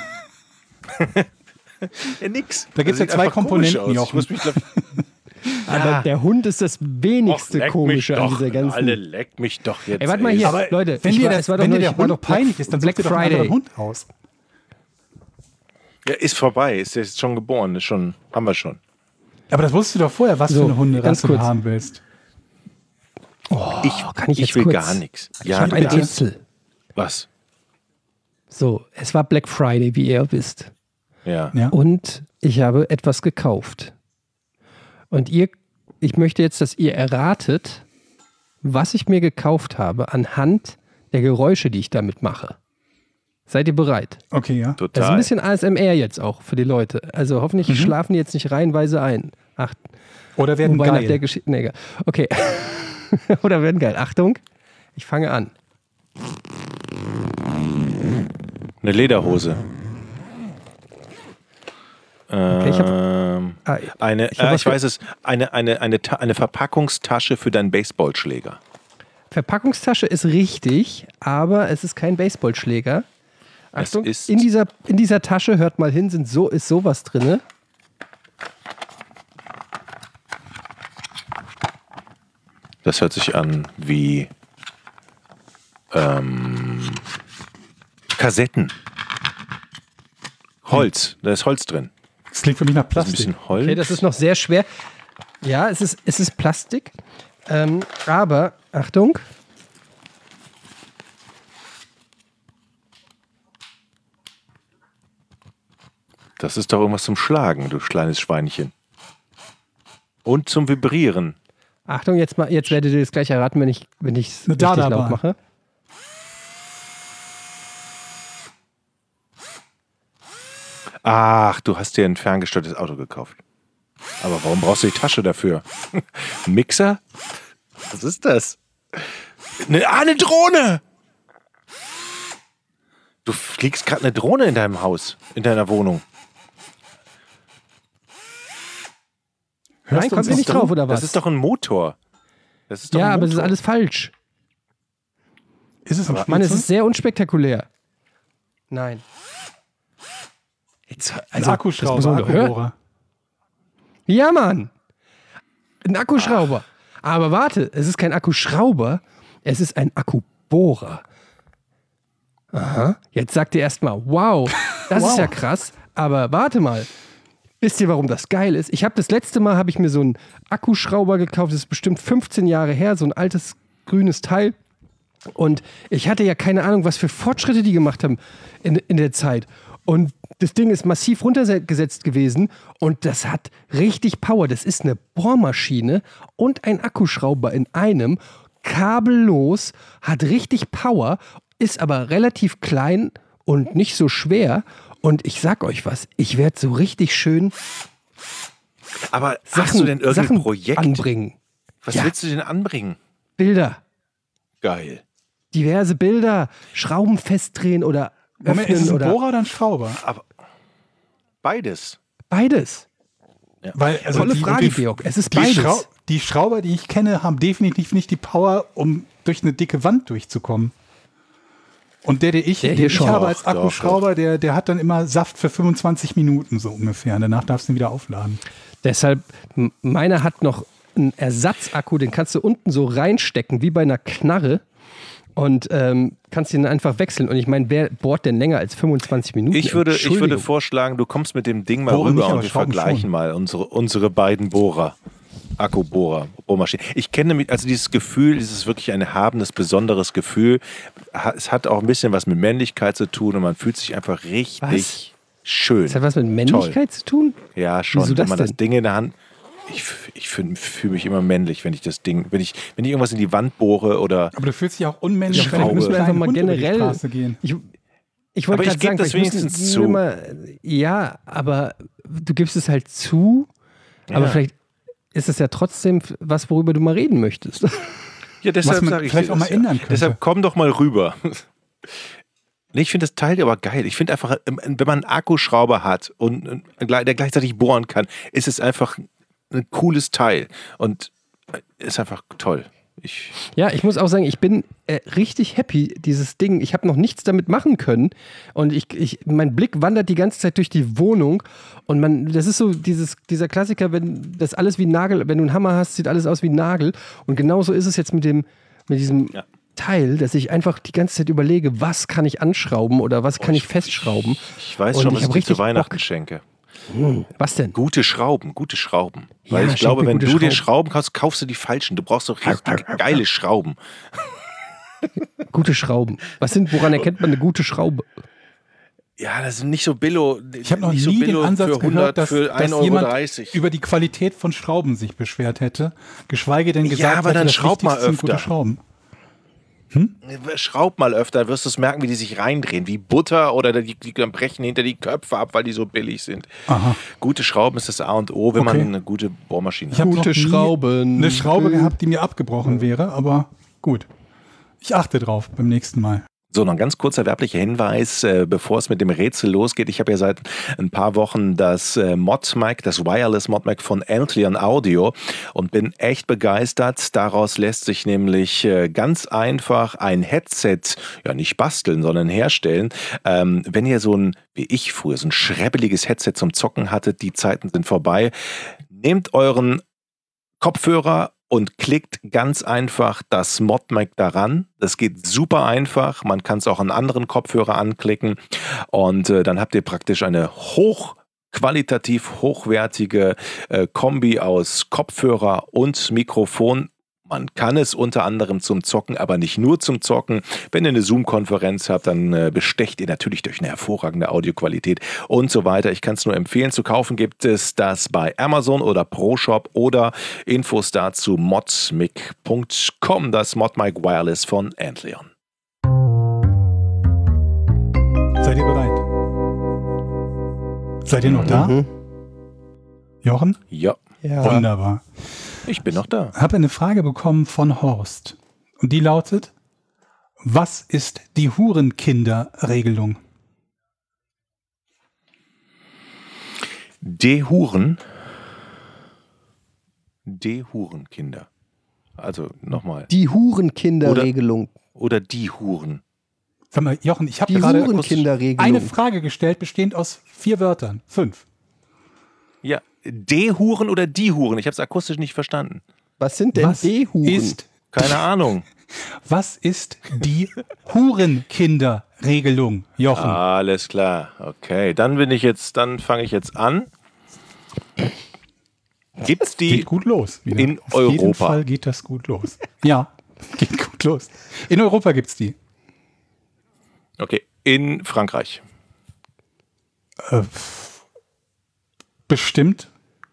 A: Ja, nix.
G: Da gibt's
A: Das
G: ja
A: sieht
G: zwei
A: einfach komisch
G: Komponenten,
A: aus. Ich
G: Jochen.
A: muss mich, glaub,
H: Aber der Hund ist das wenigste
A: leck
H: Komische
A: mich
H: an
A: doch,
H: dieser ganzen...
A: Alle leck mich doch jetzt.
H: Ey, warte mal hier,
G: Aber
H: Leute,
G: wenn
H: ich
G: dir,
H: war,
G: das,
H: es war doch
G: wenn dir
H: neulich-
G: der
H: war
G: Hund
H: doch Black-
G: peinlich ist, dann such
H: Black
G: dir doch einen
H: Friday.
G: anderen Hund aus.
A: Ja, ist vorbei. Ist jetzt schon geboren. Ist schon, haben wir schon.
G: Aber das wusstest du doch vorher, was
H: So,
G: für eine Hunderasse
H: ganz
G: du
H: kurz.
G: haben willst.
A: Ich,
H: kann ich jetzt
A: will
H: kurz-
A: gar nichts.
H: Ich
A: Ja,
H: habe ein
A: bitte.
H: Rätsel.
A: Was?
H: So, es war Black Friday, wie ihr wisst.
A: Ja.
G: Ja.
H: Und ich habe etwas gekauft. Und ihr, ich möchte jetzt, dass ihr erratet, was ich mir gekauft habe anhand der Geräusche, die ich damit mache. Seid ihr bereit?
G: Okay, ja.
A: Total.
H: Das ist ein bisschen A S M R jetzt auch für die Leute. Also hoffentlich
G: Mhm.
H: schlafen die jetzt nicht reihenweise ein. Ach,
G: Oder werden
H: wobei nach
G: geil.
H: der Geschichte. Nee, egal. Okay. Oder werden geil. Achtung, ich fange an.
A: Eine Lederhose.
H: Okay, ich hab-
A: Ähm,
H: Ah,
A: eine,
H: ich hab
A: äh,
H: was
A: ich weiß es, eine, eine, eine, Ta- eine Verpackungstasche für deinen Baseballschläger.
H: Verpackungstasche ist richtig, aber es ist kein Baseballschläger.
A: Es
H: Achtung,
A: ist-
H: in, dieser, in dieser Tasche, hört mal hin, sind so, ist sowas drin.
A: Das hört sich an wie ähm, Kassetten. Holz, da ist Holz drin.
G: Das klingt für mich nach
A: Das ist ein
G: Plastik.
A: bisschen Holz.
H: Okay, das ist noch sehr schwer. Ja, es ist, es ist Plastik. Ähm, aber, Achtung.
A: Das ist doch irgendwas zum Schlagen, du kleines Schweinchen. Und zum Vibrieren.
H: Achtung, jetzt, mal, jetzt werdet ihr das gleich erraten, wenn ich wenn ich es
G: Eine
H: richtig
G: Dada-Bahn.
H: laut mache.
A: Ach, du hast dir ein ferngesteuertes Auto gekauft. Aber warum brauchst du die Tasche dafür? Ein Mixer? Was ist das? Eine, ah, eine Drohne! Du fliegst gerade eine Drohne in deinem Haus, in deiner Wohnung.
H: Nein,
G: du
H: kommt
G: uns
H: ihr nicht
G: noch
H: drauf, oder was?
A: Das ist doch ein Motor. Das ist doch
H: ja,
A: ein
H: aber es ist
A: Motor.
H: alles falsch.
G: Ist es ein
H: Mann, es
G: Spielzeug?
H: ist sehr unspektakulär. Nein. Jetzt,
G: Ein
H: also, das
G: Akkuschrauber,
H: muss man doch hören.
G: Akkubohrer.
H: Ja, Mann. Ein Akkuschrauber. Aber warte, es ist kein Akkuschrauber, es ist ein Akkubohrer. Aha. Jetzt sagt ihr erstmal, wow, das ist
G: Wow.
H: ja krass. Aber warte mal. Wisst ihr, warum das geil ist? Ich habe das letzte Mal habe ich mir so einen Akkuschrauber gekauft, das ist bestimmt fünfzehn Jahre her, so ein altes grünes Teil. Und ich hatte ja keine Ahnung, was für Fortschritte die gemacht haben in, in der Zeit. Und das Ding ist massiv runtergesetzt gewesen und das hat richtig Power. Das ist eine Bohrmaschine und ein Akkuschrauber in einem, kabellos, hat richtig Power, ist aber relativ klein und nicht so schwer. Und ich sag euch was, ich werde so richtig schön
A: Aber
H: Sachen,
A: hast du denn irgendein
H: Sachen
A: Projekt?
H: anbringen.
A: Was
H: Ja.
A: willst du denn anbringen?
H: Bilder.
A: Geil.
H: Diverse Bilder, Schrauben festdrehen oder
G: Moment,
H: öffnen
G: ist es ein
H: oder
G: Bohrer oder ein Schrauber?
A: Beides.
H: beides.
G: Weil, also
H: Tolle
G: die,
H: Frage,
G: die,
H: Georg. Es ist
G: die,
H: beides.
G: Schrau die Schrauber, die ich kenne, haben definitiv nicht die Power, um durch eine dicke Wand durchzukommen. Und der, der ich,
H: Der
G: den
H: hier
G: ich
H: schon.
G: habe als
A: Doch, doch,
G: Akkuschrauber, der, der hat dann immer Saft für fünfundzwanzig Minuten so ungefähr. Und danach darfst du ihn wieder aufladen.
H: Deshalb, m- meiner hat noch einen Ersatzakku, den kannst du unten so reinstecken, wie bei einer Knarre. Und ähm, kannst ihn einfach wechseln. Und ich meine, wer bohrt denn länger als fünfundzwanzig Minuten?
A: Ich würde, ich würde
H: Entschuldigung.
A: vorschlagen, du kommst mit dem Ding mal
G: Bohren nicht,
A: rüber
G: aber
A: und wir
G: Schrauben
A: vergleichen
G: schon.
A: mal unsere, unsere beiden Bohrer. Akkubohrer, Bohrmaschinen. Ich kenne nämlich, also dieses Gefühl, dieses wirklich ein erhabenes, besonderes Gefühl. Ha- Es hat auch ein bisschen was mit Männlichkeit zu tun und man fühlt sich einfach richtig
H: Was?
A: schön.
H: Das hat was mit Männlichkeit zu tun?
A: Ja, schon.
H: Wieso
A: Wenn
H: das
A: man
H: denn?
A: das Ding in der Hand. Ich, f- ich fühle fühl mich immer männlich, wenn ich das Ding, wenn ich, wenn ich irgendwas in die Wand bohre oder.
G: Aber du fühlst dich auch unmännlich,
A: Ja,
G: wenn du
A: vielleicht
G: mit
A: müssen wir
G: einem
H: einfach mal
G: Hund über die
H: generell-
G: Straße gehen.
H: Ich, ich wollte
A: Aber ich
H: gerade sagen,
A: geb das
H: vielleicht müssen
A: wenigstens
H: wir
A: zu.
H: Mal, ja, aber du gibst es halt zu, aber
A: Ja.
H: vielleicht ist es ja trotzdem was, worüber du mal reden möchtest.
A: Ja, deshalb
G: Was man
A: sage ich
G: vielleicht
A: dir
G: auch
A: das
G: mal ändern könnte.
A: Deshalb komm doch mal rüber. Nee, ich finde das Teil aber geil. Ich finde einfach, wenn man einen Akkuschrauber hat und der gleichzeitig bohren kann, ist es einfach ein cooles Teil und ist einfach toll. Ich,
H: Ja, ich muss auch sagen, ich bin äh, richtig happy, dieses Ding. Ich habe noch nichts damit machen können und ich, ich, mein Blick wandert die ganze Zeit durch die Wohnung und man, das ist so dieses, dieser Klassiker, wenn das alles wie ein Nagel, wenn du einen Hammer hast, sieht alles aus wie ein Nagel und genauso ist es jetzt mit dem, mit diesem
A: Ja.
H: Teil, dass ich einfach die ganze Zeit überlege, was kann ich anschrauben oder was kann
A: Oh,
H: ich,
A: ich-
H: festschrauben.
A: ich weiß
H: Und
A: schon,
H: ich
A: was
H: hab
A: ich dir zu
H: richtig
A: Weihnachten
H: Bock.
A: schenke.
H: Was denn?
A: Gute Schrauben, gute Schrauben.
H: Ja,
A: Weil ich
H: schenk
A: glaube,
H: mir
A: wenn
H: gute
A: du dir
H: Schrauben.
A: Schrauben kaufst, kaufst du die falschen. Du brauchst doch richtig geile Schrauben.
H: Gute Schrauben. Was sind, woran erkennt man eine gute Schraube?
A: Ja, das ist nicht so Billo.
G: Ich habe noch
A: nicht
G: nie
A: so Billo
G: den Ansatz
A: für hundert,
G: gehört, dass,
A: für
G: dass
A: ein Euro
G: jemand
A: dreißig.
G: über die Qualität von Schrauben sich beschwert hätte, geschweige denn gesagt
A: aber
G: hätte,
A: dann
G: das
A: schraub mal
G: Wichtigste sind gute
A: öfter.
G: Schrauben.
A: Schraub mal öfter, wirst du es merken, wie die sich reindrehen, wie Butter oder die, die brechen hinter die Köpfe ab, weil die so billig sind.
G: Aha.
A: Gute Schrauben ist das A und O, wenn
G: Okay.
A: man eine gute Bohrmaschine
G: Ich habe
C: Gute
G: noch nie
C: Schrauben.
G: eine Schraube gehabt, die mir abgebrochen wäre, aber gut. Ich achte drauf beim nächsten Mal.
A: So, noch ein ganz kurzer werblicher Hinweis, äh, bevor es mit dem Rätsel losgeht. Ich habe ja seit ein paar Wochen das äh, Mod-Mic, das Wireless Mod-Mic von Antlion Audio und bin echt begeistert. Daraus lässt sich nämlich äh, ganz einfach ein Headset, ja nicht basteln, sondern herstellen. Ähm, wenn ihr so ein, wie ich früher, so ein schrebbeliges Headset zum Zocken hattet, die Zeiten sind vorbei. Nehmt euren Kopfhörer und klickt ganz einfach das Mod-Mic daran. Das geht super einfach. Man kann es auch an anderen Kopfhörer anklicken. Und äh, dann habt ihr praktisch eine hochqualitativ hochwertige äh, Kombi aus Kopfhörer und Mikrofon. Man kann es unter anderem zum Zocken, aber nicht nur zum Zocken. Wenn ihr eine Zoom-Konferenz habt, dann äh, bestecht ihr natürlich durch eine hervorragende Audioqualität und so weiter. Ich kann es nur empfehlen. Zu kaufen gibt es das bei Amazon oder ProShop oder Infos dazu modmic punkt com, das Mod-Mic Wireless von Antlion.
G: Seid ihr bereit? Seid ihr noch da?
C: Mhm.
G: Jochen?
A: Ja,
C: Ja.
G: Wunderbar.
A: ich bin noch da.
G: Ich habe eine Frage bekommen von Horst. Und die lautet: Was ist die Hurenkinderregelung?
A: Dehuren. Dehurenkinder. Also nochmal.
C: Die Hurenkinderregelung.
A: Oder die Huren.
G: Sag mal, Jochen, ich habe
C: Die
G: gerade
C: Hurenkinderregelung.
G: eine Frage gestellt, bestehend aus vier Wörtern. Fünf.
A: Ja, Dehuren oder die Huren? Ich habe es akustisch nicht verstanden.
C: Was sind denn
G: Was
C: D-Huren?
G: ist,
A: Keine Ahnung.
G: was ist die Hurenkinderregelung, Jochen?
A: Alles klar. Okay, dann bin ich jetzt, dann fange ich jetzt an. Gibt's die
G: Geht gut los. Wieder.
A: in
G: Auf jeden
A: Europa?
G: Fall geht das gut los. Ja, geht gut los. In Europa gibt es die.
A: Okay, in Frankreich.
G: Äh, bestimmt.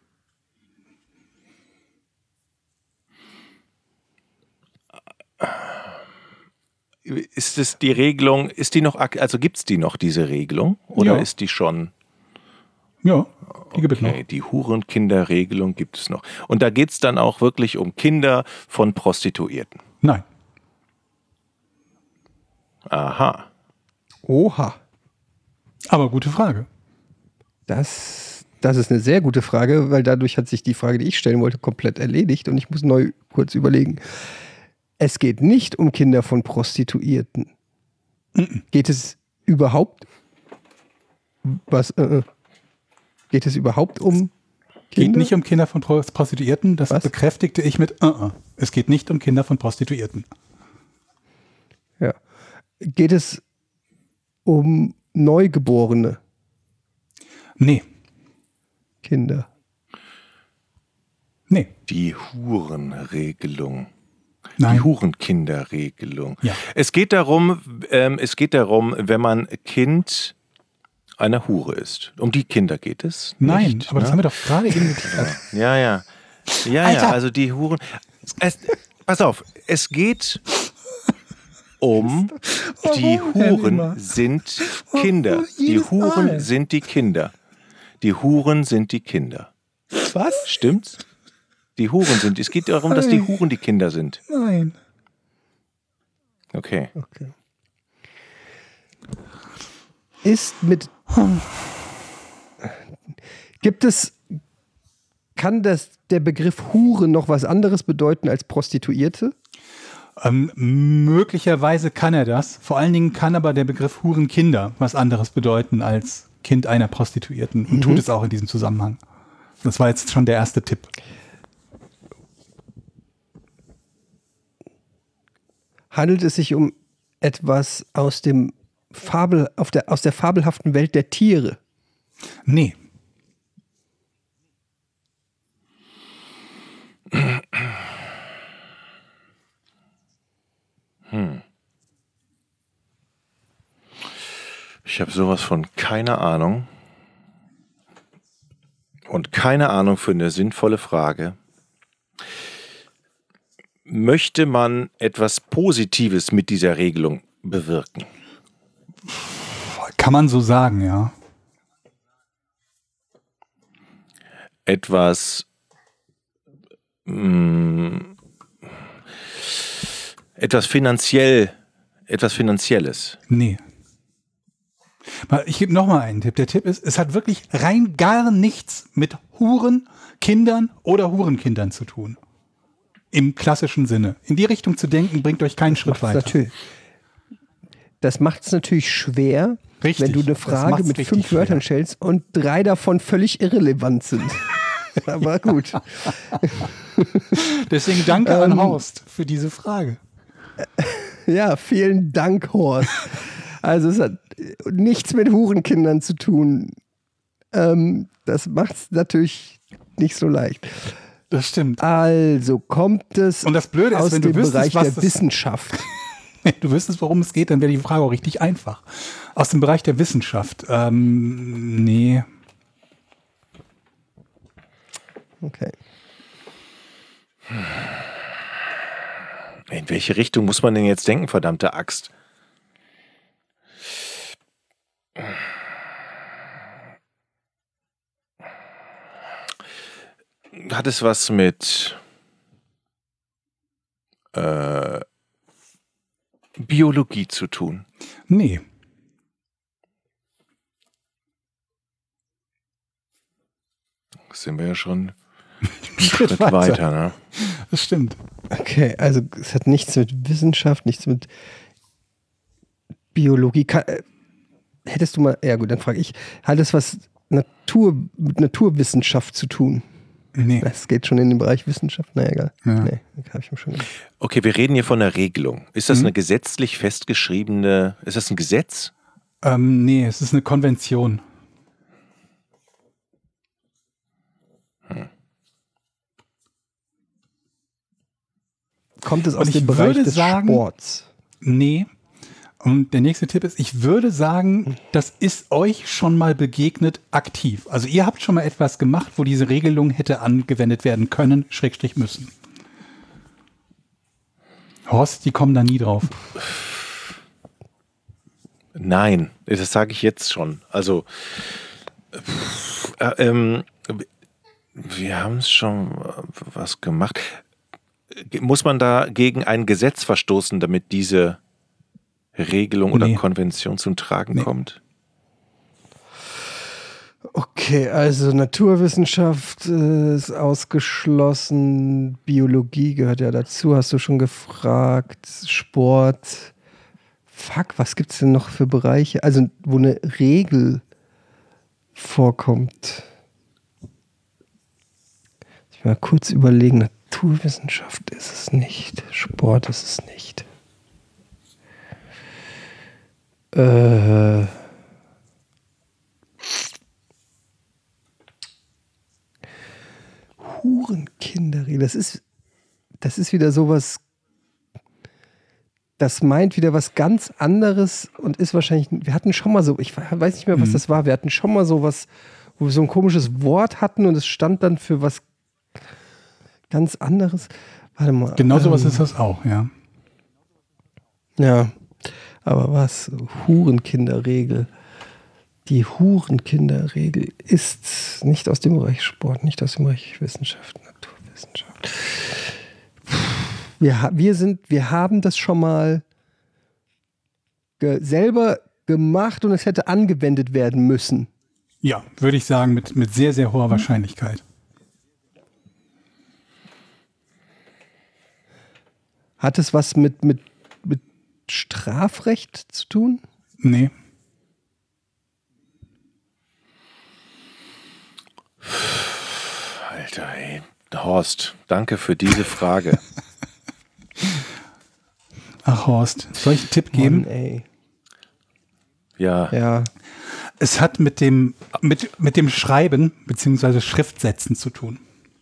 A: Ist es die Regelung, ist die noch, ak- also gibt's die noch, diese Regelung? Oder
G: Ja.
A: ist die schon,
G: Ja, die gibt es noch.
A: okay, die Hurenkinderregelung gibt es noch. Und da geht's dann auch wirklich um Kinder von Prostituierten.
G: Nein.
A: Aha.
C: Oha.
G: Aber gute Frage.
C: Das, das ist eine sehr gute Frage, weil dadurch hat sich die Frage, die ich stellen wollte, komplett erledigt und ich muss neu kurz überlegen. Es geht nicht um Kinder von Prostituierten. Geht es überhaupt was? Äh, äh. geht es überhaupt um
G: Geht
C: Kinder?
G: nicht um Kinder von Pro- Prostituierten. Das
C: Was?
G: bekräftigte ich mit uh -uh. Es geht nicht um Kinder von Prostituierten.
C: Ja. Geht es um Neugeborene
G: Nee,
C: Kinder?
G: nee,
A: Die Hurenregelung.
G: nein.
A: Die Hurenkinderregelung.
G: Ja.
A: Es geht darum, ähm, es geht darum, wenn man Kind einer Hure ist. Um die Kinder geht es?
G: Nein,
A: nicht,
G: aber das
A: ne?
G: haben wir doch gerade eben geklärt.
A: Ja, ja. Ja, ja, also die Huren. Es, pass auf, es geht um die Huren sind Kinder. Die Huren sind die Kinder. Die Huren sind die Kinder.
C: Was?
A: Stimmt's? Die Huren sind. Es geht darum, dass die Huren die Kinder sind.
G: Nein.
A: Okay.
C: Okay. Ist mit. Gibt es. Kann das, der Begriff Hure noch was anderes bedeuten als Prostituierte?
G: Ähm, möglicherweise kann er das. Vor allen Dingen kann aber der Begriff Hurenkinder was anderes bedeuten als Kind einer Prostituierten und
C: Mhm.
G: tut es auch in diesem Zusammenhang. Das war jetzt schon der erste Tipp.
C: Handelt es sich um etwas aus dem Fabel, auf der, aus der fabelhaften Welt der Tiere?
G: Nee.
A: Ich habe sowas von keine Ahnung. Und keine Ahnung für eine sinnvolle Frage. Möchte man etwas Positives mit dieser Regelung bewirken?
G: Kann man so sagen, ja.
A: Etwas mh, etwas finanziell, etwas Finanzielles.
G: Nee. Ich gebe nochmal einen Tipp. Der Tipp ist, es hat wirklich rein gar nichts mit Huren, Kindern oder Hurenkindern zu tun. Im klassischen Sinne. In die Richtung zu denken, bringt euch keinen Schritt weiter.
C: Natürlich. Das macht es natürlich schwer,
G: Richtig,
C: wenn du eine
G: das
C: Frage
G: macht's
C: mit
G: richtig
C: fünf
G: schwer.
C: Wörtern stellst und drei davon völlig irrelevant sind. Aber gut.
G: Deswegen danke an
C: Ähm,
G: Horst für diese Frage.
C: Ja, vielen Dank, Horst. Also es hat nichts mit Hurenkindern zu tun. Ähm, das macht es natürlich nicht so leicht.
G: Das stimmt.
C: Also kommt es
G: Und das Blöde ist,
C: aus
G: wenn du
C: dem
G: wüsstest,
C: Bereich
G: was
C: der
G: das-
C: Wissenschaft.
G: Du wüsstest, worum es geht, dann wäre die Frage auch richtig einfach. Aus dem Bereich der Wissenschaft. Ähm, nee.
C: Okay.
A: In welche Richtung muss man denn jetzt denken, verdammte Axt? Hat es was mit äh, Biologie zu tun?
G: Nee.
A: Sind wir ja schon
G: Ein
A: einen Schritt weiter, ne?
G: Das stimmt.
C: Okay, also es hat nichts mit Wissenschaft, nichts mit Biologie. Kann, äh, hättest du mal, ja gut, dann frage ich, hat es was Natur, mit Naturwissenschaft zu tun?
G: Nee.
C: Das geht schon in den Bereich Wissenschaft, na egal.
G: Ja.
C: Nee, habe ich mir schon gedacht.
A: Okay, wir reden hier von einer Regelung. Ist das
G: Mhm.
A: eine gesetzlich festgeschriebene, ist das ein Gesetz?
G: Ähm, nee, es ist eine Konvention.
C: Kommt es
G: Und
C: aus
G: ich
C: dem Bereich
G: würde
C: des
G: sagen-
C: Sports?
G: Nee. Und der nächste Tipp ist, ich würde sagen, das ist euch schon mal begegnet aktiv. Also ihr habt schon mal etwas gemacht, wo diese Regelung hätte angewendet werden können, Schrägstrich müssen. Horst, die kommen da nie drauf.
A: Nein, das sage ich jetzt schon. Also, äh, ähm, wir haben es schon was gemacht. Muss man da gegen ein Gesetz verstoßen, damit diese Regelung oder
G: Nee.
A: Konvention zum Tragen
G: Nee.
A: kommt?
C: Okay, also Naturwissenschaft äh, ist ausgeschlossen, Biologie gehört ja dazu, hast du schon gefragt, Sport. Fuck, was gibt's denn noch für Bereiche? Also, wo eine Regel vorkommt. Ich will mal kurz überlegen, Naturwissenschaft ist es nicht, Sport ist es nicht. Äh... Hurenkinderregel, das ist, das ist wieder sowas, das meint wieder was ganz anderes und ist wahrscheinlich, wir hatten schon mal so, ich weiß nicht mehr, was
G: Mhm.
C: das war, wir hatten schon mal sowas, wo wir so ein komisches Wort hatten und es stand dann für was ganz anderes. Warte mal.
G: Genau sowas
C: ähm,
G: ist das auch, ja.
C: Ja, aber was? Hurenkinderregel. Die Hurenkinderregel ist nicht aus dem Bereich Sport, nicht aus dem Bereich Wissenschaft, Naturwissenschaft. Wir, ha- wir, sind, wir haben das schon mal ge selber gemacht und es hätte angewendet werden müssen.
G: Ja, würde ich sagen, mit, mit sehr, sehr hoher Wahrscheinlichkeit.
C: Hat es was mit, mit, mit Strafrecht zu tun?
G: Nee.
A: Alter, ey. Horst, danke für diese Frage.
G: Ach, Horst, soll ich einen Tipp geben?
C: Mann, ey.
A: Ja,
C: Ja.
G: Es hat mit dem, mit, mit dem Schreiben bzw. Schriftsetzen zu tun.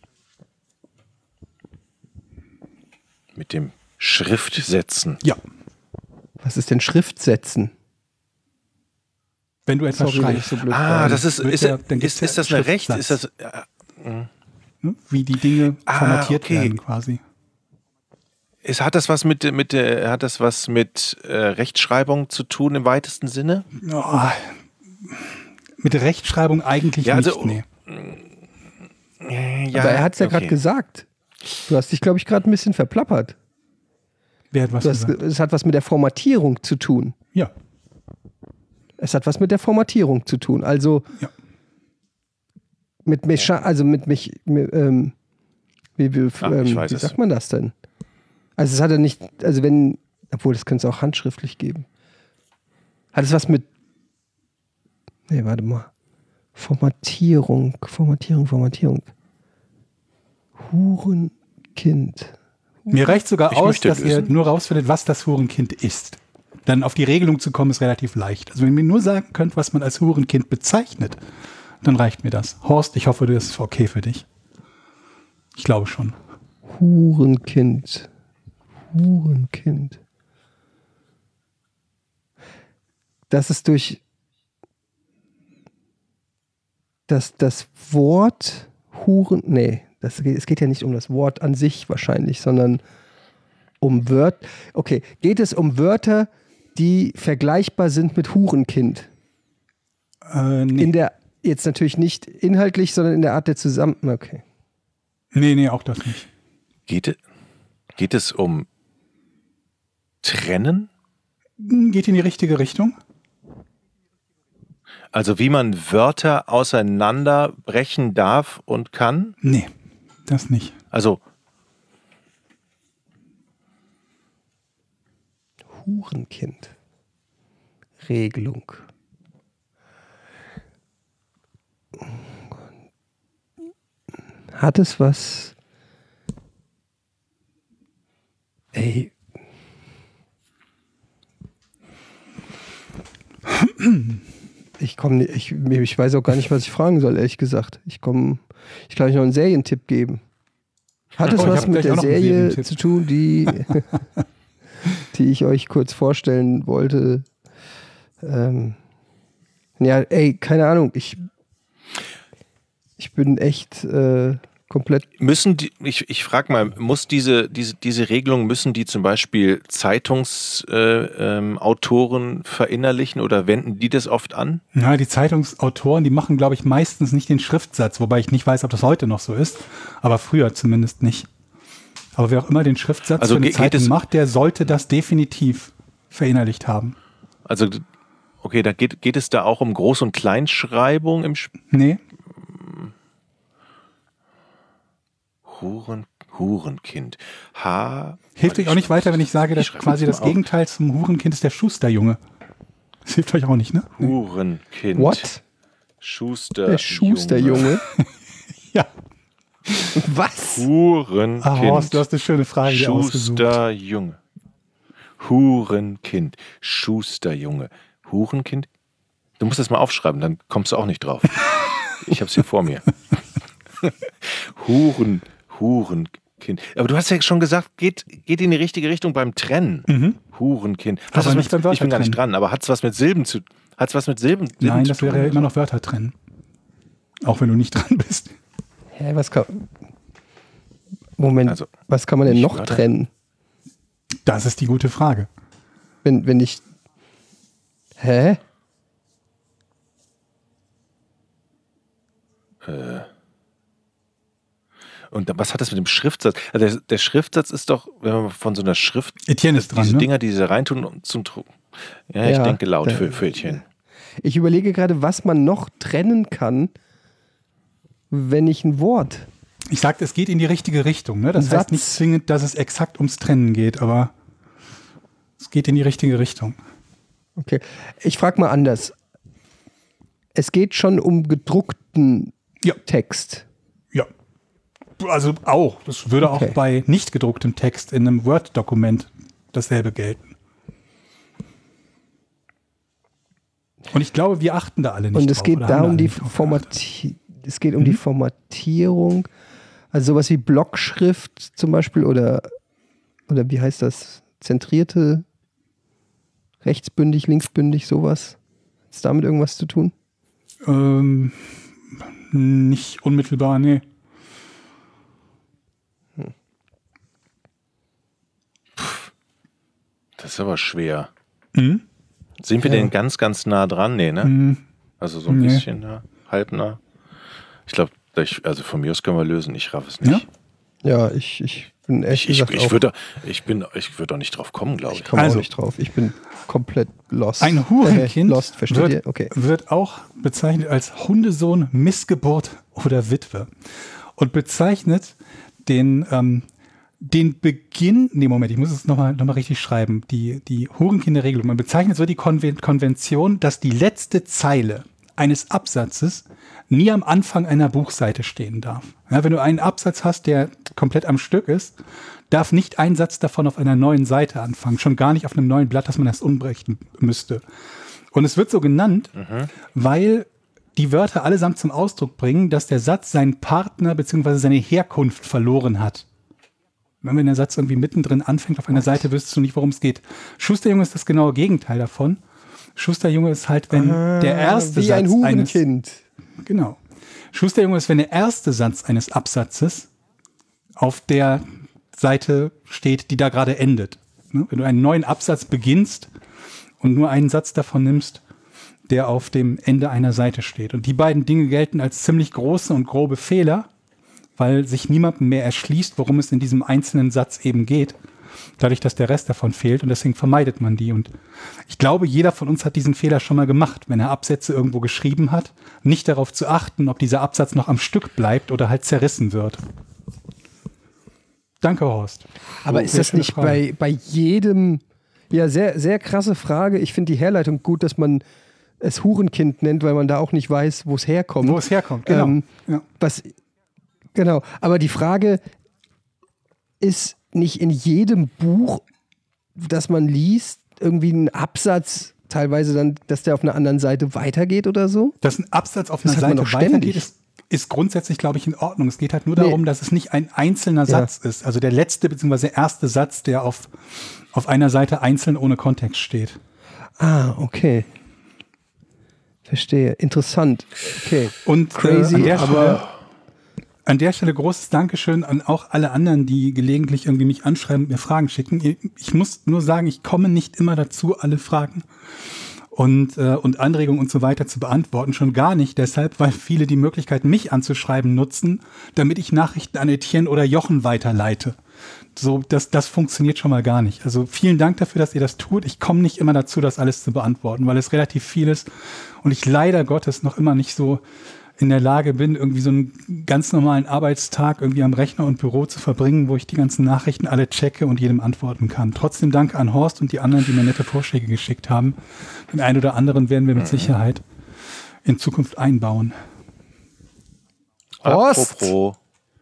A: mit dem Schriftsetzen.
G: Ja.
C: Was ist denn Schriftsetzen?
G: Wenn du etwas
C: Sorry, wenn ich
G: schreibst,
C: so blöd
A: Ah,
C: war.
A: das ist,
G: wird
A: ist,
G: der- dann gibt's
A: ist,
G: ja
A: ist das eine Recht?
G: Schriftsatz.
A: Ist das, äh,
G: ne, wie die Dinge
A: Ah,
G: formatiert
A: okay.
G: werden quasi.
A: ist, hat das was mit, mit, der- hat das was mit äh, Rechtschreibung zu tun im weitesten Sinne?
G: Oh, mit der Rechtschreibung eigentlich
A: Ja, also-
G: nicht, nee.
A: Ja,
C: Aber er hat es ja gerade
A: okay.
C: gesagt. Du hast dich, glaube ich, gerade ein bisschen verplappert.
G: Wer hat was
C: Du hast,
G: gesagt?
C: es hat was mit der Formatierung zu tun.
G: Ja,
C: Es hat was mit der Formatierung zu tun. Also
G: ja.
C: mit Mecha also mit mich, mit, ähm, wie, wie,
A: Ah, ich
C: ähm,
A: weiß
C: wie
A: es.
C: sagt man das denn? Also es hat ja nicht, also wenn, obwohl das könnte es auch handschriftlich geben. Hat es was mit, nee, warte mal. Formatierung, Formatierung, Formatierung. Hurenkind.
G: Mir reicht sogar
A: Ich
G: aus,
A: möchte
G: dass ihr
A: lösen.
G: nur rausfindet, was das Hurenkind ist. Dann auf die Regelung zu kommen, ist relativ leicht. Also wenn ihr mir nur sagen könnt, was man als Hurenkind bezeichnet, dann reicht mir das. Horst, ich hoffe, das ist okay für dich. Ich glaube schon.
C: Hurenkind. Hurenkind. Das ist durch das, das Wort Huren. Nee, das, geht- es geht ja nicht um das Wort an sich wahrscheinlich, sondern um Wörter. Okay, geht es um Wörter, die vergleichbar sind mit Hurenkind?
G: Äh, nee.
C: In der, jetzt natürlich nicht inhaltlich, sondern in der Art der Zusammen... Okay.
G: nee, nee, auch das nicht.
A: Geht, es- geht es um Trennen?
G: Geht in die richtige Richtung?
A: Also wie man Wörter auseinanderbrechen darf und kann?
G: Nee, das nicht.
A: Also
C: Hurenkind. Regelung. Hat es was? Ey. Ich komme, ich, ich weiß auch gar nicht, was ich fragen soll, ehrlich gesagt. Ich komme, ich kann euch noch einen Serientipp geben. Hat es
G: Oh, ich
C: was
G: hab
C: mit
G: gleich
C: der
G: auch noch einen
C: Serie
G: Serientipp.
C: zu tun, die, die ich euch kurz vorstellen wollte? Ähm, ja, ey, keine Ahnung. Ich, ich bin echt äh, komplett.
A: müssen die, ich, ich frage mal, muss diese, diese, diese Regelung, müssen die zum Beispiel Zeitungsautoren äh, ähm, Autoren verinnerlichen oder wenden die das oft an?
G: Ja, die Zeitungsautoren, die machen, glaube ich, meistens nicht den Schriftsatz, wobei ich nicht weiß, ob das heute noch so ist, aber früher zumindest nicht. Aber wer auch immer den Schriftsatz
A: Also
G: für eine
A: ge- geht
G: Zeitung
A: es-
G: macht, der sollte das definitiv verinnerlicht haben.
A: Also, okay, da geht, geht es da auch um Groß- und Kleinschreibung im Sp
G: Nee,
A: Huren, Hurenkind. H.
G: hilft euch auch nicht weiter, wenn ich sage, dass
A: Ich schreibe
G: quasi
A: das
G: das
A: mal auf.
G: Gegenteil zum Hurenkind ist der Schusterjunge. Das hilft euch auch nicht, ne?
A: Hurenkind.
C: What?
A: Schuster.
C: Der Schusterjunge.
G: Ja.
C: Was?
A: Hurenkind.
G: Ah, Horst, du hast eine schöne Frage dir ausgesucht.
A: Schusterjunge. Hurenkind. Schusterjunge. Hurenkind? Du musst das mal aufschreiben, dann kommst du auch nicht drauf. Ich hab's hier vor mir. Huren, Hurenkind. Aber du hast ja schon gesagt, geht, geht in die richtige Richtung beim Trennen.
G: Mhm.
A: Hurenkind.
G: Aber
A: Hat's was
G: nicht
A: mit,
G: beim
A: ich bin gar nicht
G: Wörtertrennen.
A: dran, aber hat es was mit Silben zu Hat's was mit Silben, Silben
G: Nein,
A: zu
G: das
A: tun?
G: wäre ja immer noch Wörter trennen. Auch wenn du nicht dran bist.
C: Hä, was kann. Moment,
A: Also,
C: was kann man denn
A: nicht
C: noch
A: Wörter.
C: trennen?
G: Das ist die gute Frage.
C: Wenn, wenn ich. Hä?
A: Und was hat das mit dem Schriftsatz? Also der, der Schriftsatz ist doch, wenn man von so einer Schrift,
G: Etienne ist dran,
A: diese
G: ne?
A: Dinger, die sie da reintun um zum Drucken. Ja, ich
C: Ja,
A: denke laut
C: da-
A: für, für Etienne.
C: Ich überlege gerade, was man noch trennen kann, wenn ich ein Wort.
G: Ich sagte, es geht in die richtige Richtung. Ne? Das
C: Satz.
G: heißt nicht zwingend, dass es exakt ums Trennen geht, aber es geht in die richtige Richtung.
C: Okay. Ich frage mal anders. Es geht schon um gedruckten
G: Ja.
C: Text.
G: Ja. Also auch. Das würde
C: Okay.
G: auch bei nicht gedrucktem Text in einem Word-Dokument dasselbe gelten. Und ich glaube, wir achten da alle nicht
C: Und es
G: drauf,
C: geht
G: oder
C: da
G: haben da
C: um
G: alle
C: die
G: nicht drauf
C: Formati es geht um
G: Mhm.
C: die Formatierung. Also sowas wie Blockschrift zum Beispiel oder, oder wie heißt das? Zentrierte, rechtsbündig, linksbündig, sowas. Hat es damit irgendwas zu tun?
G: Ähm, nicht unmittelbar, nee.
A: Das ist aber schwer.
G: Mhm.
A: Sind wir
C: Ja.
A: denn ganz, ganz nah dran? Nee, ne?
G: Mhm.
A: Also so ein
G: Nee.
A: bisschen nah, halb nah. Ich glaube, also von mir aus können wir lösen. Ich raff es nicht.
C: Ja, ich, ich bin ehrlich
A: Ich, ich,
C: gesagt
A: ich
C: auch,
A: würde ich bin, ich würde doch nicht drauf kommen, glaube
C: ich
A: ich.
C: komme
G: Also.
C: auch nicht drauf. Ich bin komplett lost.
G: Ein Hurenkind
C: Äh, lost, versteht
G: wird,
C: ihr? Okay.
G: wird auch bezeichnet als Hundesohn, Missgeburt oder Witwe. Und bezeichnet den, ähm, den Beginn, nee, Moment, ich muss es nochmal noch mal richtig schreiben, die, die Hurenkinderregelung. Man bezeichnet so die Konven- Konvention, dass die letzte Zeile eines Absatzes nie am Anfang einer Buchseite stehen darf. Ja, wenn du einen Absatz hast, der komplett am Stück ist, darf nicht ein Satz davon auf einer neuen Seite anfangen, schon gar nicht auf einem neuen Blatt, das man erst umbrechen müsste. Und es wird so genannt, mhm. weil die Wörter allesamt zum Ausdruck bringen, dass der Satz seinen Partner bzw. seine Herkunft verloren hat. Wenn der Satz irgendwie mittendrin anfängt auf einer Seite, wüsstest du nicht, worum es geht. Schusterjunge ist das genaue Gegenteil davon. Schusterjunge ist halt, wenn
C: Ah,
G: der erste
C: wie
G: Satz
C: ein Hurenkind.
G: eines, genau. Schusterjunge ist, wenn der erste Satz eines Absatzes auf der Seite steht, die da gerade endet. Ne? Wenn du einen neuen Absatz beginnst und nur einen Satz davon nimmst, der auf dem Ende einer Seite steht. Und die beiden Dinge gelten als ziemlich große und grobe Fehler, weil sich niemandem mehr erschließt, worum es in diesem einzelnen Satz eben geht, dadurch, dass der Rest davon fehlt, und deswegen vermeidet man die. Und ich glaube, jeder von uns hat diesen Fehler schon mal gemacht, wenn er Absätze irgendwo geschrieben hat, nicht darauf zu achten, ob dieser Absatz noch am Stück bleibt oder halt zerrissen wird. Danke, Horst.
C: Aber
G: So,
C: ist
G: sehr
C: das
G: schöne
C: nicht
G: Frage.
C: bei, bei jedem, ja, sehr, sehr krasse Frage. Ich finde die Herleitung gut, dass man es Hurenkind nennt, weil man da auch nicht weiß, wo es herkommt.
G: Wo es herkommt, genau.
C: Ähm,
G: ja.
C: was, genau, aber die Frage ist nicht in jedem Buch, das man liest, irgendwie ein Absatz teilweise dann, dass der auf einer anderen Seite weitergeht oder so?
G: Dass ein Absatz auf
C: Das
G: einer
C: hat man
G: Seite
C: doch ständig.
G: weitergeht, ist, ist grundsätzlich, glaube ich, in Ordnung. Es geht halt nur
C: Nee.
G: darum, dass es nicht ein einzelner
C: Ja.
G: Satz ist. Also der letzte bzw. erste Satz, der auf, auf einer Seite einzeln ohne Kontext steht.
C: Ah, okay. Verstehe. Interessant. Okay.
G: Und
C: Crazy,
G: äh, an, der
C: aber-
G: Stelle, an der Stelle großes Dankeschön an auch alle anderen, die gelegentlich irgendwie mich anschreiben und mir Fragen schicken. Ich muss nur sagen, ich komme nicht immer dazu, alle Fragen und, äh, und Anregungen und so weiter zu beantworten. Schon gar nicht deshalb, weil viele die Möglichkeit, mich anzuschreiben, nutzen, damit ich Nachrichten an Etienne oder Jochen weiterleite. So, das, das funktioniert schon mal gar nicht. Also vielen Dank dafür, dass ihr das tut. Ich komme nicht immer dazu, das alles zu beantworten, weil es relativ viel ist und ich leider Gottes noch immer nicht so in der Lage bin, irgendwie so einen ganz normalen Arbeitstag irgendwie am Rechner und Büro zu verbringen, wo ich die ganzen Nachrichten alle checke und jedem antworten kann. Trotzdem danke an Horst und die anderen, die mir nette Vorschläge geschickt haben. Den einen oder anderen werden wir mit Sicherheit in Zukunft einbauen.
C: Horst!
A: Apropos,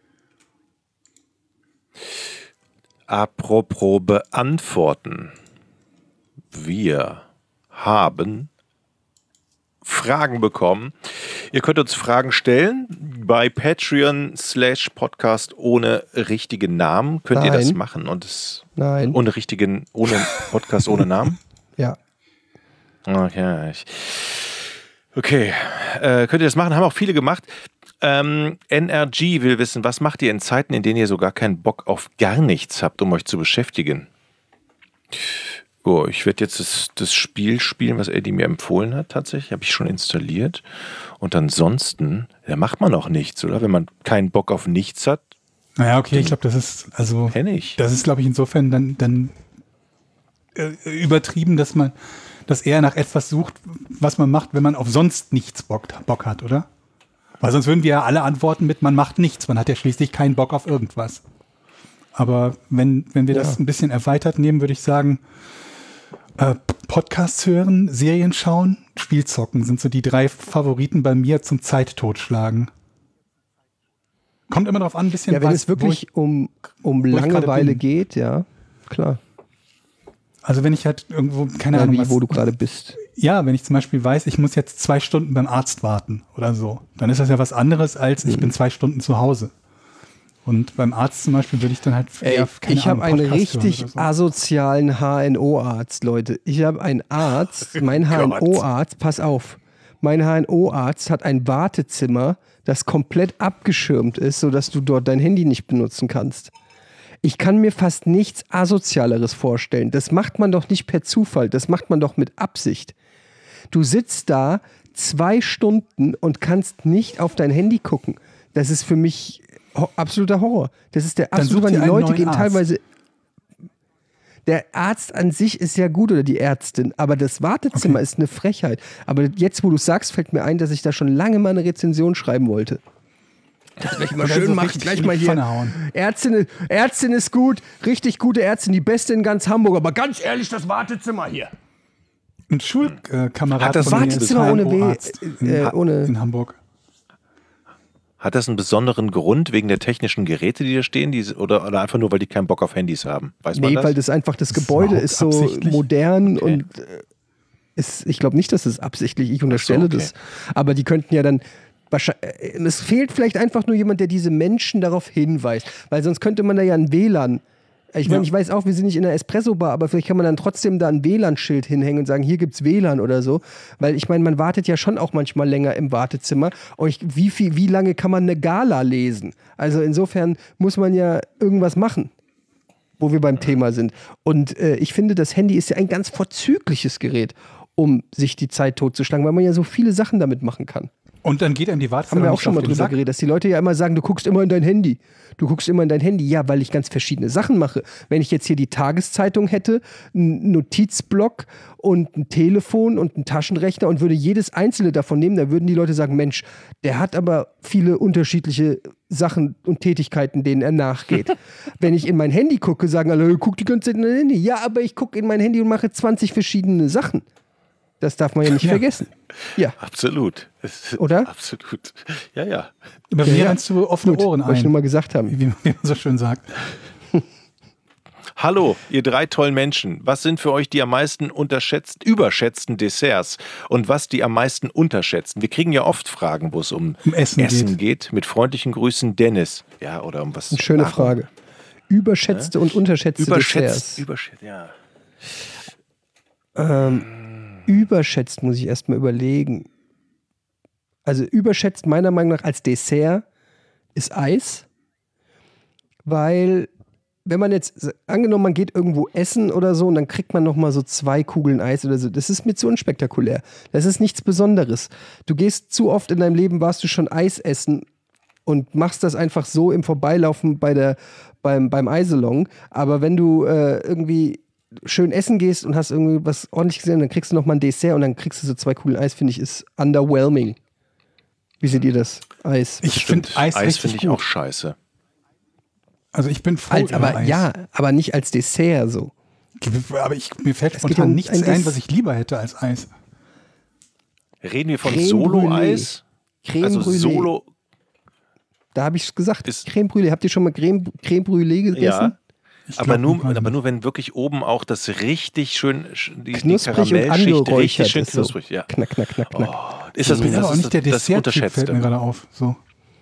A: apropos beantworten. Wir haben Fragen bekommen. Ihr könnt uns Fragen stellen bei Patreon slash Podcast ohne richtigen Namen. Könnt ihr das
C: Nein.
A: machen? Und es
C: Nein.
A: ohne richtigen, ohne Podcast ohne Namen?
C: Ja.
A: Okay. Ich, okay. Äh, könnt ihr das machen? Haben auch viele gemacht. Ähm, N R G will wissen, was macht ihr in Zeiten, in denen ihr so gar keinen Bock auf gar nichts habt, um euch zu beschäftigen? Oh, ich werde jetzt das, das Spiel spielen, was Eddie mir empfohlen hat, tatsächlich. Habe ich schon installiert. Und ansonsten, da macht man auch nichts, oder? Wenn man keinen Bock auf nichts hat,
G: Naja, okay, ich glaube, das ist, also,
A: kenne ich.
G: das ist, glaube ich, insofern dann, dann äh, übertrieben, dass man, dass er nach etwas sucht, was man macht, wenn man auf sonst nichts Bock, Bock hat, oder? Weil sonst würden wir ja alle antworten mit, man macht nichts. Man hat ja schließlich keinen Bock auf irgendwas. Aber wenn, wenn wir das ein bisschen erweitert nehmen, würde ich sagen, äh, Podcasts hören, Serien schauen, Spielzocken sind so die drei Favoriten bei mir zum Zeittotschlagen. Kommt immer darauf an, ein bisschen
C: Ja, wenn
G: was,
C: es wirklich
G: wo ich,
C: um, um
G: ich gerade
C: Langeweile
G: bin.
C: geht, ja, klar.
G: Also wenn ich halt irgendwo, keine
C: Ja,
G: Ahnung,
C: wie,
G: was,
C: wo du gerade bist.
G: ja, wenn ich zum Beispiel weiß, ich muss jetzt zwei Stunden beim Arzt warten oder so, dann ist das ja was anderes als ich bin zwei Stunden zu Hause. Und beim Arzt zum Beispiel würde ich dann halt
C: Ey,
G: eher, keine
C: ich habe
G: Ahnung,
C: einen
G: Podcast hören
C: richtig
G: oder so.
C: asozialen H N O-Arzt, Leute. Ich habe einen Arzt, mein H N O-Arzt, pass auf, mein H N O-Arzt hat ein Wartezimmer, das komplett abgeschirmt ist, sodass du dort dein Handy nicht benutzen kannst. Ich kann mir fast nichts Asozialeres vorstellen. Das macht man doch nicht per Zufall, das macht man doch mit Absicht. Du sitzt da zwei Stunden und kannst nicht auf dein Handy gucken. Das ist für mich ho- absoluter Horror. Das ist der
G: Dann
C: absolute
G: such dir
C: Die
G: einen
C: Leute
G: neuen
C: gehen
G: Arzt.
C: teilweise. Der Arzt an sich ist ja gut oder die Ärztin, aber das Wartezimmer
G: Okay.
C: ist eine Frechheit. Aber jetzt, wo du sagst, fällt mir ein, dass ich da schon lange mal eine Rezension schreiben wollte. Das gleich mal
G: Oder
C: schön
G: so
C: machen,
G: richtig
C: gleich
G: in die
C: mal hier.
G: Pfanne hauen.
C: Ärztin, Ärztin ist gut, richtig gute Ärztin, die beste in ganz Hamburg. Aber ganz ehrlich, das Wartezimmer hier.
G: Ein Schulkamerad
A: Hat das
G: von mir
C: Wartezimmer
G: ist
C: ohne W,
G: H N O-Arzt in,
C: äh, ohne-
G: in Hamburg.
A: Hat das einen besonderen Grund wegen der technischen Geräte, die da stehen? Die, oder, oder einfach nur, weil die keinen Bock auf Handys haben? Weiß man
C: Nee,
A: das?
C: weil das einfach, das
G: Das ist
C: Gebäude
G: überhaupt
C: ist so
G: absichtlich?
C: modern
A: Okay.
C: und äh, ist, ich glaube nicht, dass es absichtlich, ich unterstelle
A: okay.
C: das. Aber die könnten ja dann, wahrscheinlich, äh, es fehlt vielleicht einfach nur jemand, der diese Menschen darauf hinweist. Weil sonst könnte man da ja ein W L A N, ich meine,
G: Ja.
C: ich weiß auch, wir sind nicht in einer Espresso-Bar, aber vielleicht kann man dann trotzdem da ein W L A N-Schild hinhängen und sagen, hier gibt's W L A N oder so. Weil ich meine, man wartet ja schon auch manchmal länger im Wartezimmer. Und ich, wie, viel, wie lange kann man eine Gala lesen? Also insofern muss man ja irgendwas machen, wo wir beim Thema sind. Und äh, ich finde, das Handy ist ja ein ganz vorzügliches Gerät, um sich die Zeit totzuschlagen, weil man ja so viele Sachen damit machen kann.
G: Und dann geht einem die Wartezeit
C: Haben wir
G: noch
C: auch
G: nicht
C: schon mal
G: auf den
C: drüber
G: Sack.
C: geredet, dass die Leute ja immer sagen, du guckst immer in dein Handy. Du guckst immer in dein Handy. Ja, weil ich ganz verschiedene Sachen mache. Wenn ich jetzt hier die Tageszeitung hätte, einen Notizblock und ein Telefon und einen Taschenrechner und würde jedes einzelne davon nehmen, dann würden die Leute sagen, Mensch, der hat aber viele unterschiedliche Sachen und Tätigkeiten, denen er nachgeht. Wenn ich in mein Handy gucke, sagen alle, guck die ganze Zeit in dein Handy. Ja, aber ich gucke in mein Handy und mache zwanzig verschiedene Sachen. Das darf man ja nicht
G: Ja.
C: vergessen. Ja,
A: Absolut. Es-
C: Oder?
A: Absolut. Ja, ja.
G: Bei
C: Ja,
G: mir
C: ja.
G: rennst du offene
C: gut,
G: Ohren
C: wollte ich nur
G: ein,
C: mal gesagt haben.
G: wie, wie man so schön sagt.
A: Hallo, ihr drei tollen Menschen. Was sind für euch die am meisten unterschätzten, überschätzten Desserts? Und was die am meisten unterschätzten? Wir kriegen ja oft Fragen, wo es um,
G: Um Essen
A: Essen geht. Mit freundlichen Grüßen, Dennis. Ja, oder um was?
C: Eine schöne
A: Warum?
C: Frage. Überschätzte und unterschätzte
A: Überschätzt.
C: Desserts.
A: Überschätzt, ja.
C: Ähm, überschätzt muss ich erstmal überlegen. Also überschätzt meiner Meinung nach als Dessert ist Eis, weil wenn man jetzt, angenommen, man geht irgendwo essen oder so und dann kriegt man nochmal so zwei Kugeln Eis oder so, das ist mir zu unspektakulär. Das ist nichts Besonderes. Du gehst zu oft in deinem Leben, warst du schon Eis essen und machst das einfach so im Vorbeilaufen bei der, beim, beim Eisalon. Aber wenn du äh, irgendwie schön essen gehst und hast irgendwie was ordentliches gesehen, dann kriegst du nochmal ein Dessert und dann kriegst du so zwei Kugeln Eis, finde ich, ist underwhelming. Wie seht ihr das? Eis.
G: Ich finde Eis,
A: Eis
G: richtig
A: finde ich
G: gut.
A: auch scheiße.
G: Also ich bin froh
C: Als,
G: über
C: aber
G: Eis.
C: ja, aber nicht als Dessert so.
G: Aber ich, mir fällt
C: Es geht
G: spontan
C: um
G: nichts
C: ein
G: ein,
C: Des-
G: was ich lieber hätte als Eis.
A: Reden wir von
C: Creme
A: Solo-Eis?
C: Creme
A: Also
C: Brûlée.
A: Solo.
C: Da habe ich es gesagt.
A: Ist-
C: Creme Brûlée. Habt ihr schon mal Creme, Creme Brûlée gegessen?
A: Ja.
G: Ich
A: Aber
G: glaub,
A: nur,
G: nicht.
A: aber nur, wenn wirklich oben auch das richtig schön, die, die
C: Knusprig und
A: Karamellschicht richtig
C: angeräuchert
A: schön
C: ist so.
A: knusprig. Ja.
C: Knack, knack, knack, knack.
A: Oh, ist das,
G: Ich bin
A: das
G: aber auch
A: ist
G: nicht der
A: das
G: Dessert-Typ, fällt mir
A: Unterschätzte.
G: gerade auf. So.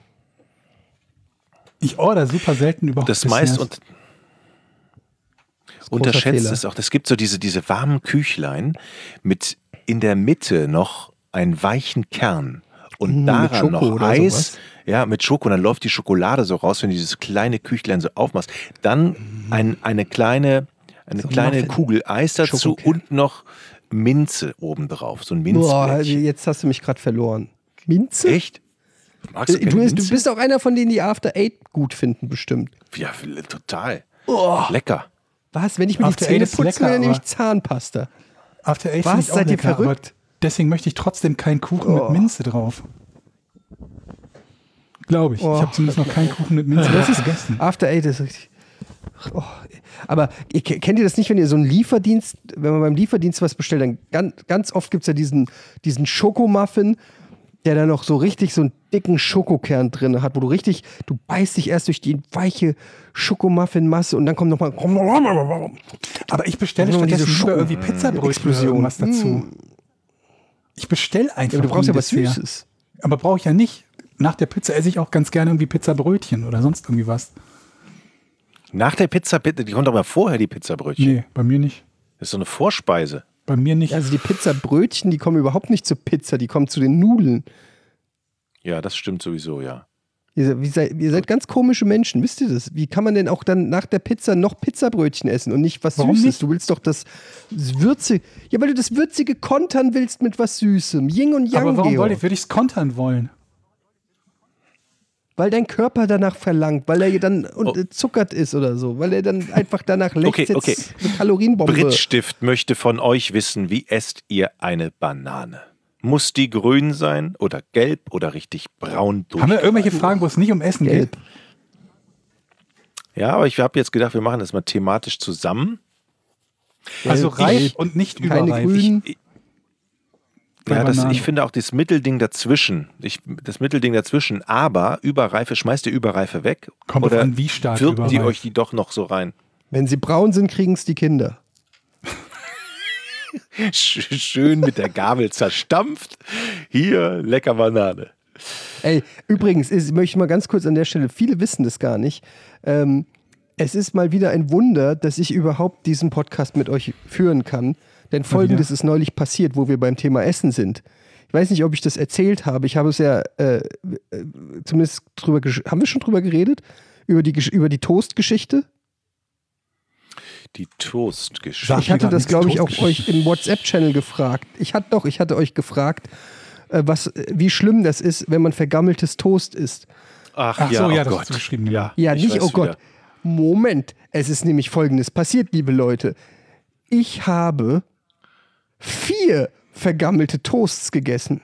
G: Ich order super selten überhaupt
A: Das meist
G: Desserts.
A: und unterschätzt
C: Fehler.
A: ist auch, es gibt so diese, diese warmen Küchlein mit in der Mitte noch einen weichen Kern und
C: Mm, mit
A: daran
C: Schoko
A: noch
C: oder
A: Eis.
C: sowas.
A: Ja, mit Schoko. Und dann läuft die Schokolade so raus, wenn du dieses kleine Küchlein so aufmachst. Dann ein, eine kleine, eine
C: So ein
A: kleine
C: Muffin.
A: Kugel Eis dazu
C: Schokokern.
A: und noch Minze obendrauf. So ein
C: Boah,
A: Minzblättchen.
C: jetzt hast du mich gerade verloren. Minze?
A: Echt? Magst
C: Äh,
A: keine
C: Du bist, du
A: Minze?
C: bist auch einer von denen, die After Eight gut finden, bestimmt.
A: Ja, total.
C: Oh.
A: Lecker.
C: Was? Wenn ich mir
G: After
C: die Zähne
G: Eight ist
C: putze,
G: lecker,
C: dann nehme ich
G: aber-
C: Zahnpasta.
G: After Eight
C: Was?
G: finde ich auch
C: Seid ihr
G: lecker, aber
C: verrückt?
G: deswegen möchte ich trotzdem keinen Kuchen
C: Oh.
G: mit Minze drauf. Glaube ich.
C: Oh.
G: Ich habe zumindest noch keinen Kuchen mit Minze drauf gegessen.
C: After Eight ist richtig. Oh. Aber ihr, kennt ihr das nicht, wenn ihr so einen Lieferdienst, wenn man beim Lieferdienst was bestellt, dann ganz, ganz oft gibt es ja diesen, diesen Schokomuffin, der da noch so richtig so einen dicken Schokokern drin hat, wo du richtig, du beißt dich erst durch die weiche Schokomuffin-Masse und dann kommt nochmal.
G: Aber ich bestelle
C: Noch mal diese
G: stattdessen lieber
C: Schoko-
G: irgendwie Pizzabrötchen oder
C: Explosion.
G: irgendwas dazu.
C: Mm.
G: Ich bestelle einfach
C: Ja, aber du brauchst ja
G: ein
C: was
G: Dessert.
C: Süßes.
G: Aber brauche ich ja nicht. nach der Pizza esse ich auch ganz gerne irgendwie Pizzabrötchen oder sonst irgendwie was.
A: Nach der Pizza, die kommt doch mal vorher, die Pizzabrötchen.
G: Nee, bei mir nicht.
A: Das ist so eine Vorspeise.
G: Bei mir nicht.
C: Also die Pizzabrötchen, die kommen überhaupt nicht zur Pizza, die kommen zu den Nudeln.
A: Ja, das stimmt sowieso, ja.
C: Ihr, wie seid, ihr seid ganz komische Menschen, wisst ihr das? Wie kann man denn auch dann nach der Pizza noch Pizzabrötchen essen und nicht was
G: Warum
C: Süßes?
G: nicht?
C: Du willst doch das Würzige, ja, weil du das Würzige kontern willst mit was Süßem. Yin und Yang,
G: Aber warum
C: Georg.
G: wollte, würde ich es kontern wollen?
C: Weil dein Körper danach verlangt, weil er dann
A: Oh.
C: unterzuckert ist oder so, weil er dann einfach danach
A: Okay,
C: lechzt,
A: okay.
C: eine Kalorienbombe.
A: Brittstift möchte von euch wissen, wie esst ihr eine Banane? Muss die grün sein oder gelb oder richtig braun durch?
G: Haben wir irgendwelche Fragen, wo es nicht um Essen
C: Gelb.
G: geht?
A: Ja, aber ich habe jetzt gedacht, wir machen das mal thematisch zusammen.
G: Also
C: Gelb,
G: reif
C: gelb,
G: und nicht
C: keine
G: überreif.
C: grünen.
G: Bei
A: Ja, das,
G: Bananen.
A: ich finde auch das Mittelding dazwischen. Ich, das Mittelding dazwischen, aber Überreife, schmeißt ihr Überreife weg?
G: Kommt
A: oder
G: drauf an, wie stark
A: wirken die
G: überreif.
A: euch die doch noch so rein?
C: Wenn sie braun sind, kriegen es die Kinder.
A: Sch- Schön mit der Gabel zerstampft. Hier, lecker Banane.
C: Ey, übrigens, ist, möchte ich mal ganz kurz an der Stelle, viele wissen das gar nicht. Ähm, es ist mal wieder ein Wunder, dass ich überhaupt diesen Podcast mit euch führen kann. Denn Folgendes ist neulich passiert, wo wir beim Thema Essen sind. Ich weiß nicht, ob ich das erzählt habe. Ich habe es ja äh, äh, zumindest drüber, gesch- haben wir schon drüber geredet? Über die, Gesch- über die Toast-Geschichte?
A: Die Toastgeschichte.
G: Sag
C: Ich hatte
G: mir
C: das,
G: gar
C: glaube ich,
G: nichts.
C: auch euch im WhatsApp-Channel gefragt. Ich hatte doch, ich hatte euch gefragt, äh, was, wie schlimm das ist, wenn man vergammeltes Toast isst.
A: Ach,
G: Ach
A: ja,
G: so, ja,
A: oh
G: das
A: Gott.
G: hast du geschrieben,
A: Ja,
C: Ja,
A: ich
C: nicht,
A: weiß
C: oh Gott.
A: wieder.
C: Moment, es ist nämlich Folgendes passiert, liebe Leute. Ich habe vier vergammelte Toasts gegessen.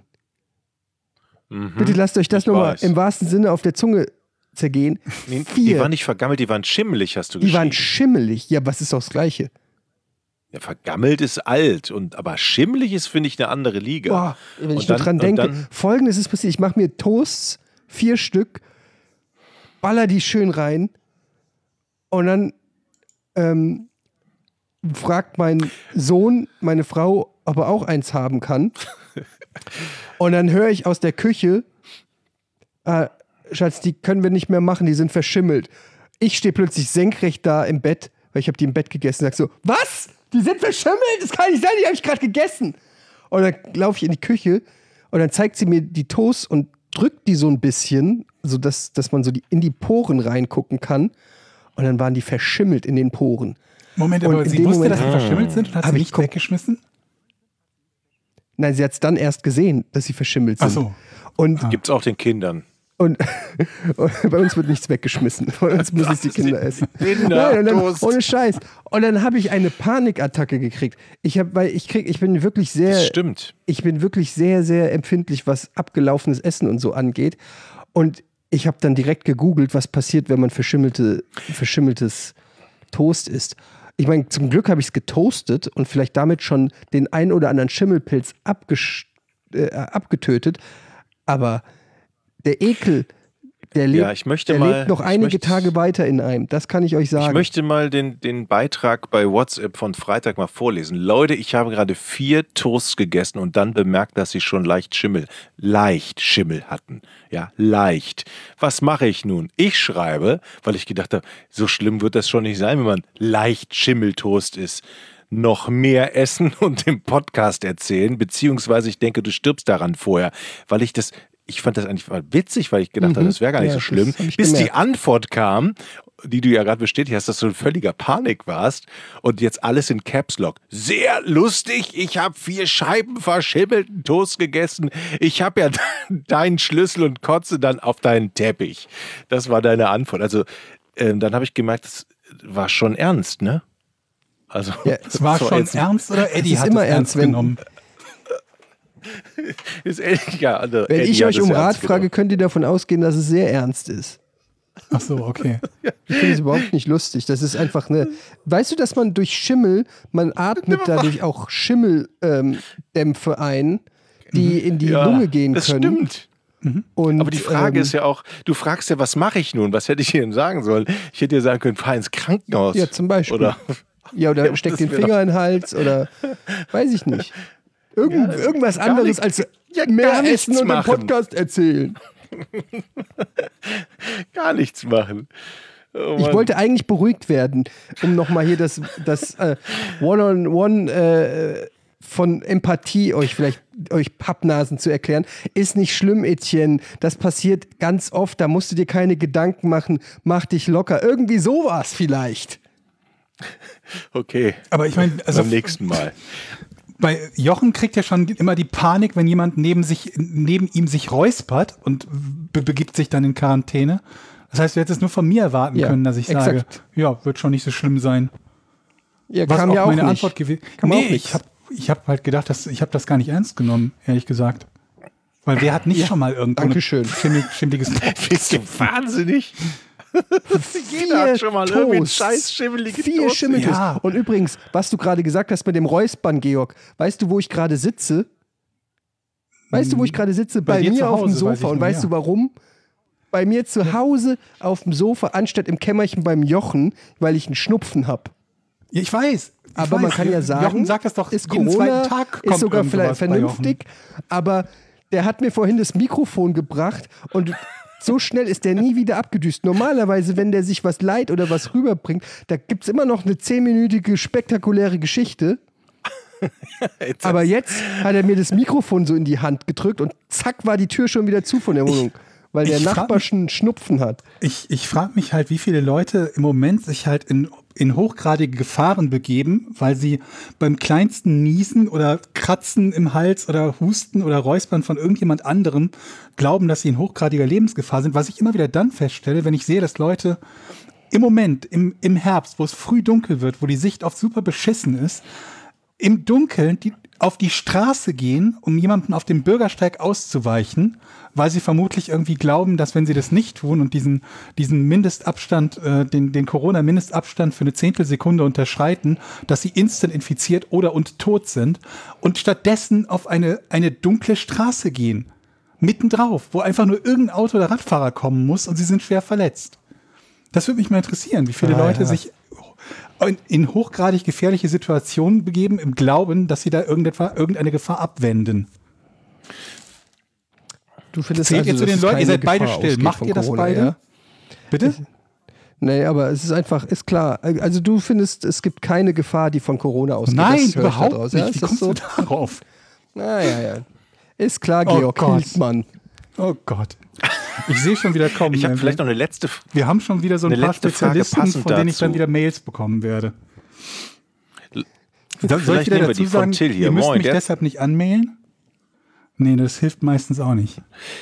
C: Bitte lasst euch das
A: ich
C: nochmal
A: weiß.
C: im wahrsten Sinne auf der Zunge zergehen.
A: Nee, die
C: Vier.
A: waren nicht vergammelt, die waren schimmelig, hast du
C: Die waren
A: geschrieben.
C: schimmelig. Ja, was ist doch das Gleiche?
A: Ja, vergammelt ist alt, und, aber schimmelig ist, finde ich, eine andere Liga.
C: Boah, wenn ich
A: Und
C: nur
A: dann-
C: dran
A: und
C: denke.
A: dann-
C: Folgendes ist passiert: Ich mache mir Toasts, vier Stück, baller die schön rein und dann ähm, fragt mein Sohn meine Frau, ob er auch eins haben kann. Und dann höre ich aus der Küche, äh, Schatz, die können wir nicht mehr machen, die sind verschimmelt. Ich stehe plötzlich senkrecht da im Bett, weil ich habe die im Bett gegessen, sag so, was? Die sind verschimmelt? Das kann nicht sein, die habe ich gerade gegessen. Und dann laufe ich in die Küche und dann zeigt sie mir die Toast und drückt die so ein bisschen, sodass dass man so die, in die Poren reingucken kann. Und dann waren die verschimmelt in den Poren.
G: Moment,
C: Und
G: aber
C: in
G: sie
C: dem
G: wusste,
C: Moment-
G: dass sie verschimmelt sind und hat
C: Hab
G: sie
C: ich
G: nicht
C: kom-
G: weggeschmissen?
C: Nein, sie hat es dann erst gesehen, dass sie verschimmelt sind.
G: Ach so.
C: Und,
A: Gibt's auch den Kindern.
C: und, und bei uns wird nichts weggeschmissen. Bei uns müssen es die Kinder essen.
A: Kinder,
C: Nein, und dann,
A: Toast.
C: ohne Scheiß. Und dann habe ich eine Panikattacke gekriegt. Ich habe, weil ich krieg, ich bin wirklich sehr,
A: Das stimmt.
C: ich bin wirklich sehr, sehr empfindlich, was abgelaufenes Essen und so angeht. Und ich habe dann direkt gegoogelt, was passiert, wenn man verschimmelte, verschimmeltes Toast isst. Ich meine, zum Glück habe ich es getoastet und vielleicht damit schon den ein oder anderen Schimmelpilz abgesch- äh, abgetötet. Aber der Ekel, der lebt,
A: Ja, ich möchte
C: der
A: mal-
C: lebt noch
A: ich
C: einige
A: möchte-
C: Tage weiter in einem. Das kann ich euch sagen.
A: Ich möchte mal den, den Beitrag bei WhatsApp von Freitag mal vorlesen. Leute, ich habe gerade vier Toasts gegessen und dann bemerkt, dass sie schon leicht Schimmel, leicht Schimmel hatten. Ja, leicht. Was mache ich nun? Ich schreibe, weil ich gedacht habe, so schlimm wird das schon nicht sein, wenn man leicht Schimmeltoast isst. Noch mehr essen und im Podcast erzählen, beziehungsweise ich denke, du stirbst daran vorher, weil ich das, ich fand das eigentlich mal witzig, weil ich gedacht habe, das wäre gar nicht
C: Ja,
A: so schlimm,
C: das hab ich
A: bis die
C: gemerkt.
A: Antwort kam, die du ja gerade bestätigt hast, dass du in völliger Panik warst und jetzt alles in Caps Lock. Sehr lustig, ich habe vier Scheiben verschimmelten Toast gegessen. Ich habe ja deinen Schlüssel und kotze dann auf deinen Teppich. Das war deine Antwort. Also ähm, dann habe ich gemerkt, das war schon ernst, ne? Also
C: Ja,
G: Es war
A: das
G: schon
A: jetzt-
G: ernst oder Eddie
C: ist
G: hat
C: immer
G: es ernst
C: ernst, wenn-
G: genommen?
A: Ist ehrlich, ja, also,
C: Wenn
A: Eddie
C: ich
A: hat
C: euch
A: es
C: um
A: ernst
C: Rat frage,
A: genommen.
C: könnt ihr davon ausgehen, dass es sehr ernst ist.
G: Ach so, okay.
C: Ich finde es überhaupt nicht lustig. Das ist einfach eine. Weißt du, dass man durch Schimmel, man atmet dadurch auch Schimmeldämpfe ein, die in die
A: Ja,
C: Lunge gehen
A: das
C: können.
A: stimmt.
C: Und,
A: Aber die Frage
C: ähm,
A: ist ja auch, du fragst ja, was mache ich nun? Was hätte ich dir denn sagen sollen? Ich hätte dir sagen können, fahr ins Krankenhaus.
C: Ja, zum Beispiel.
A: Oder,
C: Ja, oder
A: Ja,
C: steck
A: das
C: den
A: wär
C: Finger in den Hals oder weiß ich nicht. Irgend,
A: Ja,
C: irgendwas
A: gar
C: anderes
A: nichts-
C: als
A: ja,
C: mehr
A: gar nichts
C: essen und im
A: machen.
C: Podcast erzählen.
A: Gar nichts machen. Oh
C: ich wollte eigentlich beruhigt werden, um nochmal hier das, das äh, One-on-One äh, von Empathie euch vielleicht, euch Pappnasen zu erklären. Ist nicht schlimm, Etienne. Das passiert ganz oft. Da musst du dir keine Gedanken machen. Mach dich locker. Irgendwie sowas vielleicht.
A: Okay.
G: Aber ich meine, also
A: beim nächsten Mal.
G: Bei Jochen kriegt ja schon immer die Panik, wenn jemand neben sich, neben ihm sich räuspert und be- begibt sich dann in Quarantäne. Das heißt, du hättest es nur von mir erwarten
C: ja,
G: können, dass ich
C: exakt.
G: sage, ja, wird schon nicht so schlimm sein.
C: Ja,
G: Was
C: kam
G: auch
C: ja auch
G: meine
C: nicht.
G: Antwort gewesen.
C: Kam
G: Nee,
C: auch nicht.
G: ich habe ich hab halt gedacht, dass, ich habe das gar nicht ernst genommen, ehrlich gesagt. Weil wer hat nicht
C: Ja,
G: schon mal irgendwo
C: Dankeschön.
G: ein schimmel, schimmeliges
A: Bist du wahnsinnig? Jeder hat schon mal irgendwie einen scheiß schimmeligen
C: Vier
A: Toast.
C: Schimmeltoast.
G: Ja.
C: Und übrigens, was du gerade gesagt hast mit dem Räuspern, Georg, weißt du, wo ich gerade sitze? Weißt du, wo ich gerade sitze?
G: Bei
C: Bei,
G: dir
C: mir
G: zu
C: auf dem
G: Hause, weiß ich
C: Sofa. Und
G: nur,
C: weißt
G: ja.
C: du warum? Bei mir zu Hause auf dem Sofa, anstatt im Kämmerchen beim Jochen, weil ich einen Schnupfen habe.
G: Ja, ich weiß. Ich
C: Aber
G: weiß.
C: man kann ja sagen,
G: Jochen sagt das doch,
C: ist
G: jeden
C: Corona,
G: zweiten Tag kommt
C: ist sogar
G: irgend
C: vielleicht
G: sowas bei Jochen.
C: vernünftig, aber der hat mir vorhin das Mikrofon gebracht und so schnell ist der nie wieder abgedüst. Normalerweise, wenn der sich was leiht oder was rüberbringt, da gibt es immer noch eine zehnminütige spektakuläre Geschichte.
A: Jetzt
C: Aber jetzt hat er mir das Mikrofon so in die Hand gedrückt und zack war die Tür schon wieder zu von der Wohnung, weil der
G: ich frag
C: Nachbar
G: mich-
C: schon einen Schnupfen hat.
G: Ich, ich frage mich halt, wie viele Leute im Moment sich halt in, in hochgradige Gefahren begeben, weil sie beim kleinsten Niesen oder Kratzen im Hals oder Husten oder Räuspern von irgendjemand anderem glauben, dass sie in hochgradiger Lebensgefahr sind. Was ich immer wieder dann feststelle, wenn ich sehe, dass Leute im Moment, im, im Herbst, wo es früh dunkel wird, wo die Sicht oft super beschissen ist, im Dunkeln die auf die Straße gehen, um jemanden auf dem Bürgersteig auszuweichen, weil sie vermutlich irgendwie glauben, dass wenn sie das nicht tun und diesen, diesen Mindestabstand, äh, den, den Corona-Mindestabstand für eine Zehntelsekunde unterschreiten, dass sie instant infiziert oder und tot sind und stattdessen auf eine, eine dunkle Straße gehen. Mittendrauf, wo einfach nur irgendein Auto oder Radfahrer kommen muss und sie sind schwer verletzt. Das würde mich mal interessieren, wie viele
C: Ah,
G: Leute
C: ja.
G: sich in, in hochgradig gefährliche Situationen begeben, im Glauben, dass sie da irgendetwa, irgendeine Gefahr abwenden.
C: Du findest
G: Zählt
C: also,
G: ihr zu
C: dass
G: den
C: es
G: Leuten, ihr
C: keine
G: seid beide
C: Gefahr
G: still.
C: ausgeht
G: Macht
C: von
G: ihr das
C: Corona,
G: beide?
C: ja?
G: Bitte?
C: Nee, aber es ist einfach, ist klar. Also du findest, es gibt keine Gefahr, die von Corona ausgeht.
G: Nein,
C: Das höre ich da
G: überhaupt
C: draus.
G: nicht.
C: Ja,
G: Wie
C: ist das
G: kommst
C: so?
G: du darauf?
C: Naja, ja. Ist klar,
G: Oh
C: Georg
G: Gott.
C: Hildmann.
G: Oh Gott. Ich sehe schon wieder kommen.
A: Ich habe
G: Melvin.
A: vielleicht noch eine letzte F-
G: Wir haben schon wieder so ein
A: eine
G: paar
A: letzte Frage
G: Spezialisten,
A: passend
G: von denen ich dann
A: dazu.
G: wieder Mails bekommen werde. Soll
A: Vielleicht
G: ich wieder
A: nehmen wir
G: dazu
A: die von
G: sagen,
A: Till hier.
G: ihr müsst
A: Moin,
G: mich
A: der-
G: deshalb nicht anmailen? Nee, das hilft meistens auch nicht.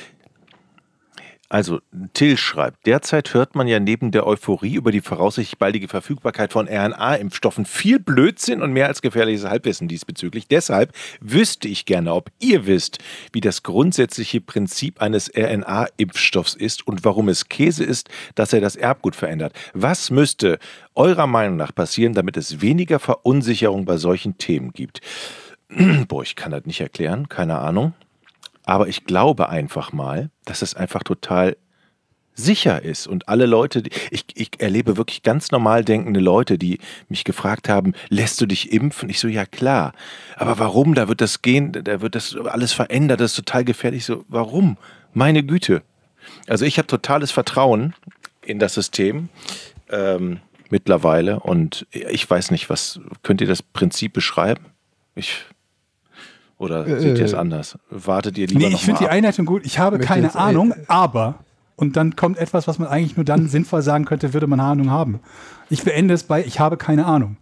A: Also, Till schreibt, derzeit hört man ja neben der Euphorie über die voraussichtlich baldige Verfügbarkeit von R N A-Impfstoffen viel Blödsinn und mehr als gefährliches Halbwissen diesbezüglich. Deshalb wüsste ich gerne, ob ihr wisst, wie das grundsätzliche Prinzip eines R N A-Impfstoffs ist und warum es Käse ist, dass er das Erbgut verändert. Was müsste eurer Meinung nach passieren, damit es weniger Verunsicherung bei solchen Themen gibt? Boah, ich kann das nicht erklären, keine Ahnung. Aber ich glaube einfach mal, dass es einfach total sicher ist. Und alle Leute, die- ich, ich erlebe wirklich ganz normal denkende Leute, die mich gefragt haben, lässt du dich impfen? Ich so, ja klar. Aber warum? Da wird das gehen, da wird das alles verändert, das ist total gefährlich. So, warum? Meine Güte. Also ich habe totales Vertrauen in das System ähm, mittlerweile. Und ich weiß nicht, was, könnt ihr das Prinzip beschreiben? Ich... Oder
C: Äh,
A: seht ihr es anders? Wartet ihr lieber
G: Nee,
A: noch
G: ich finde
A: mal
G: die
A: ab?
G: Einleitung gut. Ich habe
C: Möchte
G: keine
C: jetzt, äh,
G: Ahnung, aber. Und dann kommt etwas, was man eigentlich nur dann sinnvoll sagen könnte, würde man Ahnung haben. Ich beende es bei, ich habe keine Ahnung.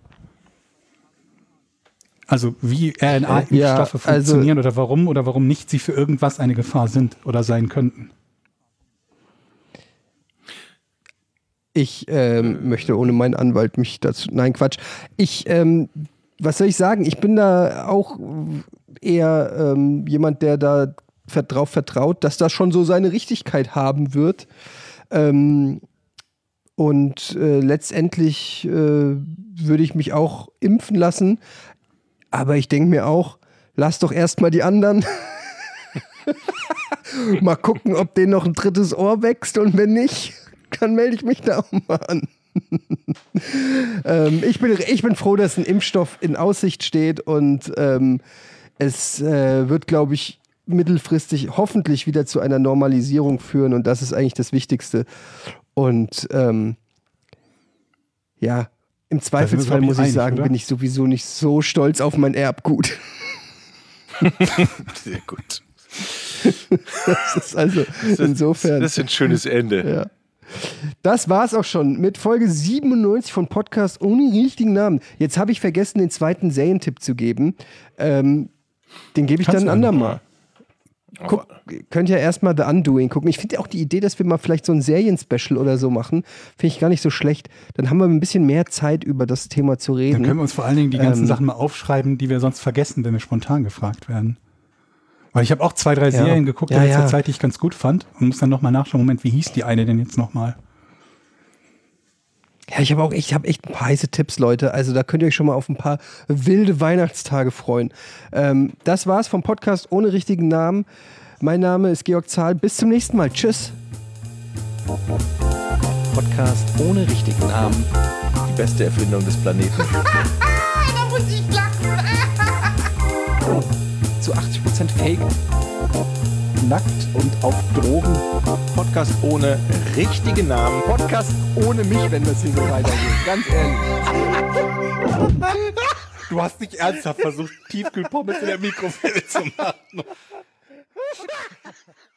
G: Also wie R N A-Impfstoffe
C: Ja, also-
G: funktionieren oder warum oder warum nicht sie für irgendwas eine Gefahr sind oder sein könnten.
C: Ich ähm, möchte ohne meinen Anwalt mich dazu. Nein, Quatsch. Ich, ähm, was soll ich sagen? Ich bin da auch eher ähm, jemand, der da drauf vertraut, dass das schon so seine Richtigkeit haben wird. Ähm, und äh, letztendlich äh, würde ich mich auch impfen lassen. Aber ich denke mir auch, lass doch erstmal die anderen. Mal gucken, ob denen noch ein drittes Ohr wächst. Und wenn nicht, dann melde ich mich da auch mal an. ähm, ich, bin, ich bin froh, dass ein Impfstoff in Aussicht steht und ähm, es äh, wird, glaube ich, mittelfristig hoffentlich wieder zu einer Normalisierung führen und das ist eigentlich das Wichtigste. Und ähm, ja, im Zweifelsfall muss ich
G: einig,
C: sagen,
G: oder?
C: bin ich sowieso nicht so stolz auf mein Erbgut.
A: Sehr gut.
C: Das ist also insofern.
A: Das ist ein schönes Ende.
C: Ja. Das war's auch schon mit Folge siebenundneunzig von Podcast ohne richtigen Namen. Jetzt habe ich vergessen, den zweiten Serientipp zu geben. Ähm, den gebe ich
G: Kannst
C: dann ein
G: du
C: andermal. Guck, könnt ihr erstmal The Undoing gucken. Ich finde auch die Idee, dass wir mal vielleicht so ein Serien-Special oder so machen, finde ich gar nicht so schlecht. Dann haben wir ein bisschen mehr Zeit, über das Thema zu reden.
G: Dann können wir uns vor allen Dingen die ganzen
C: Ähm,
G: Sachen mal aufschreiben, die wir sonst vergessen, wenn wir spontan gefragt werden. Weil ich habe auch zwei, drei
C: Ja.
G: Serien geguckt
C: Ja,
G: in letzter
C: ja.
G: Zeit, die ich ganz gut fand und muss dann nochmal nachschauen, Moment, wie hieß die eine denn jetzt nochmal?
C: Ja, ich habe auch echt, ich hab echt ein paar heiße Tipps, Leute. Also da könnt ihr euch schon mal auf ein paar wilde Weihnachtstage freuen. Ähm, das war's vom Podcast ohne richtigen Namen. Mein Name ist Georg Zahl. Bis zum nächsten Mal. Tschüss.
D: Podcast ohne richtigen Namen.
A: Die beste Erfindung des Planeten.
E: Da muss ich lachen.
D: Zu achtzig Prozent Fake.
F: Nackt und auf Drogen.
A: Podcast ohne richtigen Namen.
F: Podcast ohne mich, wenn das hier so weitergeht. Ganz ehrlich.
A: Du hast nicht ernsthaft versucht, Tiefkühlpommes in der Mikrowelle zu machen.